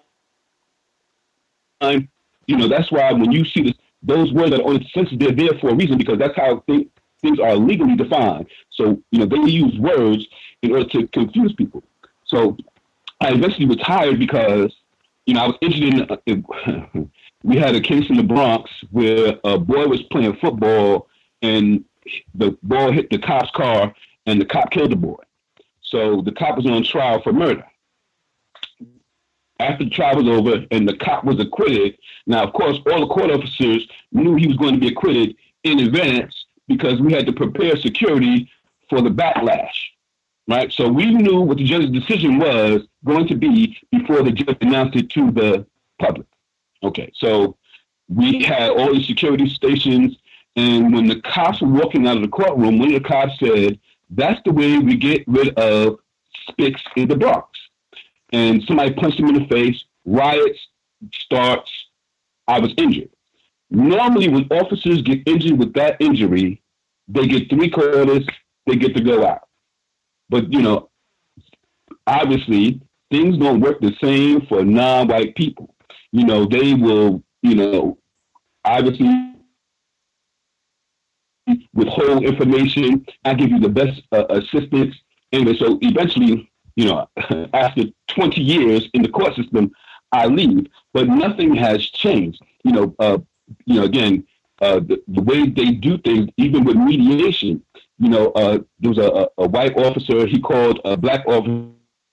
You know, that's why when you see this, those words that are on the census, they're there for a reason, because that's how th- things are legally defined. So, you know, they use words in order to confuse people. So I eventually retired because, you know, I was interested in, uh, we had a case in the Bronx where a boy was playing football and the ball hit the cop's car and the cop killed the boy. So the cop was on trial for murder. After the trial was over and the cop was acquitted, now, of course, all the court officers knew he was going to be acquitted in advance because we had to prepare security for the backlash, right? So we knew what the judge's decision was going to be before the judge announced it to the public. Okay, so we had all these security stations, and when the cops were walking out of the courtroom, one of the cops said, "That's the way we get rid of spics in the Bronx." And somebody punched him in the face, riots starts, I was injured. Normally when officers get injured with that injury, they get three quarters, they get to go out. But, you know, obviously things don't work the same for non-white people. You know, they will, you know, obviously withhold information. I give you the best uh, assistance. Anyway, so eventually, you know, after twenty years in the court system, I leave, but nothing has changed. You know, uh, you know, again, uh, the, the way they do things, even with mediation, you know, uh, there was a, a white officer, he called a black officer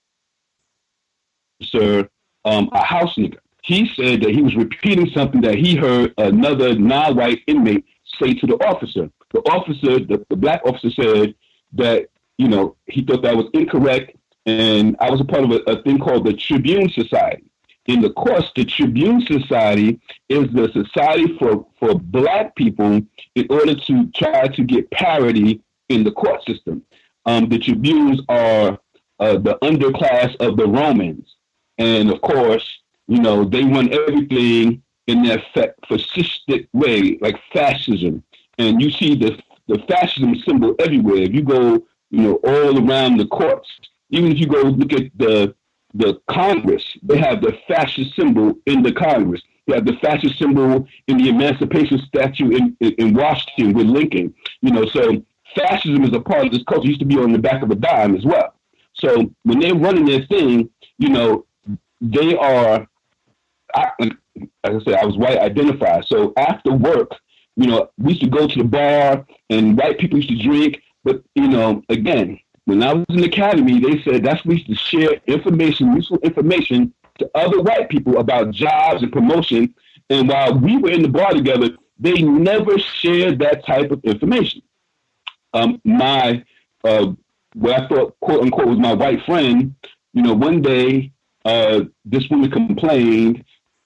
um, a house nigger. He said that he was repeating something that he heard another non-white inmate say to the officer. The officer, the, the black officer said that, you know, he thought that was incorrect. And I was a part of a, a thing called the Tribune Society. In the course, the Tribune Society is the society for, for black people in order to try to get parity in the court system. Um, the Tribunes are uh, the underclass of the Romans. And of course, you know, they run everything in their fa- fascistic way, like fascism. And you see the, the fascism symbol everywhere. If you go, you know, all around the courts, even if you go look at the the Congress, they have the fascist symbol in the Congress. They have the fascist symbol in the Emancipation Statue in, in, in Washington with Lincoln. You know, so fascism is a part of this culture. It used to be on the back of a dime as well. So when they're running their thing, you know, they are, I, like I said, I was white identified. So after work, you know, we used to go to the bar and white people used to drink. But, you know, again, when I was in the academy, they said that's we used to share information, useful information to other white people about jobs and promotion. And while we were in the bar together, they never shared that type of information. Um, my, uh, what I thought, quote unquote, was my white friend, you know, one day uh, this woman complained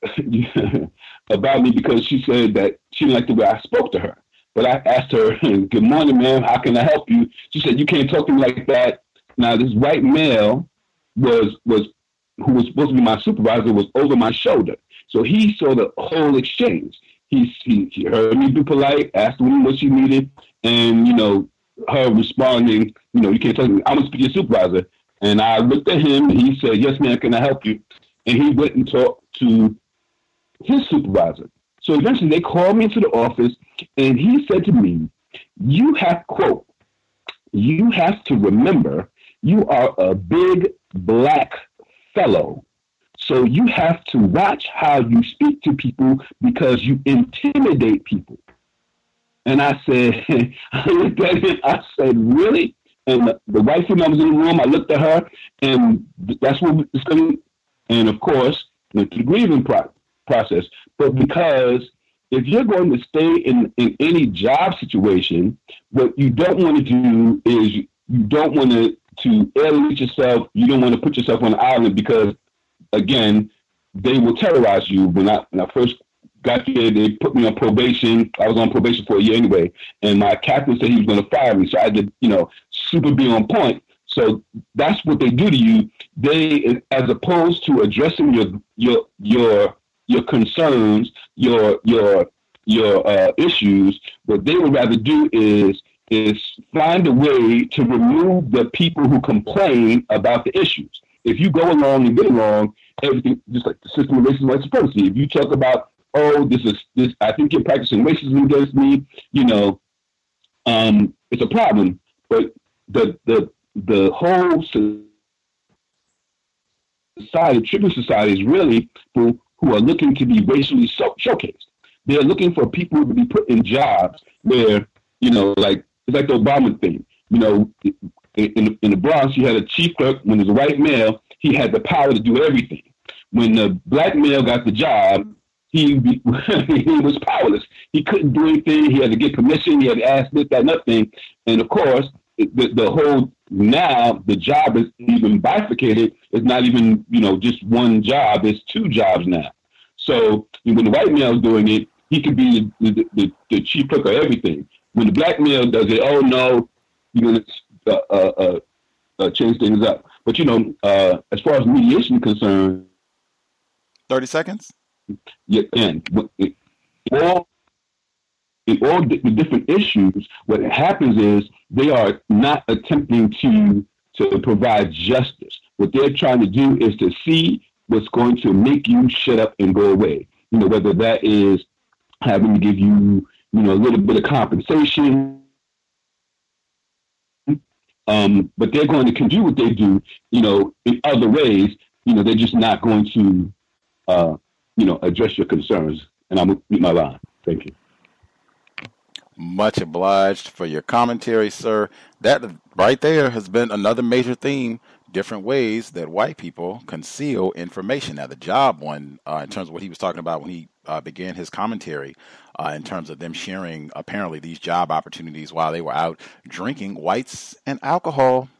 about me because she said that she didn't like the way I spoke to her. But I asked her, "Good morning, ma'am. How can I help you?" She said, "You can't talk to me like that." Now, this white male was was who was supposed to be my supervisor was over my shoulder, so he saw the whole exchange. He he, he heard me be polite, asked the woman what she needed, and you know, her responding, "You know, you can't talk to me. I'm gonna speak to your supervisor." And I looked at him, and he said, "Yes, ma'am. Can I help you?" And he went and talked to his supervisor. So eventually they called me into the office and he said to me, "You have, quote, you have to remember you are a big black fellow. So you have to watch how you speak to people because you intimidate people." And I said, I looked at him, I said, "Really?" And the, the white female was in the room. I looked at her and that's what we discussed. And of course, went to the grieving pro- process. But because if you're going to stay in, in any job situation, what you don't want to do is you, you don't want to, to alienate yourself. You don't want to put yourself on an island because, again, they will terrorize you. When I, when I first got here, they put me on probation. I was on probation for a year anyway, and my captain said he was going to fire me. So I did, you know, super be on point. So that's what they do to you. They, as opposed to addressing your your your your concerns, your your your uh, issues, what they would rather do is is find a way to remove the people who complain about the issues. If you go along and get along, everything just like the system of racism and white supremacy. If you talk about, oh, this is this, I think you're practicing racism against me, you know, um, it's a problem. But the the the whole society, tribute society, is really people who are looking to be racially so- showcased. They're looking for people to be put in jobs where, you know, like it's like the Obama thing. You know, in in the Bronx, you had a chief clerk. When it was a white male, he had the power to do everything. When the black male got the job, he he was powerless. He couldn't do anything. He had to get permission. He had to ask this, that, nothing. And of course, the the whole now the job is even bifurcated. It's not even, you know, just one job. It's two jobs now. So when the white male is doing it, he could be the, the, the, the chief clerk of everything. When the black male does it, oh no, you're gonna uh, uh, uh, uh, change things up. But you know, uh, as far as mediation is concerned, thirty seconds. Yeah, and it, all in all the, the different issues, what happens is they are not attempting to to provide justice. What they're trying to do is to see what's going to make you shut up and go away. You know, whether that is having to give you, you know, a little bit of compensation. Um, but they're going to do what they do, you know, in other ways. You know, they're just not going to, uh, you know, address your concerns. And I'm going to mute my line. Thank you. Much obliged for your commentary, sir. That right there has been another major theme, different ways that white people conceal information. Now, the job one, uh, in terms of what he was talking about when he uh, began his commentary, uh, in terms of them sharing apparently these job opportunities while they were out drinking whites and alcohol.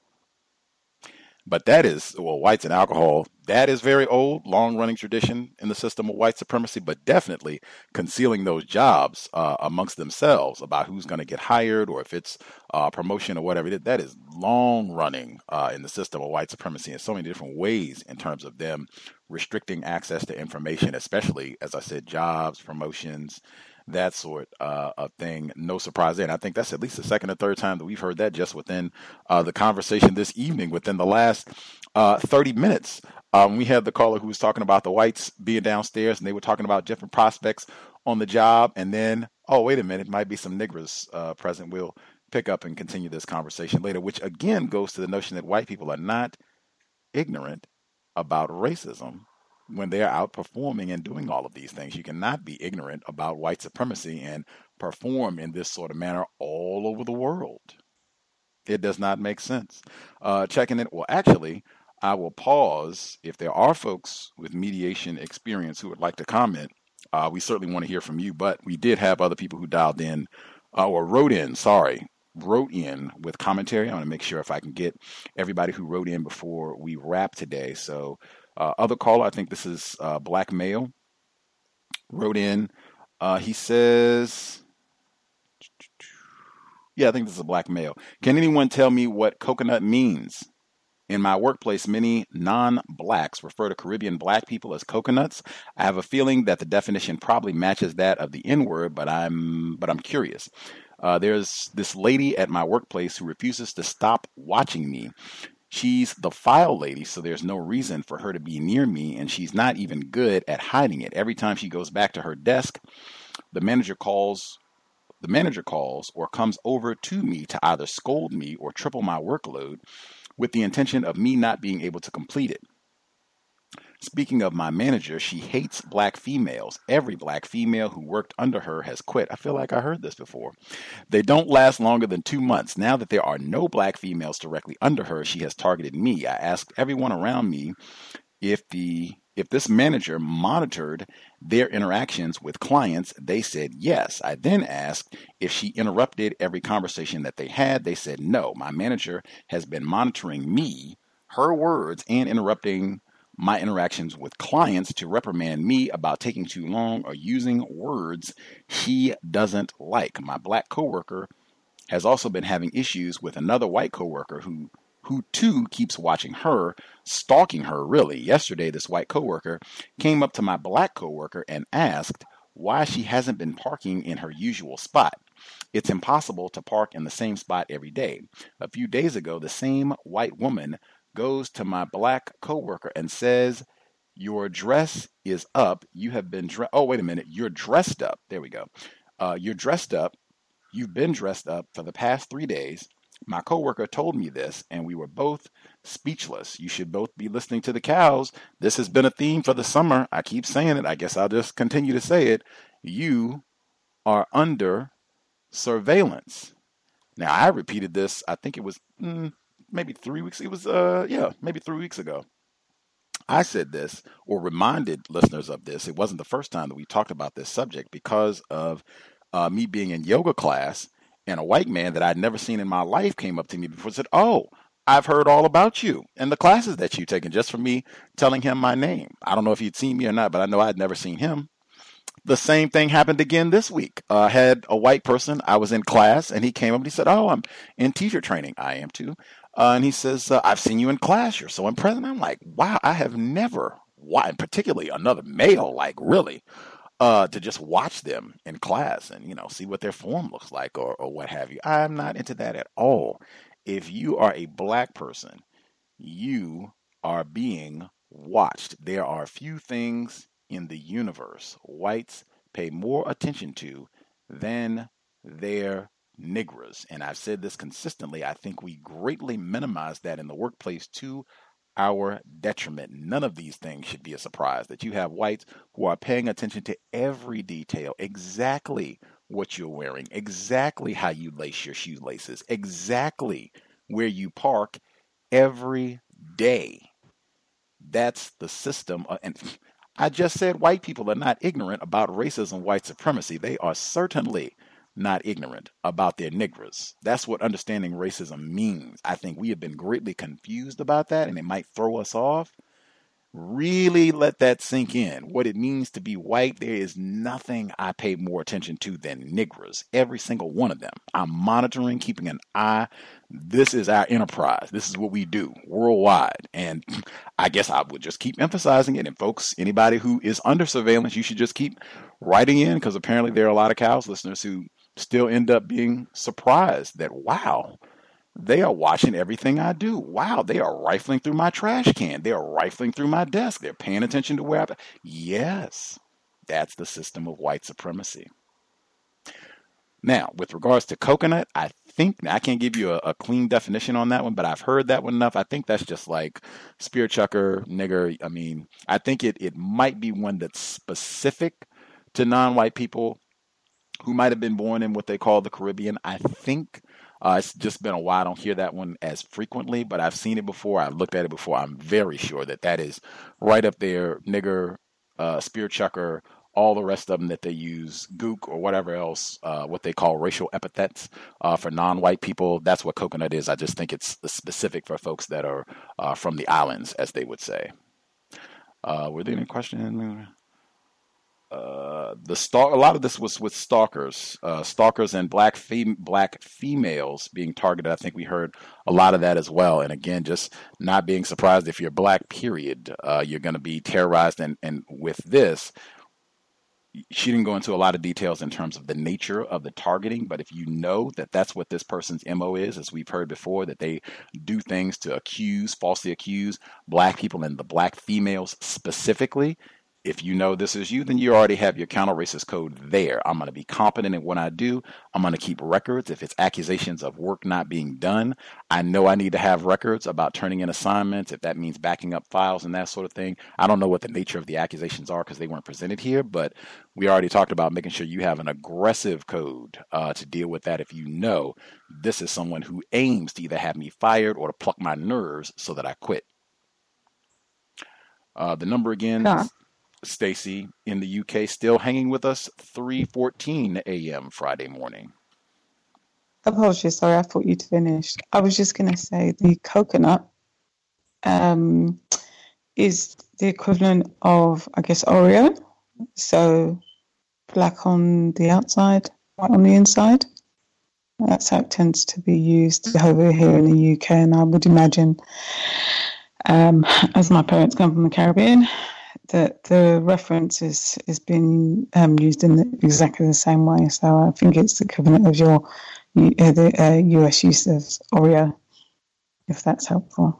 But that is, well, whites and alcohol, that is very old, long-running tradition in the system of white supremacy, but definitely concealing those jobs uh, amongst themselves about who's going to get hired or if it's uh, promotion or whatever. That is long-running uh, in the system of white supremacy in so many different ways in terms of them restricting access to information, especially, as I said, jobs, promotions, that sort uh, of thing. No surprise there. And I think that's at least the second or third time that we've heard that just within uh, the conversation this evening, within the last uh, thirty minutes. Um, we had the caller who was talking about the whites being downstairs and they were talking about different prospects on the job. And then, oh, wait a minute, might be some niggers uh, present. We'll pick up and continue this conversation later, which again goes to the notion that white people are not ignorant about racism when they're out performing and doing all of these things. You cannot be ignorant about white supremacy and perform in this sort of manner all over the world. It does not make sense. Uh, checking it. Well, actually, I will pause. If there are folks with mediation experience who would like to comment, uh, we certainly want to hear from you. But we did have other people who dialed in uh, or wrote in, sorry, wrote in with commentary. I want to make sure if I can get everybody who wrote in before we wrap today. So Uh, other caller, I think this is uh, Black Male, wrote in. Uh, he says, yeah, I think this is a Black Male. Can anyone tell me what coconut means? In my workplace, many non-blacks refer to Caribbean black people as coconuts. I have a feeling that the definition probably matches that of the N-word, but I'm but I'm curious. Uh, there's this lady at my workplace who refuses to stop watching me. She's the file lady, so there's no reason for her to be near me, and she's not even good at hiding it. Every time she goes back to her desk, the manager calls, the manager calls or comes over to me to either scold me or triple my workload with the intention of me not being able to complete it. Speaking of my manager, she hates black females. Every black female who worked under her has quit. I feel like I heard this before. They don't last longer than two months. Now that there are no black females directly under her, she has targeted me. I asked everyone around me if the if this manager monitored their interactions with clients. They said yes. I then asked if she interrupted every conversation that they had. They said no. My manager has been monitoring me, her words, and interrupting my interactions with clients to reprimand me about taking too long or using words he doesn't like. My black coworker has also been having issues with another white coworker who who too keeps watching her, stalking her really. Yesterday, this white coworker came up to my black coworker and asked why she hasn't been parking in her usual spot. It's impossible to park in the same spot every day. A few days ago, the same white woman goes to my black coworker and says, your dress is up. You have been dressed. Oh, wait a minute. You're dressed up. There we go. Uh, you're dressed up. You've been dressed up for the past three days. My coworker told me this, and we were both speechless. You should both be listening to the cows. This has been a theme for the summer. I keep saying it. I guess I'll just continue to say it. You are under surveillance. Now, I repeated this. I think it was mm, maybe three weeks. It was, uh, yeah, maybe three weeks ago. I said this, or reminded listeners of this. It wasn't the first time that we talked about this subject, because of uh, me being in yoga class. And a white man that I'd never seen in my life came up to me before and said, oh, I've heard all about you and the classes that you've taken, just from me telling him my name. I don't know if he'd seen me or not, but I know I'd never seen him. The same thing happened again this week. I uh, had a white person. I was in class, and he came up and he said, oh, I'm in teacher training. I am too. Uh, and he says, uh, I've seen you in class. You're so impressed. And I'm like, wow, I have never, why, particularly another male, like really. Uh, to just watch them in class and, you know, see what their form looks like, or, or what have you. I'm not into that at all. If you are a black person, you are being watched. There are few things in the universe whites pay more attention to than their niggers. And I've said this consistently. I think we greatly minimize that in the workplace to our detriment. None of these things should be a surprise. That you have whites who are paying attention to every detail, exactly what you're wearing, exactly how you lace your shoelaces, exactly where you park every day. That's the system. And I just said white people are not ignorant about racism, white supremacy. They are certainly not ignorant about their niggers. That's what understanding racism means. I think we have been greatly confused about that, and it might throw us off. Really let that sink in. What it means to be white, there is nothing I pay more attention to than niggers. Every single one of them. I'm monitoring, keeping an eye. This is our enterprise. This is what we do worldwide. And I guess I would just keep emphasizing it. And folks, anybody who is under surveillance, you should just keep writing in, because apparently there are a lot of cows listeners who still end up being surprised that, wow, they are watching everything I do. Wow, they are rifling through my trash can. They are rifling through my desk. They're paying attention to where I... Yes, that's the system of white supremacy. Now, with regards to coconut, I think, I can't give you a, a clean definition on that one, but I've heard that one enough. I think that's just like spear chucker, nigger. I mean, I think it, it might be one that's specific to non-white people who might have been born in what they call the Caribbean. I think uh, it's just been a while. I don't hear that one as frequently, but I've seen it before. I've looked at it before. I'm very sure that that is right up there. Nigger, uh, spear chucker, all the rest of them that they use, gook or whatever else, uh, what they call racial epithets uh, for non-white people. That's what coconut is. I just think it's specific for folks that are uh, from the islands, as they would say. Uh, were there any questions? Uh, the stalk. A lot of this was with stalkers, uh, stalkers and black fem- black females being targeted. I think we heard a lot of that as well. And again, just not being surprised if you're black. Period. Uh, you're going to be terrorized. And and with this, she didn't go into a lot of details in terms of the nature of the targeting. But if you know that that's what this person's M O is, as we've heard before, that they do things to accuse, falsely accuse black people and the black females specifically. If you know this is you, then you already have your counter-racist code there. I'm going to be competent in what I do. I'm going to keep records. If it's accusations of work not being done, I know I need to have records about turning in assignments, if that means backing up files and that sort of thing. I don't know what the nature of the accusations are because they weren't presented here, but we already talked about making sure you have an aggressive code uh, to deal with that if you know this is someone who aims to either have me fired or to pluck my nerves so that I quit. Uh, the number again, Yeah. Stacy in the U K, still hanging with us, three fourteen a.m. Friday morning. Apologies, sorry, I thought you'd finished. I was just going to say the coconut um, is the equivalent of, I guess, Oreo. So black on the outside, white on the inside. That's how it tends to be used over here in the U K. And I would imagine, um, as my parents come from the Caribbean, that the reference is, is being um, used in the, exactly the same way. So I think it's the equivalent of your uh, the uh, U S use of Oreo, if that's helpful.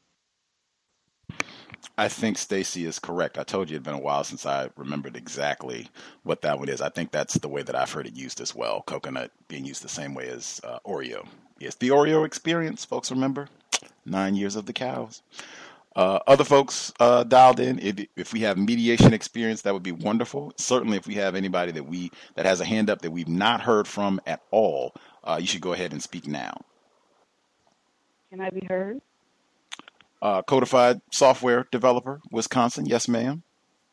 I think Stacy is correct. I told you it'd been a while since I remembered exactly what that one is. I think that's the way that I've heard it used as well. Coconut being used the same way as uh, Oreo. Yes, the Oreo experience, folks, remember? Nine years of the cows. Uh, other folks uh, dialed in. If, if we have mediation experience, that would be wonderful. Certainly, if we have anybody that we that has a hand up that we've not heard from at all, uh, you should go ahead and speak now. Can I be heard? Uh, codified software developer, Wisconsin. Yes, ma'am.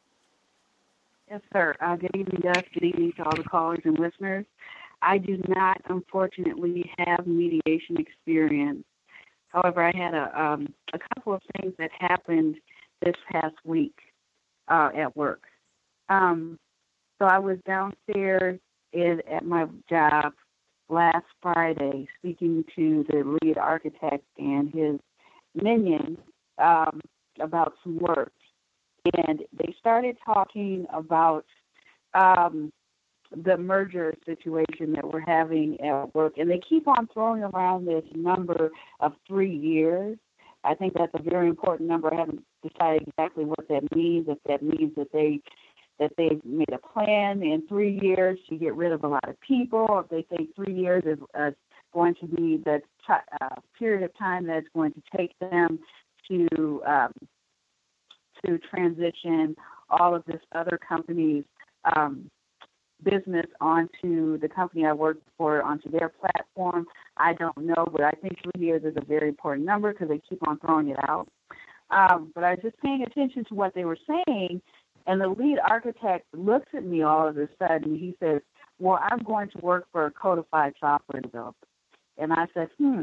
Yes, sir. Uh, good evening, Gus. Good evening to all the callers and listeners. I do not, unfortunately, have mediation experience. However, I had a um, a couple of things that happened this past week uh, at work. Um, so I was downstairs in, at my job last Friday speaking to the lead architect and his minion um, about some work. And they started talking about um, the merger situation that we're having at work. And they keep on throwing around this number of three years. I think that's a very important number. I haven't decided exactly what that means, if that means that they that they've made a plan in three years to get rid of a lot of people, or if they think three years is uh, going to be the t- uh, period of time that it's going to take them to um, to transition all of this other company's um, business onto the company I work for, onto their platform. I don't know, but I think three years is a very important number because they keep on throwing it out. Um, but I was just paying attention to what they were saying, and the lead architect looks at me all of a sudden. He says, well, I'm going to work for a codified software developer. And I said, hmm.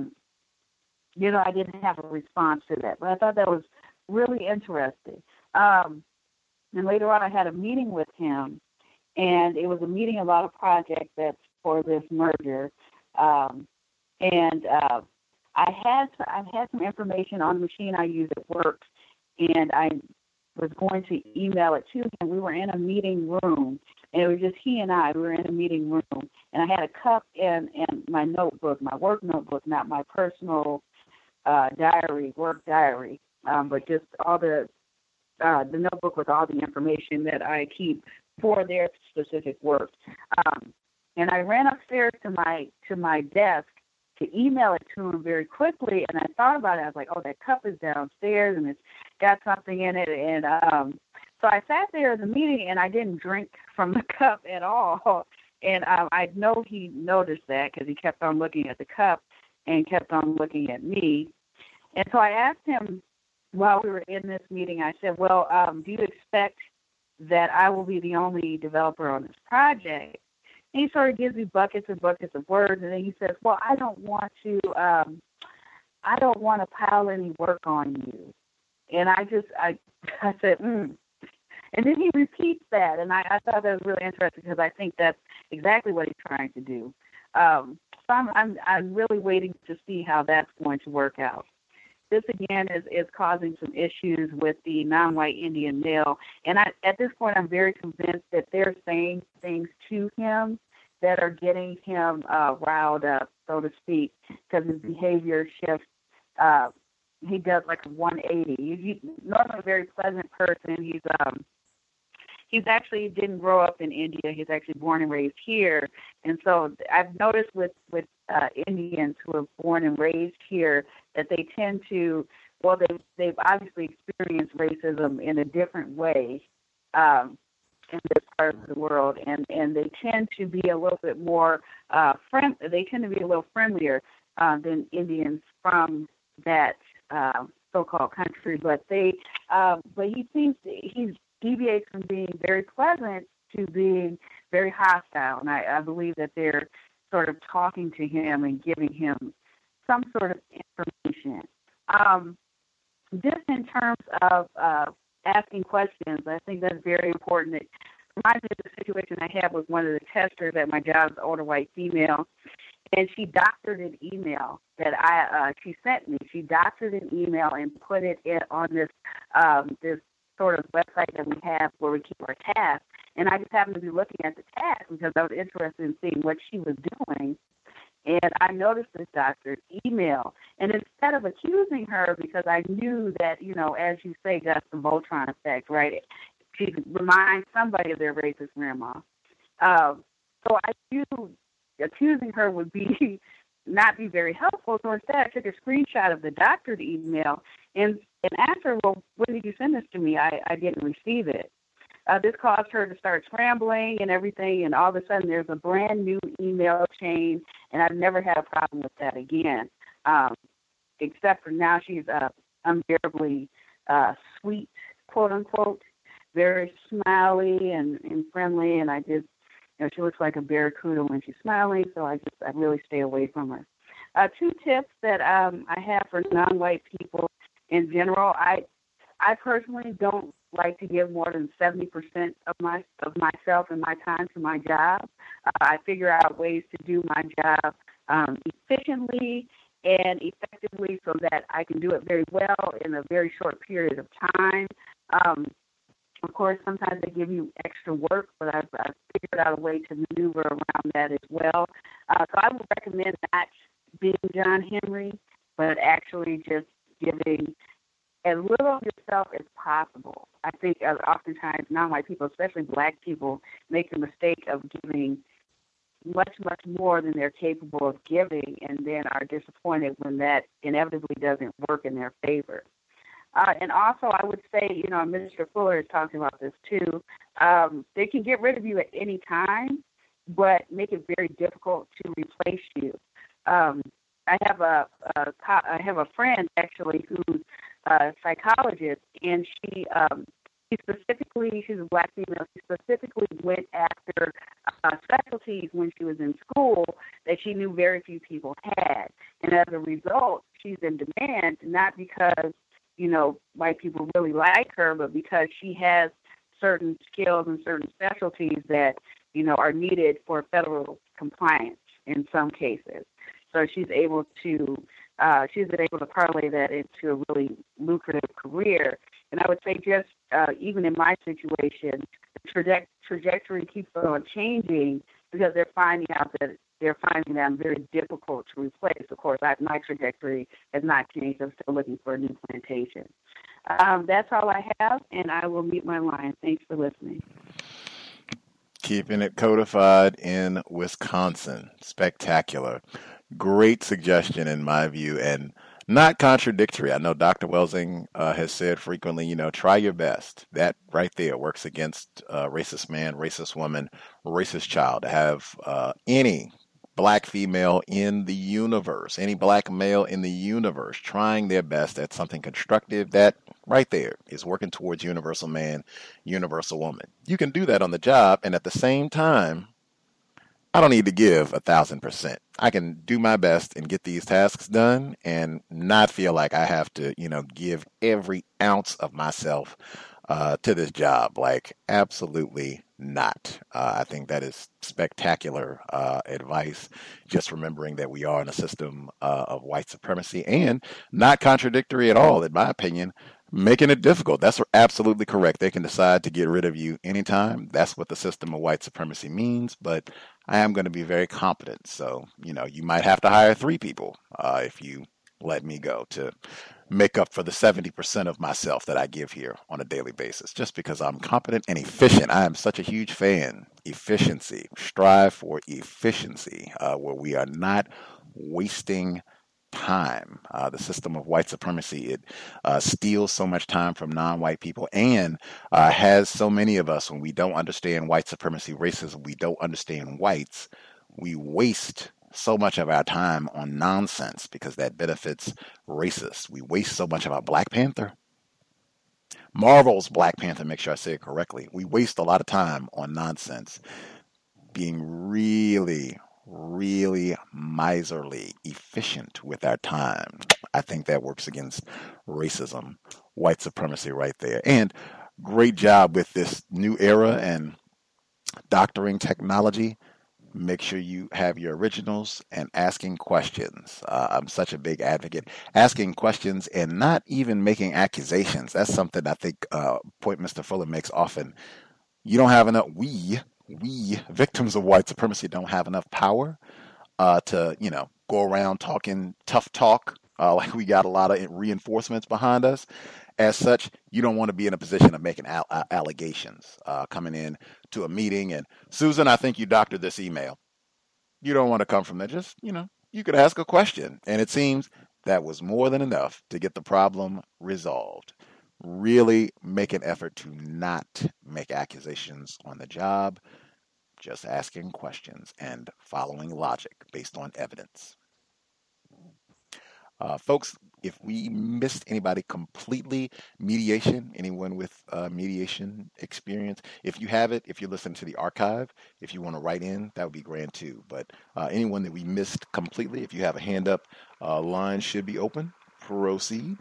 You know, I didn't have a response to that, but I thought that was really interesting. Um, and later on, I had a meeting with him, and it was a meeting about a project that's for this merger. Um, and uh, I had I had some information on the machine I use at work, and I was going to email it to him. We were in a meeting room, and it was just he and I. We were in a meeting room, and I had a cup and, and my notebook, my work notebook, not my personal uh, diary, work diary, um, but just all the uh, the notebook with all the information that I keep for their specific work. Um, and I ran upstairs to my to my desk to email it to him very quickly, and I thought about it. I was like, oh, that cup is downstairs, and it's got something in it. And um, so I sat there in the meeting, and I didn't drink from the cup at all. And um, I know he noticed that because he kept on looking at the cup and kept on looking at me. And so I asked him while we were in this meeting, I said, well, um, do you expect that I will be the only developer on this project? And he sort of gives me buckets and buckets of words, and then he says, well, I don't want to, um, I don't want to pile any work on you. And I just, I, I said, hmm. And then he repeats that, and I, I thought that was really interesting because I think that's exactly what he's trying to do. Um, so I'm, I'm, I'm really waiting to see how that's going to work out. This, again, is, is causing some issues with the non-white Indian male. And I, at this point, I'm very convinced that they're saying things to him that are getting him uh, riled up, so to speak, because his behavior shifts. Uh, he does like a one eighty. He's normally a very pleasant person. He's um, he's actually didn't grow up in India. He's actually born and raised here. And so I've noticed with, with uh, Indians who are born and raised here that they tend to, well, they've, they've obviously experienced racism in a different way um, in this part of the world. And, and they tend to be a little bit more, uh, friend, they tend to be a little friendlier uh, than Indians from that uh, so-called country, but they, um, but he seems to, he deviates from being very pleasant to being very hostile, and I, I believe that they're sort of talking to him and giving him some sort of information. Um, just in terms of uh, asking questions, I think that's very important. It reminds me of the situation I had with one of the testers at my job, an older white female, and she doctored an email that I uh, she sent me. She doctored an email and put it in, on this um, this sort of website that we have where we keep our tasks. And I just happened to be looking at the task because I was interested in seeing what she was doing. And I noticed this doctor's email. And instead of accusing her, because I knew that, you know, as you say, Gus, the Voltron effect, right? She reminds somebody of their racist grandma. Uh, so I knew accusing her would be not be very helpful. So instead, I took a screenshot of the doctored email and, and asked her, well, when did you send this to me? I, I didn't receive it. Uh, this caused her to start scrambling and everything, and all of a sudden there's a brand new email chain, and I've never had a problem with that again, um, except for now she's uh, unbearably uh, sweet, quote unquote, very smiley and, and friendly, and I just, you know, she looks like a barracuda when she's smiling, so I just, I really stay away from her. Uh, two tips that um, I have for non-white people in general. I, I personally don't like to give more than seventy percent of my of myself and my time to my job. Uh, I figure out ways to do my job um, efficiently and effectively so that I can do it very well in a very short period of time. Um, of course, sometimes they give you extra work, but I've, I've figured out a way to maneuver around that as well. Uh, so I would recommend not being John Henry, but actually just giving as little of yourself as possible. I think uh, oftentimes non-white people, especially black people, make the mistake of giving much, much more than they're capable of giving and then are disappointed when that inevitably doesn't work in their favor. Uh, and also, I would say, you know, Minister Fuller is talking about this too, um, they can get rid of you at any time, but make it very difficult to replace you. Um, I have a, a I have a friend actually who's a psychologist, and she um, she specifically she's a black female. She specifically went after uh, specialties when she was in school that she knew very few people had, and as a result, she's in demand not because you know white people really like her, but because she has certain skills and certain specialties that you know are needed for federal compliance in some cases. So she's able to, uh, she's been able to parlay that into a really lucrative career. And I would say just uh, even in my situation, the traje- trajectory keeps on changing because they're finding out that they're finding that I'm very difficult to replace. Of course, I, my trajectory has not changed. I'm still looking for a new plantation. Um, that's all I have, and I will mute my line. Thanks for listening. Keeping it codified in Wisconsin. Spectacular. Great suggestion in my view, and not contradictory. I know Doctor Welsing uh, has said frequently, you know, try your best. That right there works against uh, racist man, racist woman, racist child. To have uh, any black female in the universe, any black male in the universe trying their best at something constructive, that right there is working towards universal man, universal woman. You can do that on the job, and at the same time, I don't need to give a thousand percent. I can do my best and get these tasks done and not feel like I have to, you know, give every ounce of myself uh, to this job. Like, absolutely not. Uh, I think that is spectacular uh, advice, just remembering that we are in a system uh, of white supremacy and not contradictory at all, in my opinion, making it difficult. That's absolutely correct. They can decide to get rid of you anytime. That's what the system of white supremacy means, but I am going to be very competent. So, you know, you might have to hire three people uh, if you let me go to make up for the seventy percent of myself that I give here on a daily basis, just because I'm competent and efficient. I am such a huge fan. Efficiency. Strive for efficiency, uh, where we are not wasting time. Uh, the system of white supremacy, it uh, steals so much time from non-white people and uh, has so many of us, when we don't understand white supremacy, racism, we don't understand whites, we waste so much of our time on nonsense because that benefits racists. We waste so much of our Black Panther. Marvel's Black Panther, make sure I say it correctly. We waste a lot of time on nonsense, being really, really miserly, efficient with our time. I think that works against racism, white supremacy right there. And great job with this new era and doctoring technology. Make sure you have your originals and asking questions. Uh, I'm such a big advocate. Asking questions and not even making accusations. That's something I think, uh, point Mister Fuller makes often. You don't have enough, we, we, victims of white supremacy don't have enough power uh, to, you know, go around talking tough talk uh, like we got a lot of reinforcements behind us. As such, you don't want to be in a position of making al- allegations uh, coming in to a meeting. And Susan, I think you doctored this email. You don't want to come from there. Just, you know, you could ask a question. And it seems that was more than enough to get the problem resolved. Really make an effort to not make accusations on the job. Just asking questions and following logic based on evidence. Uh, folks, if we missed anybody completely, mediation, anyone with uh, mediation experience, if you have it, if you listen to the archive, if you want to write in, that would be grand too. But uh, anyone that we missed completely, if you have a hand up, uh, line should be open. Proceed.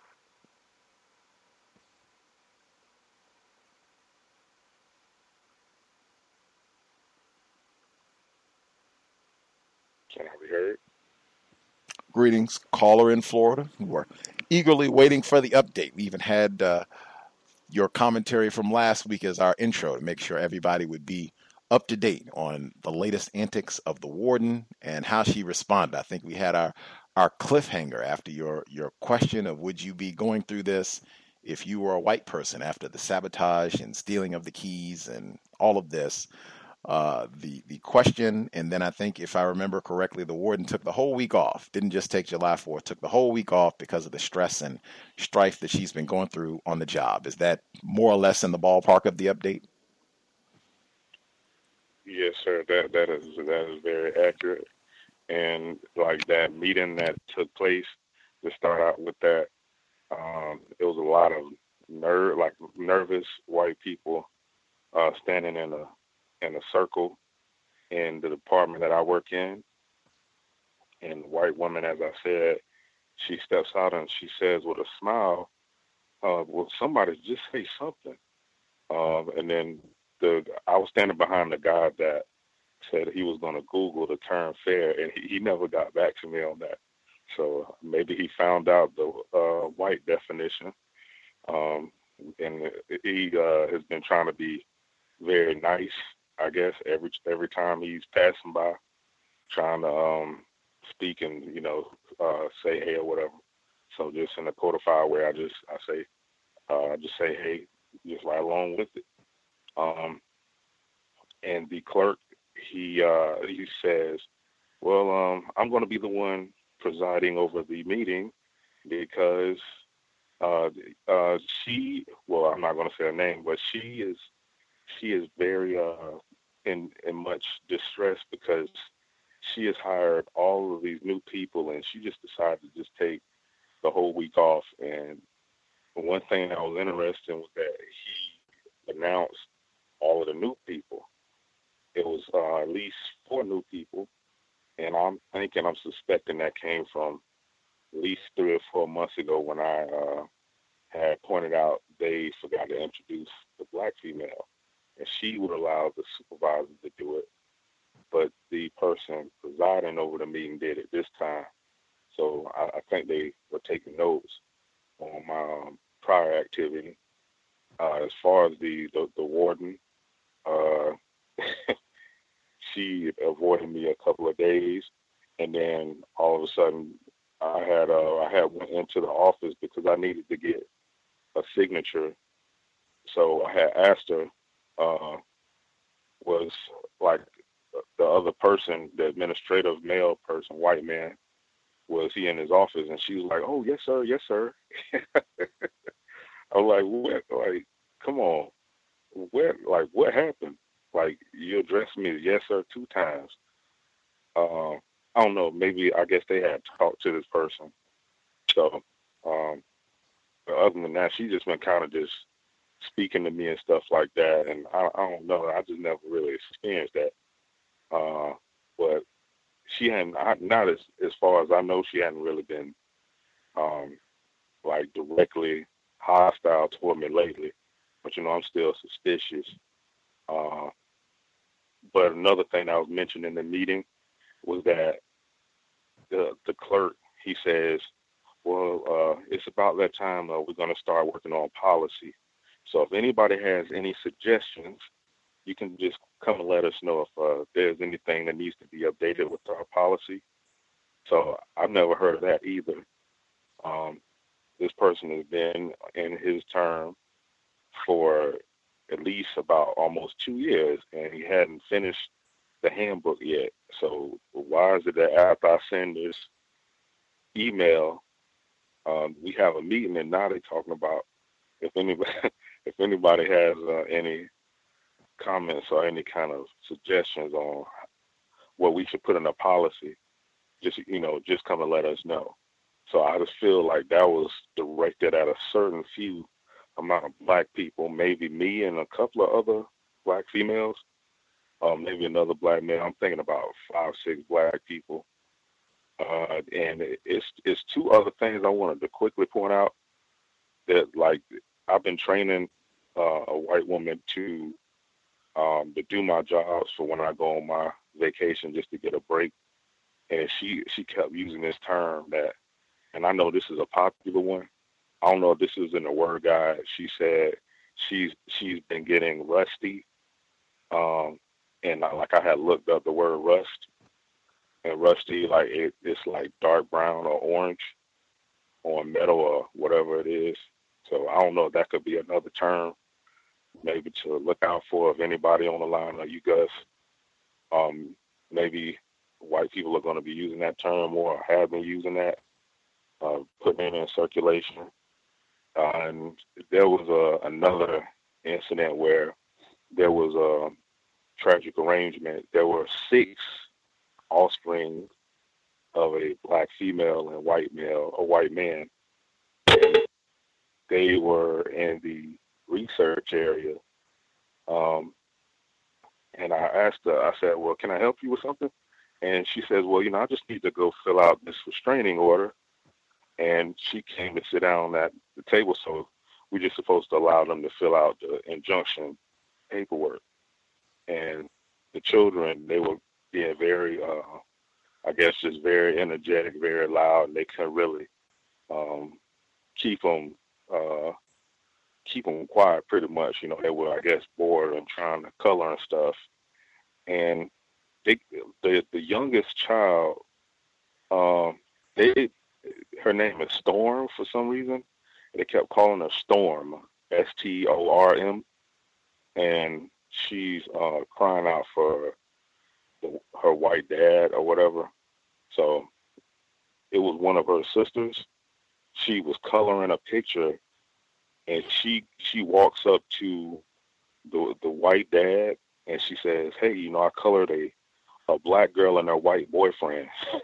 Can I be heard? Greetings, caller in Florida. We're eagerly waiting for the update. We even had uh, your commentary from last week as our intro to make sure everybody would be up to date on the latest antics of the warden and how she responded. I think we had our, our cliffhanger after your, your question of would you be going through this if you were a white person after the sabotage and stealing of the keys and all of this. Uh, the the question, and then I think if I remember correctly, the warden took the whole week off. Didn't just take July fourth, took the whole week off because of the stress and strife that she's been going through on the job. Is that more or less in the ballpark of the update? Yes, sir. That that is that is very accurate. And like that meeting that took place, to start out with that, um, it was a lot of ner- like nervous white people uh, standing in a in a circle in the department that I work in. And the white woman, as I said, she steps out and she says with a smile, uh, well, somebody just say something. Um, and then the I was standing behind the guy that said he was going to Google the term fair, and he, he never got back to me on that. So maybe he found out the uh, white definition. Um, and he uh, has been trying to be very nice, I guess, every every time he's passing by, trying to um, speak and, you know, uh, say hey or whatever. So just in a codified way, I just I say uh, just say hey, just right along with it. Um, and the clerk, he uh, he says, well, um, I'm going to be the one presiding over the meeting because uh, uh, she, well, I'm not going to say her name, but she is she is very uh, in in much distress because she has hired all of these new people and she just decided to just take the whole week off. And one thing that was interesting was that he announced all of the new people. It was uh, at least four new people, and I'm thinking, I'm suspecting that came from at least three or four months ago when I uh, had pointed out they forgot to introduce the black female, and she would allow the supervisor to do it, but the person presiding over the meeting did it this time. So I, I think they were taking notes on my um, prior activity. Uh, as far as the, the, the warden, uh, she avoided me a couple of days, and then all of a sudden I had uh, I had went into the office because I needed to get a signature. So I had asked her, uh, was like the other person, the administrative male person, white man, was he in his office? And she was like, oh, yes, sir, yes, sir. I was like, what? Like, come on. What, like, what happened? Like, you addressed me as yes, sir, two times. Uh, I don't know. Maybe I guess they had talked to this person. So, um, but other than that, she's just been kind of just speaking to me and stuff like that. And I, I don't know. I just never really experienced that. Uh, but she hadn't, not as as far as I know, she hadn't really been um, like directly hostile toward me lately. But you know, I'm still suspicious. Uh, but another thing I was mentioned in the meeting was that the the clerk, he says, well, uh, it's about that time uh, we're going to start working on policy. So if anybody has any suggestions, you can just come and let us know if uh, there's anything that needs to be updated with our policy. So I've never heard of that either. Um, this person has been in his term for at least about almost two years, and he hadn't finished the handbook yet. So why is it that after I send this email, um, we have a meeting, and now they're talking about if anybody if anybody has uh, any comments or any kind of suggestions on what we should put in a policy, just you know, just come and let us know. So I just feel like that was directed at a certain few amount of black people, maybe me and a couple of other black females, um, maybe another black male. I'm thinking about five, six black people. Uh, and it, it's it's two other things I wanted to quickly point out that, like, I've been training uh, a white woman to um, to do my jobs for when I go on my vacation just to get a break. And she she kept using this term that, and I know this is a popular one. I don't know if this is in the word guide. She said she's she's been getting rusty, um, and I, like I had looked up the word rust, and rusty, like it, it's like dark brown or orange, or metal or whatever it is. So I don't know if that could be another term, maybe to look out for if anybody on the line or you guys, um, maybe white people are going to be using that term or have been using that, uh, putting it in circulation. Uh, and there was a, another incident where there was a tragic arrangement. There were six offspring of a black female and white male, a white man. And they were in the research area. Um, and I asked her, I said, well, can I help you with something? And she says, well, you know, I just need to go fill out this restraining order. And she came to sit down at the table, so we're just supposed to allow them to fill out the injunction paperwork. And the children, they were being very, uh, I guess, just very energetic, very loud, and they couldn't really um, keep them uh, keep them quiet pretty much. You know, they were, I guess, bored and trying to color and stuff. And they, the the youngest child, um, they. her name is Storm for some reason. They kept calling her Storm, S T O R M, and she's uh, crying out for the, her white dad or whatever. So it was one of her sisters. She was coloring a picture, and she she walks up to the the white dad, and she says, "Hey, you know, I colored a a black girl and her white boyfriend."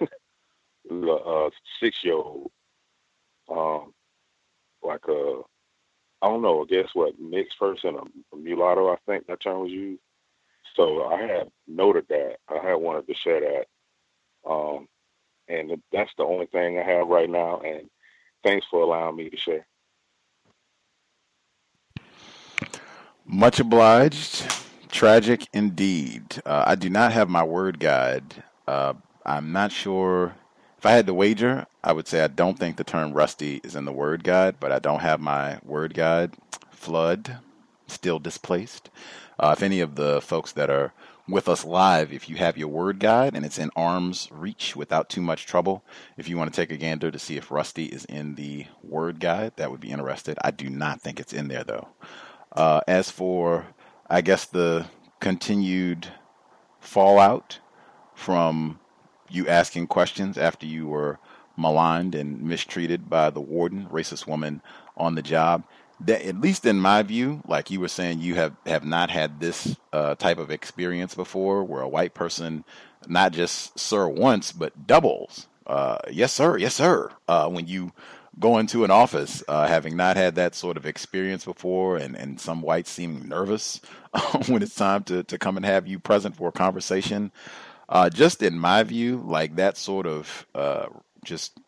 A six-year-old, um, like a, I don't know, I guess what, mixed person, a, a mulatto, I think that term was used. So I had noted that. I had wanted to share that. Um, and that's the only thing I have right now. And thanks for allowing me to share. Much obliged. Tragic indeed. Uh, I do not have my word guide. Uh, I'm not sure. If I had to wager, I would say I don't think the term rusty is in the word guide, but I don't have my word guide. Flood, still displaced. Uh, if any of the folks that are with us live, if you have your word guide and it's in arm's reach without too much trouble, if you want to take a gander to see if rusty is in the word guide, that would be interested. I do not think it's in there, though. Uh, as for, I guess, the continued fallout from you asking questions after you were maligned and mistreated by the warden, racist woman on the job. that, at least in my view, like you were saying, you have, have not had this uh, type of experience before where a white person not just sir once, but doubles. Uh, yes, sir. Yes, sir. Uh, when you go into an office, uh, having not had that sort of experience before, and, and some whites seeming nervous when it's time to, to come and have you present for a conversation. Uh, just in my view, like that sort of uh, just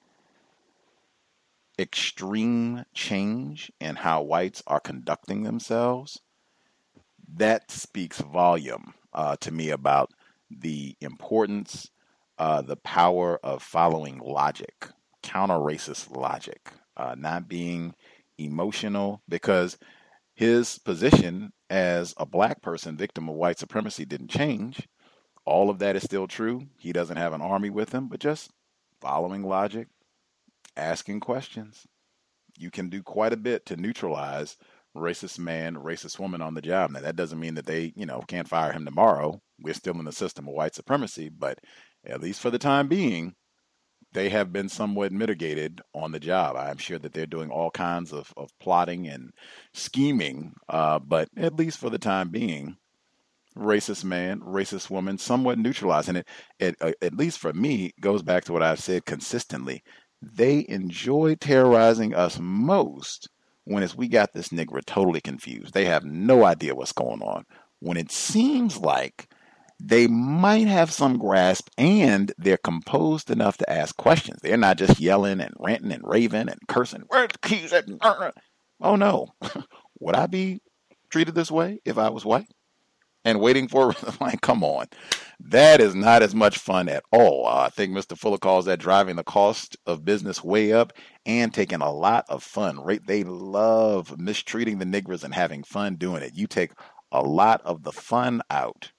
extreme change in how whites are conducting themselves, that speaks volume uh, to me about the importance, uh, the power of following logic, counter-racist logic, uh, not being emotional, because his position as a black person, victim of white supremacy, didn't change. All of that is still true. He doesn't have an army with him, but just following logic, asking questions. You can do quite a bit to neutralize racist man, racist woman on the job. Now, that doesn't mean that they, you know, can't fire him tomorrow. We're still in the system of white supremacy, but at least for the time being, they have been somewhat mitigated on the job. I'm sure that they're doing all kinds of, of plotting and scheming, uh, but at least for the time being, racist man, racist woman, somewhat neutralized. And it, it uh, at least for me, goes back to what I've said consistently. They enjoy terrorizing us most when it's we got this nigger totally confused. They have no idea what's going on. When it seems like they might have some grasp and they're composed enough to ask questions. They're not just yelling and ranting and raving and cursing. Where's the keys? Oh no. Would I be treated this way if I was white? And waiting for, like, come on. That is not as much fun at all. Uh, I think Mister Fuller calls that driving the cost of business way up and taking a lot of fun. Right? They love mistreating the niggers and having fun doing it. You take a lot of the fun out.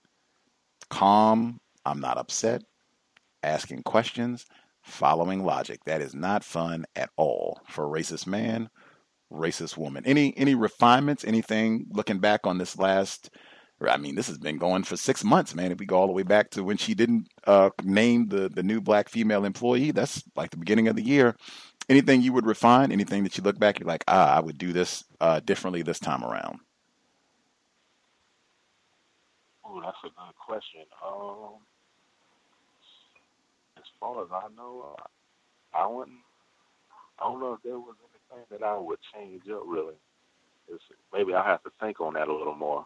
Calm, I'm not upset, asking questions, following logic. That is not fun at all for racist man, racist woman. Any any refinements, anything looking back on this last, I mean, this has been going for six months, man. If we go all the way back to when she didn't uh, name the, the new black female employee, that's like the beginning of the year. Anything you would refine, anything that you look back, you're like, ah, I would do this uh, differently this time around. Oh, that's a good question. Um, as far as I know, I wouldn't. I don't know if there was anything that I would change up. Really, it's, maybe I have to think on that a little more.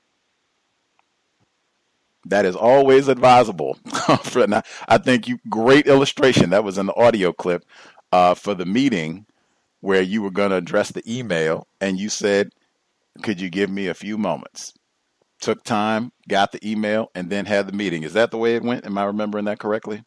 That is always advisable. for, now, I think you great illustration. That was in the audio clip uh, for the meeting where you were going to address the email, and you said, "Could you give me a few moments?" Took time, got the email, and then had the meeting. Is that the way it went? Am I remembering that correctly?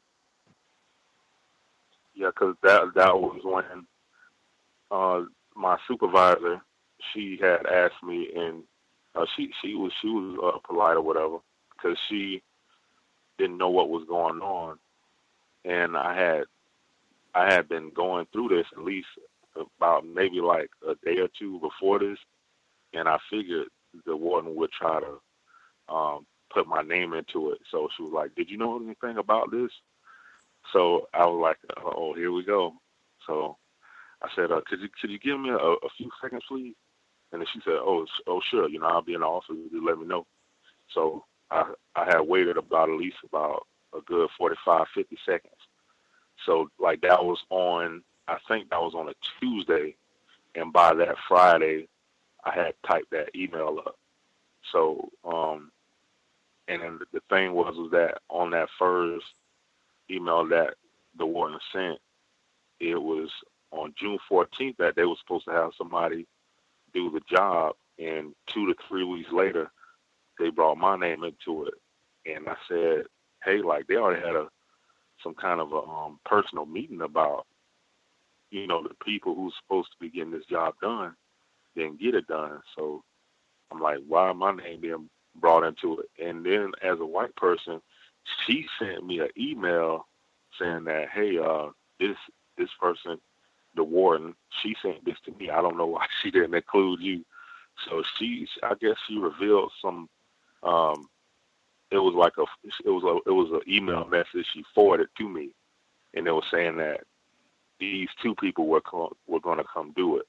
Yeah, because that that was when uh, my supervisor, she had asked me, and uh, she she was she was uh, polite or whatever, because she didn't know what was going on, and I had I had been going through this at least about maybe like a day or two before this, and I figured the warden would try to um, put my name into it. So she was like, "Did you know anything about this?" So I was like, "Oh, here we go." So I said, uh, "Could you could you give me a, a few seconds, please?" And then she said, "Oh, oh, sure. You know, I'll be in the office. You let me know." So I I had waited about at least about a good forty-five, fifty seconds. So like that was on, I think that was on a Tuesday, and by that Friday, I had typed that email up. So, um, and then the thing was, was that on that first email that the warden sent, it was on June fourteenth that they were supposed to have somebody do the job. And two to three weeks later, they brought my name into it. And I said, hey, like they already had a, some kind of a um, personal meeting about, you know, the people who's supposed to be getting this job done didn't get it done. So I'm like, why my name being brought into it? And then as a white person, she sent me an email saying that, hey, uh, this this person, the warden, she sent this to me. I don't know why she didn't include you. So she, I guess she revealed some, um, it was like a, it was a, it was an email message she forwarded to me. And it was saying that these two people were, co- were going to come do it.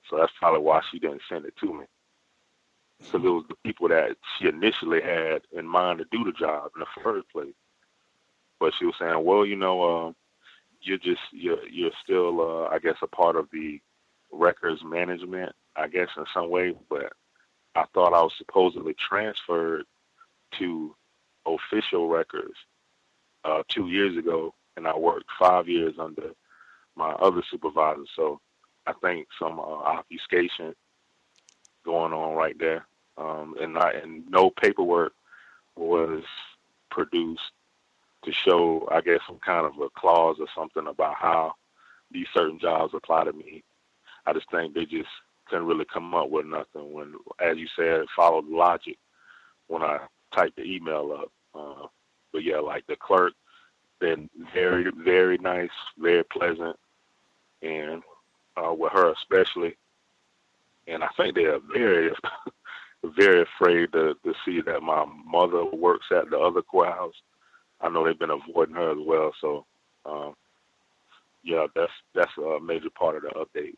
So that's probably why she didn't send it to me. Because it was the people that she initially had in mind to do the job in the first place. But she was saying, well, you know, uh, you're just, you're, you're still, uh, I guess, a part of the records management, I guess, in some way. But I thought I was supposedly transferred to official records uh, two years ago, and I worked five years under my other supervisor. So I think some uh, obfuscation going on right there. Um, and, not, and no paperwork was produced to show, I guess, some kind of a clause or something about how these certain jobs apply to me. I just think they just couldn't really come up with nothing when, as you said, followed logic when I typed the email up. Uh, but yeah, like the clerk, been very, very nice, very pleasant, and uh, with her especially. And I think they are very, very afraid to, to see that my mother works at the other courthouse. I know they've been avoiding her as well. So, um, yeah, that's that's a major part of the update.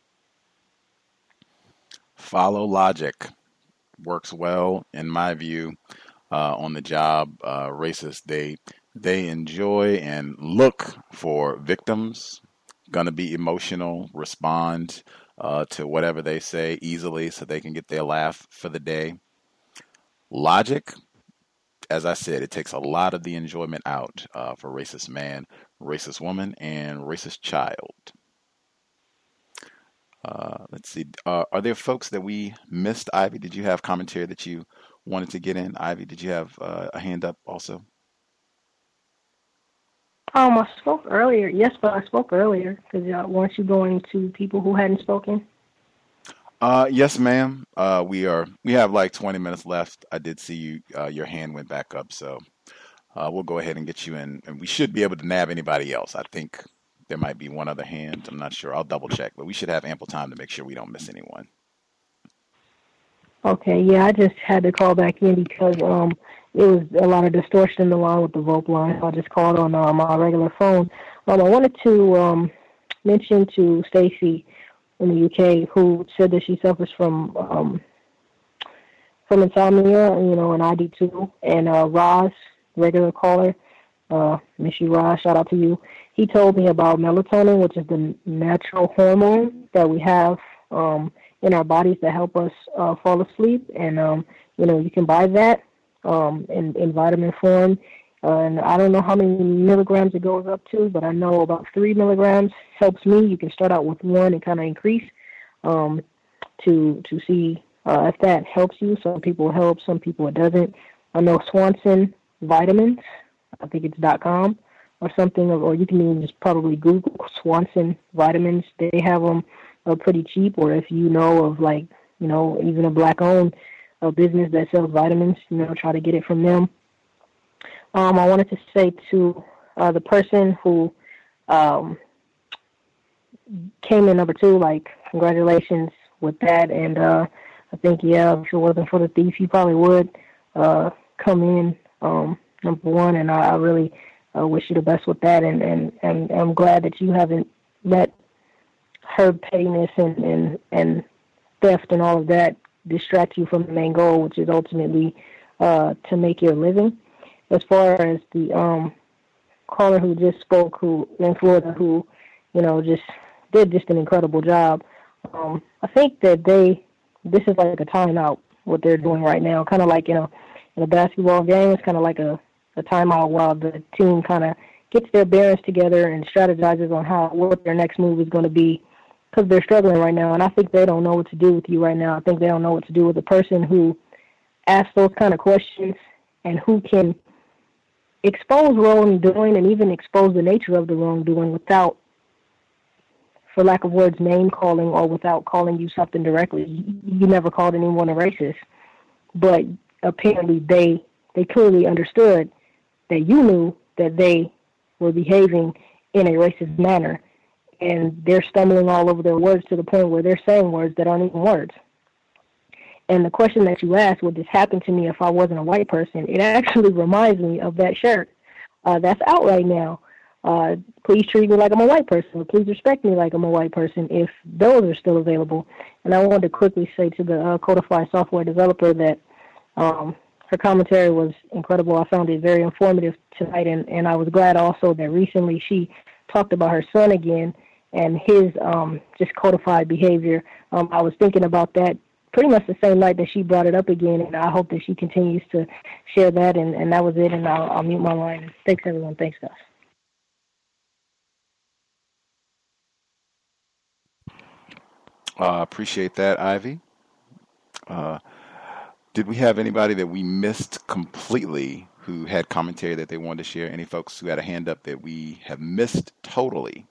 Follow logic works well, in my view, uh, on the job. Uh, racists, they they enjoy and look for victims, gonna be emotional, respond uh, to whatever they say easily so they can get their laugh for the day. Logic, as I said, it takes a lot of the enjoyment out uh, for racist man, racist woman, and racist child. Uh, let's see. Uh, are there folks that we missed, Ivy? Did you have commentary that you wanted to get in? Ivy, did you have uh, a hand up also? Um, I spoke earlier. Yes, but I spoke earlier because uh, weren't you going to people who hadn't spoken? Uh, yes, ma'am. Uh, we are. We have like twenty minutes left. I did see you. Uh, your hand went back up, so uh, we'll go ahead and get you in, and we should be able to nab anybody else. I think there might be one other hand. I'm not sure. I'll double check, but we should have ample time to make sure we don't miss anyone. Okay, yeah, I just had to call back in because um, it was a lot of distortion in the line with the VoIP line. So I just called on uh, my regular phone. Um, I wanted to um, mention to Stacy in the U K who said that she suffers from um, from insomnia, you know, and I do too. And uh, Roz, regular caller, uh, Miss you, Roz, shout out to you. He told me about melatonin, which is the natural hormone that we have um, in our bodies that help us uh, fall asleep. And, um, you know, you can buy that um, in, in vitamin form. Uh, and I don't know how many milligrams it goes up to, but I know about three milligrams helps me. You can start out with one and kind of increase um, to to see uh, if that helps you. Some people it helps, some people it doesn't. I know Swanson Vitamins, I think it's .com or something, or you can even just probably Google Swanson Vitamins. They have them uh, pretty cheap, or if you know of like, you know, even a black-owned uh, business that sells vitamins, you know, try to get it from them. Um, I wanted to say to uh, the person who um, came in number two, like, congratulations with that. And uh, I think, yeah, if it wasn't for the thief, you probably would uh, come in um, number one. And I, I really uh, wish you the best with that. And, and, and I'm glad that you haven't let her pettiness and, and, and theft and all of that distract you from the main goal, which is ultimately uh, to make your living. As far as the um, caller who just spoke, who in Florida, who, you know, just did just an incredible job, um, I think that they, this is like a timeout, what they're doing right now. Kind of like, you know, in a basketball game, it's kind of like a, a timeout while the team kind of gets their bearings together and strategizes on how what their next move is going to be, because they're struggling right now. And I think they don't know what to do with you right now. I think they don't know what to do with the person who asks those kind of questions and who can expose wrongdoing and even expose the nature of the wrongdoing without, for lack of words, name calling or without calling you something directly. You never called anyone a racist, but apparently they they clearly understood that you knew that they were behaving in a racist manner, and they're stumbling all over their words to the point where they're saying words that aren't even words. And the question that you asked, would this happen to me if I wasn't a white person? It actually reminds me of that shirt uh, that's out right now. uh, please treat me like I'm a white person, or please respect me like I'm a white person, if those are still available. And I wanted to quickly say to the uh, Codify software developer that um, her commentary was incredible. I found it very informative tonight, and, and I was glad also that recently she talked about her son again and his um, just codified behavior. Um, I was thinking about that pretty much the same night that she brought it up again, and I hope that she continues to share that, and, and that was it, and I'll, I'll mute my line. Thanks, everyone. Thanks, guys. Uh, appreciate that, Ivy. Uh, did we have anybody that we missed completely who had commentary that they wanted to share? Any folks who had a hand up that we have missed totally?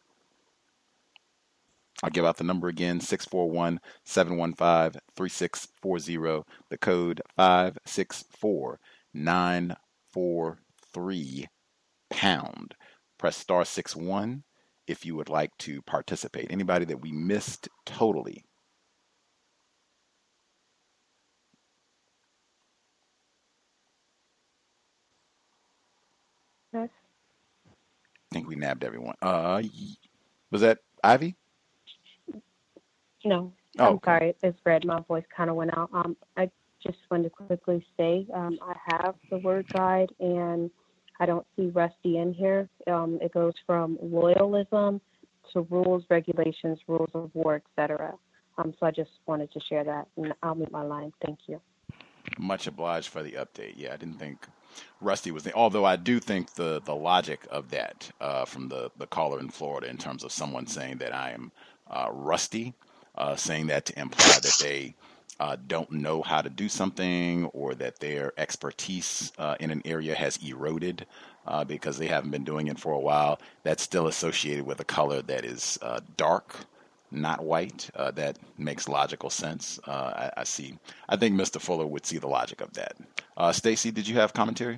I'll give out the number again, six four one, seven one five, three six four zero, the code five six four nine four three pound. Press star six one if you would like to participate. Anybody that we missed totally? Yes. I think we nabbed everyone. Uh, was that Ivy? No, Oh, I'm okay. sorry. It's Red. My voice kind of went out. Um, I just wanted to quickly say um, I have the word guide, and I don't see Rusty in here. Um, it goes from loyalism to rules, regulations, rules of war, et cetera. Um, so I just wanted to share that, and I'll mute my line. Thank you. Much obliged for the update. Yeah, I didn't think Rusty was there. Although I do think the, the logic of that uh, from the, the caller in Florida in terms of someone saying that I am uh, rusty, uh, saying that to imply that they uh, don't know how to do something or that their expertise uh, in an area has eroded uh, because they haven't been doing it for a while. That's still associated with a color that is uh, dark, not white. Uh, that makes logical sense. Uh, I, I see. I think Mister Fuller would see the logic of that. Uh, Stacy, did you have commentary?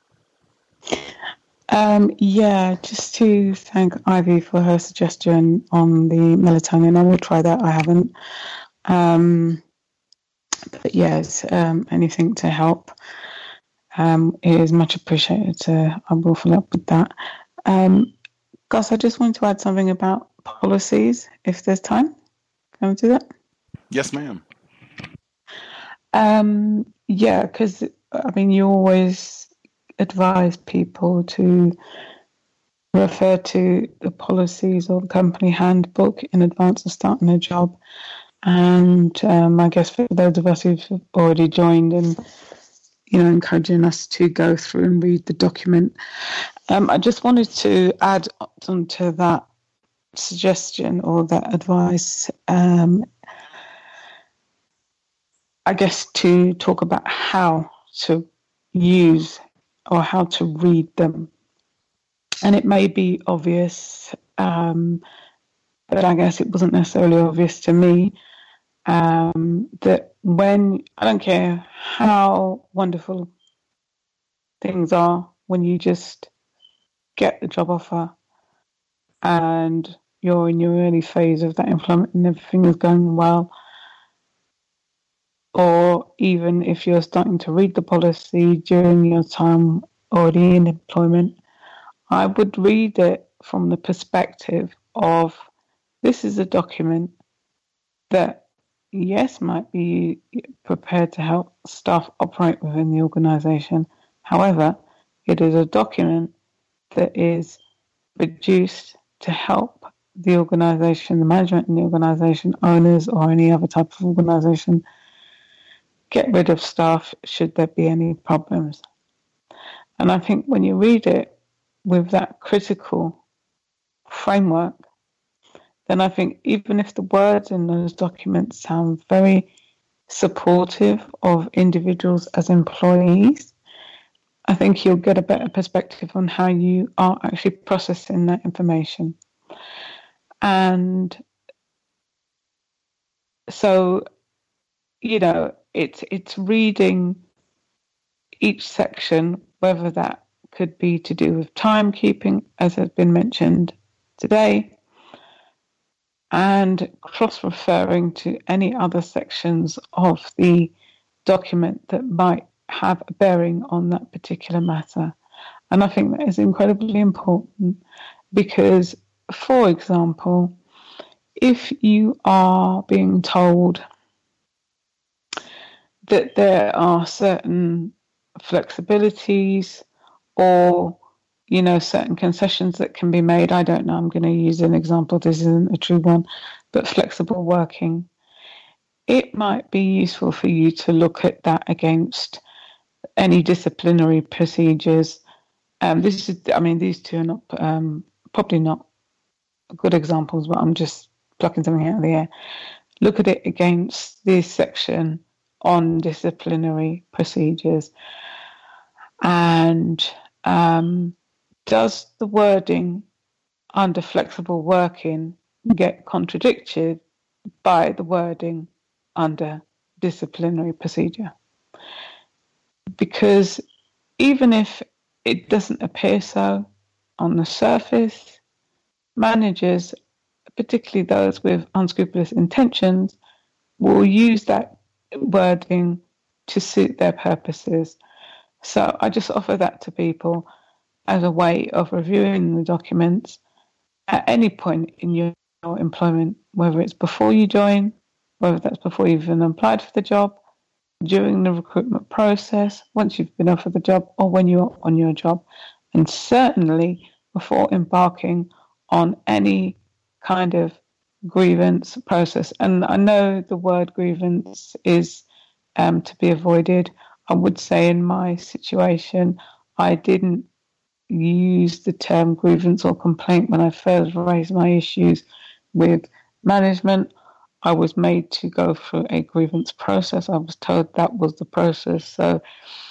Um, yeah, just to thank Ivy for her suggestion on the melatonin. I will try that. I haven't. Um, but yes, um, anything to help um, is much appreciated. So I will follow up with that. Um, Gus, I just wanted to add something about policies, if there's time. Can we do that? Yes, ma'am. Um, yeah, because, I mean, you always advise people to refer to the policies or the company handbook in advance of starting a job. And um, I guess for those of us who've already joined and, you know, encouraging us to go through and read the document. Um, I just wanted to add on to that suggestion or that advice, um, I guess, to talk about how to use or how to read them. And it may be obvious, um, but I guess it wasn't necessarily obvious to me, um, that when, I don't care how wonderful things are, when you just get the job offer and you're in your early phase of that employment and everything is going well, or even if you're starting to read the policy during your time already in employment, I would read it from the perspective of this is a document that, yes, might be prepared to help staff operate within the organisation. However, it is a document that is produced to help the organisation, the management in the organisation, owners or any other type of organisation, get rid of staff should there be any problems. And I think when you read it with that critical framework, then I think even if the words in those documents sound very supportive of individuals as employees, I think you'll get a better perspective on how you are actually processing that information. And so, you know, it's it's reading each section, whether that could be to do with timekeeping, as has been mentioned today, and cross-referring to any other sections of the document that might have a bearing on that particular matter. And I think that is incredibly important, Because, for example, if you are being told that there are certain flexibilities or, you know, certain concessions that can be made, I don't know, I'm going to use an example, this isn't a true one, but flexible working, it might be useful for you to look at that against any disciplinary procedures. Um, this is, I mean, these two are not um, probably not good examples, but I'm just plucking something out of the air. Look at it against this section on disciplinary procedures, and um, does the wording under flexible working get contradicted by the wording under disciplinary procedure? Because even if it doesn't appear so on the surface, managers, particularly those with unscrupulous intentions, will use that wording to suit their purposes. So I just offer that to people as a way of reviewing the documents at any point in your employment, whether it's before you join, whether that's before you've even applied for the job, during the recruitment process, once you've been offered the job, or when you're on your job, and certainly before embarking on any kind of grievance process. And I know the word grievance is um, to be avoided. I would say in my situation, I didn't use the term grievance or complaint when I first raised my issues with management. I was made to go through a grievance process. I was told that was the process. So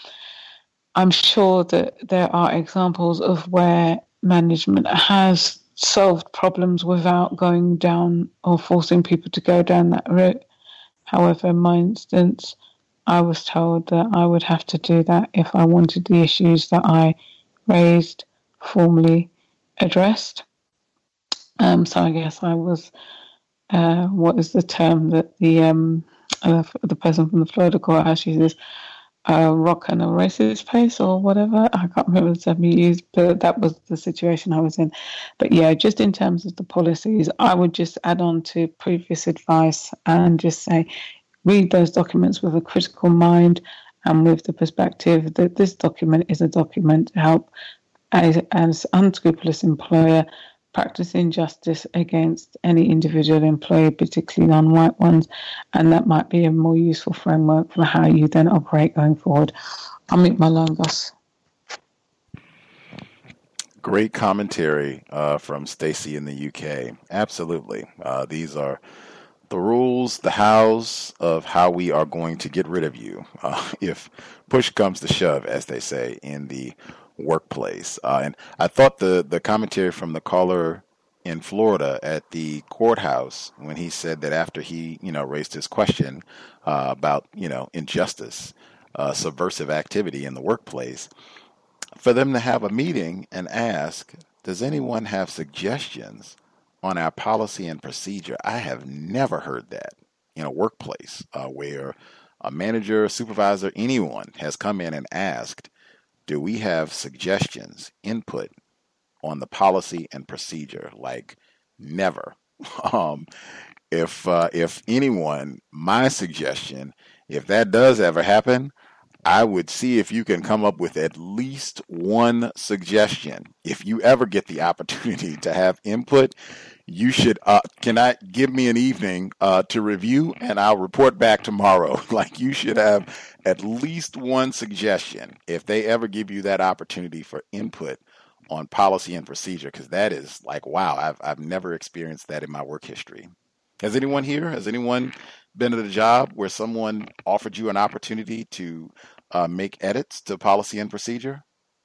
I'm sure that there are examples of where management has solved problems without going down or forcing people to go down that route. However, in my instance, I was told that I would have to do that if I wanted the issues that I raised formally addressed. Um, so I guess I was, uh, what is the term that the um, uh, the person from the Florida courthouse uses, a rock and a racist pace or whatever. I can't remember the term you used, but that was the situation I was in. But yeah, just in terms of the policies, I would just add on to previous advice and just say, read those documents with a critical mind and with the perspective that this document is a document to help as as unscrupulous employer practicing justice against any individual employee, particularly non-white ones, and that might be a more useful framework for how you then operate going forward. I'll meet my line, Gus. Great commentary uh, from Stacy in the U K. Absolutely. Uh, these are the rules, the hows of how we are going to get rid of you uh, if push comes to shove, as they say, in the workplace. Uh, and I thought the, the commentary from the caller in Florida at the courthouse when he said that after he, you know, raised his question uh, about, you know, injustice, uh, subversive activity in the workplace, for them to have a meeting and ask, does anyone have suggestions on our policy and procedure? I have never heard that in a workplace uh, where a manager, supervisor, anyone has come in and asked, do we have suggestions, input on the policy and procedure? Like, never. Um, if uh, if anyone, my suggestion, if that does ever happen, I would see if you can come up with at least one suggestion. If you ever get the opportunity to have input, you should, uh, can I give me an evening uh, to review and I'll report back tomorrow. Like, you should have at least one suggestion if they ever give you that opportunity for input on policy and procedure, because that is like, wow, I've, I've never experienced that in my work history. Has anyone here, has anyone been at a job where someone offered you an opportunity to uh, make edits to policy and procedure?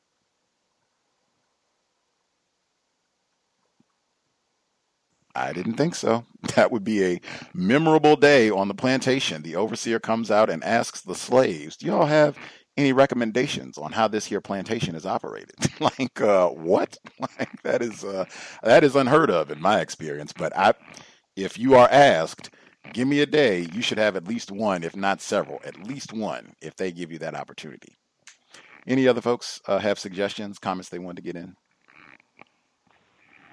I didn't think so. That would be a memorable day on the plantation. The overseer comes out and asks the slaves, do y'all have any recommendations on how this here plantation is operated? Like, uh, what? Like, that is uh, that is unheard of in my experience. But I, if you are asked, give me a day, you should have at least one, if not several, at least one, if they give you that opportunity. Any other folks uh, have suggestions, comments they want to get in?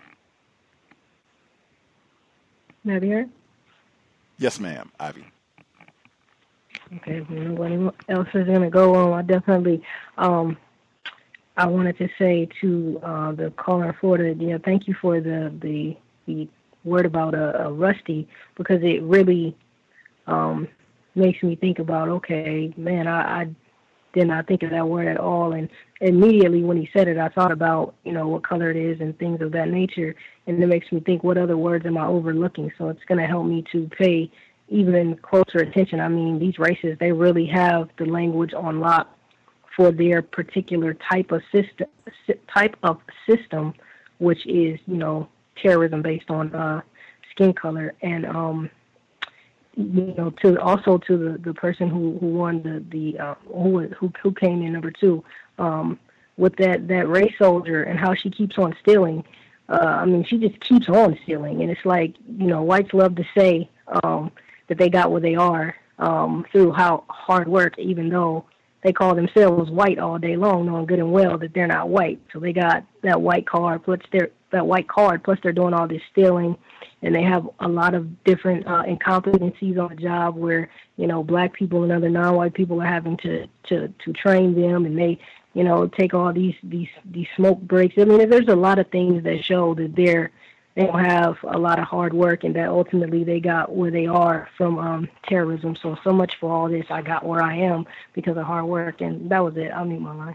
Maybe here? Yes, ma'am, Ivy. Okay, if nobody else is going to go on, I definitely, um, I wanted to say to uh, the caller in Florida, you know, thank you for the, the, the word about a, a Rusty, because it really um, makes me think about, okay, man, I, I did not think of that word at all. And immediately when he said it, I thought about, you know, what color it is and things of that nature. And it makes me think, what other words am I overlooking? So it's going to help me to pay even closer attention. I mean, these races, they really have the language on lock for their particular type of system, type of system, which is, you know, terrorism based on uh, skin color. And, um, you know, to also to the, the person who, who won the, the uh, who, who who came in number two, um, with that, that race soldier and how she keeps on stealing. Uh, I mean, she just keeps on stealing. And it's like, you know, whites love to say um, that they got where they are um, through how hard work, even though they call themselves white all day long, knowing good and well that they're not white. So they got that white card, plus they're, that white card, plus they're doing all this stealing, and they have a lot of different uh, incompetencies on the job where, you know, black people and other non-white people are having to, to, to train them, and they, you know, take all these, these, these smoke breaks. I mean, there's a lot of things that show that they're, they don't have a lot of hard work, and that ultimately they got where they are from um, terrorism. So, so much for all this. I got where I am because of hard work, and that was it. I'll mute my line.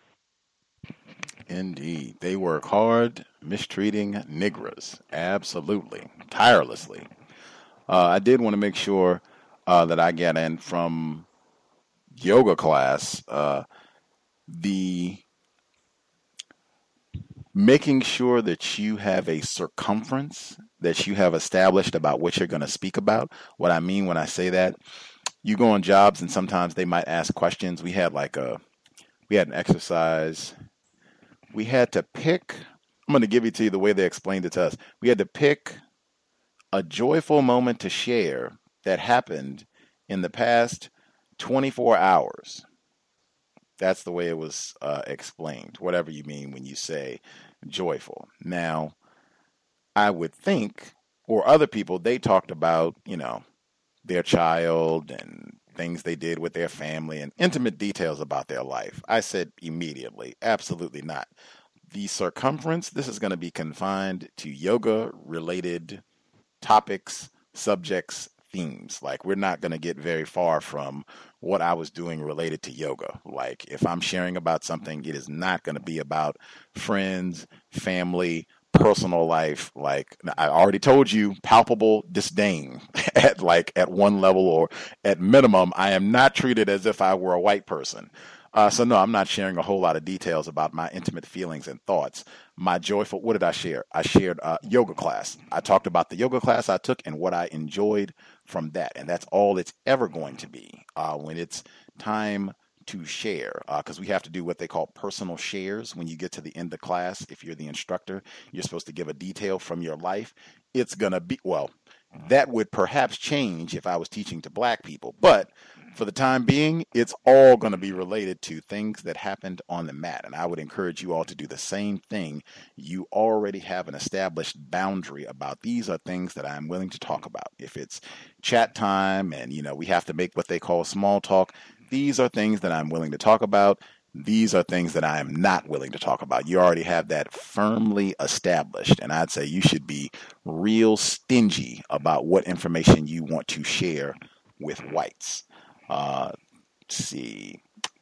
Indeed. They work hard, mistreating niggers. Absolutely. Tirelessly. Uh, I did want to make sure uh, that I get in from yoga class, uh, the making sure that you have a circumference that you have established about what you're going to speak about. What I mean when I say that, you go on jobs and sometimes they might ask questions. We had like a, we had an exercise. We had to pick, I'm going to give it to you the way they explained it to us. We had to pick a joyful moment to share that happened in the past twenty-four hours. That's the way it was uh, explained, whatever you mean when you say joyful. Now, I would think, or other people, they talked about, you know, their child and things they did with their family and intimate details about their life. I said immediately, absolutely not. The circumference, this is going to be confined to yoga-related topics, subjects, themes. Like, we're not going to get very far from what I was doing related to yoga. Like, if I'm sharing about something, it is not going to be about friends, family, personal life. Like, I already told you, palpable disdain at like at one level, or at minimum, I am not treated as if I were a white person. Uh, so no, I'm not sharing a whole lot of details about my intimate feelings and thoughts. My joyful, what did I share? I shared uh, yoga class. I talked about the yoga class I took and what I enjoyed from that. And that's all it's ever going to be uh, when it's time to share, because uh, we have to do what they call personal shares. When you get to the end of class, if you're the instructor, you're supposed to give a detail from your life. It's going to be, well, that would perhaps change if I was teaching to black people. But for the time being, it's all going to be related to things that happened on the mat. And I would encourage you all to do the same thing. You already have an established boundary about these are things that I'm willing to talk about. If it's chat time and, you know, we have to make what they call small talk, these are things that I'm willing to talk about. These are things that I am not willing to talk about. You already have that firmly established. And I'd say you should be real stingy about what information you want to share with whites. Uh, let's see.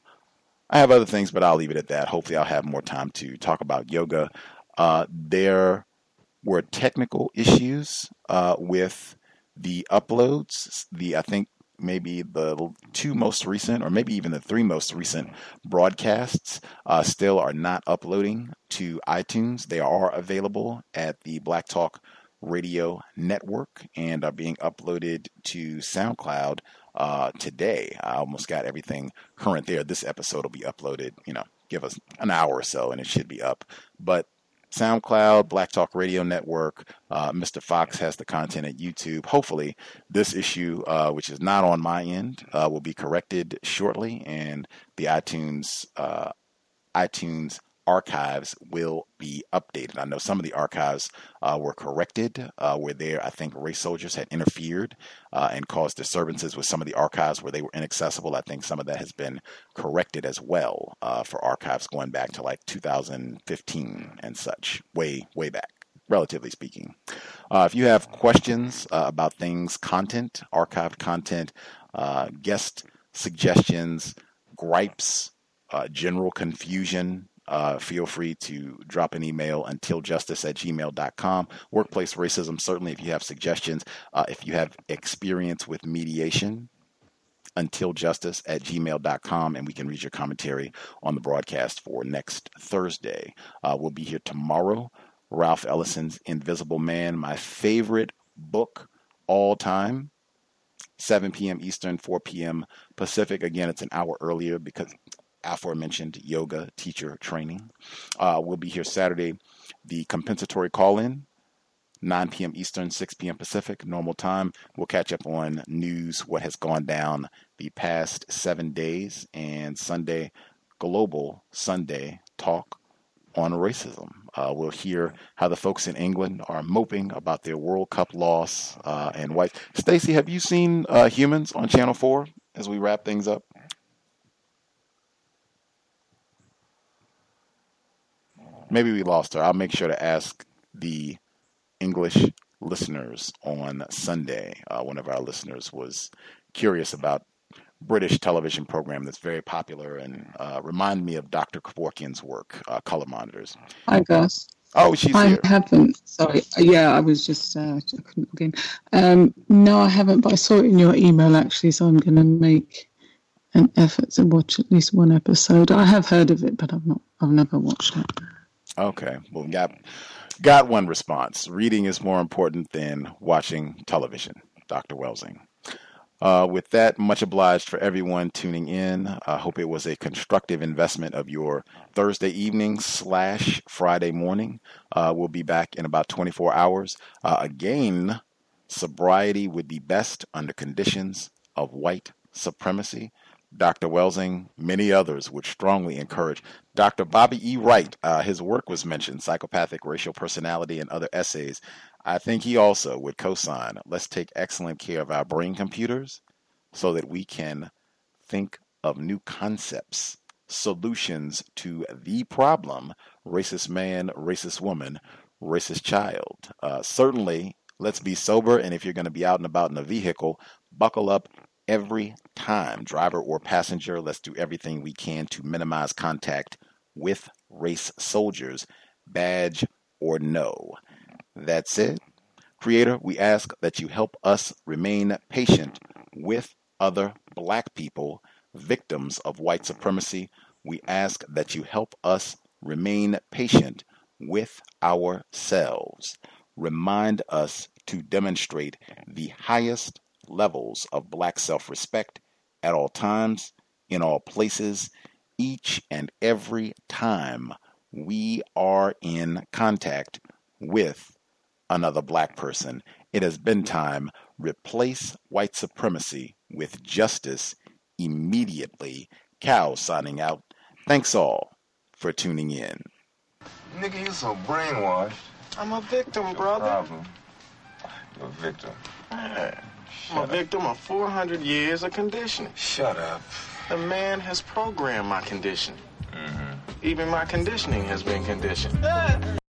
I have other things, but I'll leave it at that. Hopefully I'll have more time to talk about yoga. Uh, there were technical issues uh, with the uploads. The I think maybe the two most recent, or maybe even the three most recent broadcasts uh, still are not uploading to iTunes. They are available at the Black Talk Radio Network and are being uploaded to SoundCloud uh, today. I almost got everything current there. This episode will be uploaded, you know, give us an hour or so and it should be up. But SoundCloud, Black Talk Radio Network, uh, Mister Fox has the content at YouTube. Hopefully this issue, uh, which is not on my end, uh, will be corrected shortly, and the iTunes uh, iTunes archives will be updated. I know some of the archives uh, were corrected, uh, where there, I think, race soldiers had interfered uh, and caused disturbances with some of the archives where they were inaccessible. I think some of that has been corrected as well uh, for archives going back to like two thousand fifteen and such, way, way back, relatively speaking. Uh, if you have questions uh, about things, content, archived content, uh, guest suggestions, gripes, uh, general confusion, Uh, feel free to drop an email until justice at gmail dot com. Workplace racism, certainly if you have suggestions. Uh, if you have experience with mediation, until justice at gmail dot com, and we can read your commentary on the broadcast for next Thursday. Uh, we'll be here tomorrow. Ralph Ellison's Invisible Man, my favorite book all time. seven p.m. Eastern, four p.m. Pacific. Again, it's an hour earlier because aforementioned yoga teacher training. Uh, we'll be here Saturday. The compensatory call-in, nine p.m. Eastern, six p.m. Pacific, normal time. We'll catch up on news, what has gone down the past seven days, and Sunday, Global Sunday Talk on Racism. Uh, we'll hear how the folks in England are moping about their World Cup loss uh, and white. Stacey, have you seen uh, Humans on Channel four as we wrap things up? Maybe we lost her. I'll make sure to ask the English listeners on Sunday. Uh, one of our listeners was curious about British television program that's very popular and uh, remind me of Doctor Kevorkian's work, uh, Color Monitors. Hi, Gus. Oh, she's I here. haven't. Sorry. Yeah, I was just, uh, I couldn't log in. Um, no, I haven't, but I saw it in your email, actually, so I'm going to make an effort to watch at least one episode. I have heard of it, but I've not, I've never watched it. Okay. Well, we got, got one response. Reading is more important than watching television, Doctor Welsing. Uh, with that, much obliged for everyone tuning in. I hope it was a constructive investment of your Thursday evening slash Friday morning. Uh, we'll be back in about twenty-four hours. Uh, again, sobriety would be best under conditions of white supremacy. Doctor Welsing, many others would strongly encourage. Doctor Bobby E. Wright, uh, his work was mentioned, Psychopathic Racial Personality and Other Essays. I think he also would co-sign, let's take excellent care of our brain computers so that we can think of new concepts, solutions to the problem, racist man, racist woman, racist child. Uh, certainly, let's be sober, and if you're going to be out and about in a vehicle, buckle up every time, driver or passenger. Let's do everything we can to minimize contact with race soldiers, badge or no. That's it. Creator, we ask that you help us remain patient with other black people, victims of white supremacy. We ask that you help us remain patient with ourselves. Remind us to demonstrate the highest levels of black self-respect at all times, in all places, each and every time we are in contact with another black person. It has been time. Replace white supremacy with justice immediately. Cal signing out. Thanks all for tuning in. Nigga, you so brainwashed. I'm a victim, brother. Problem. You're a victim. Man, I'm a victim of four hundred years of conditioning. Shut up. The man has programmed my conditioning. Mm-hmm. Even my conditioning has been conditioned.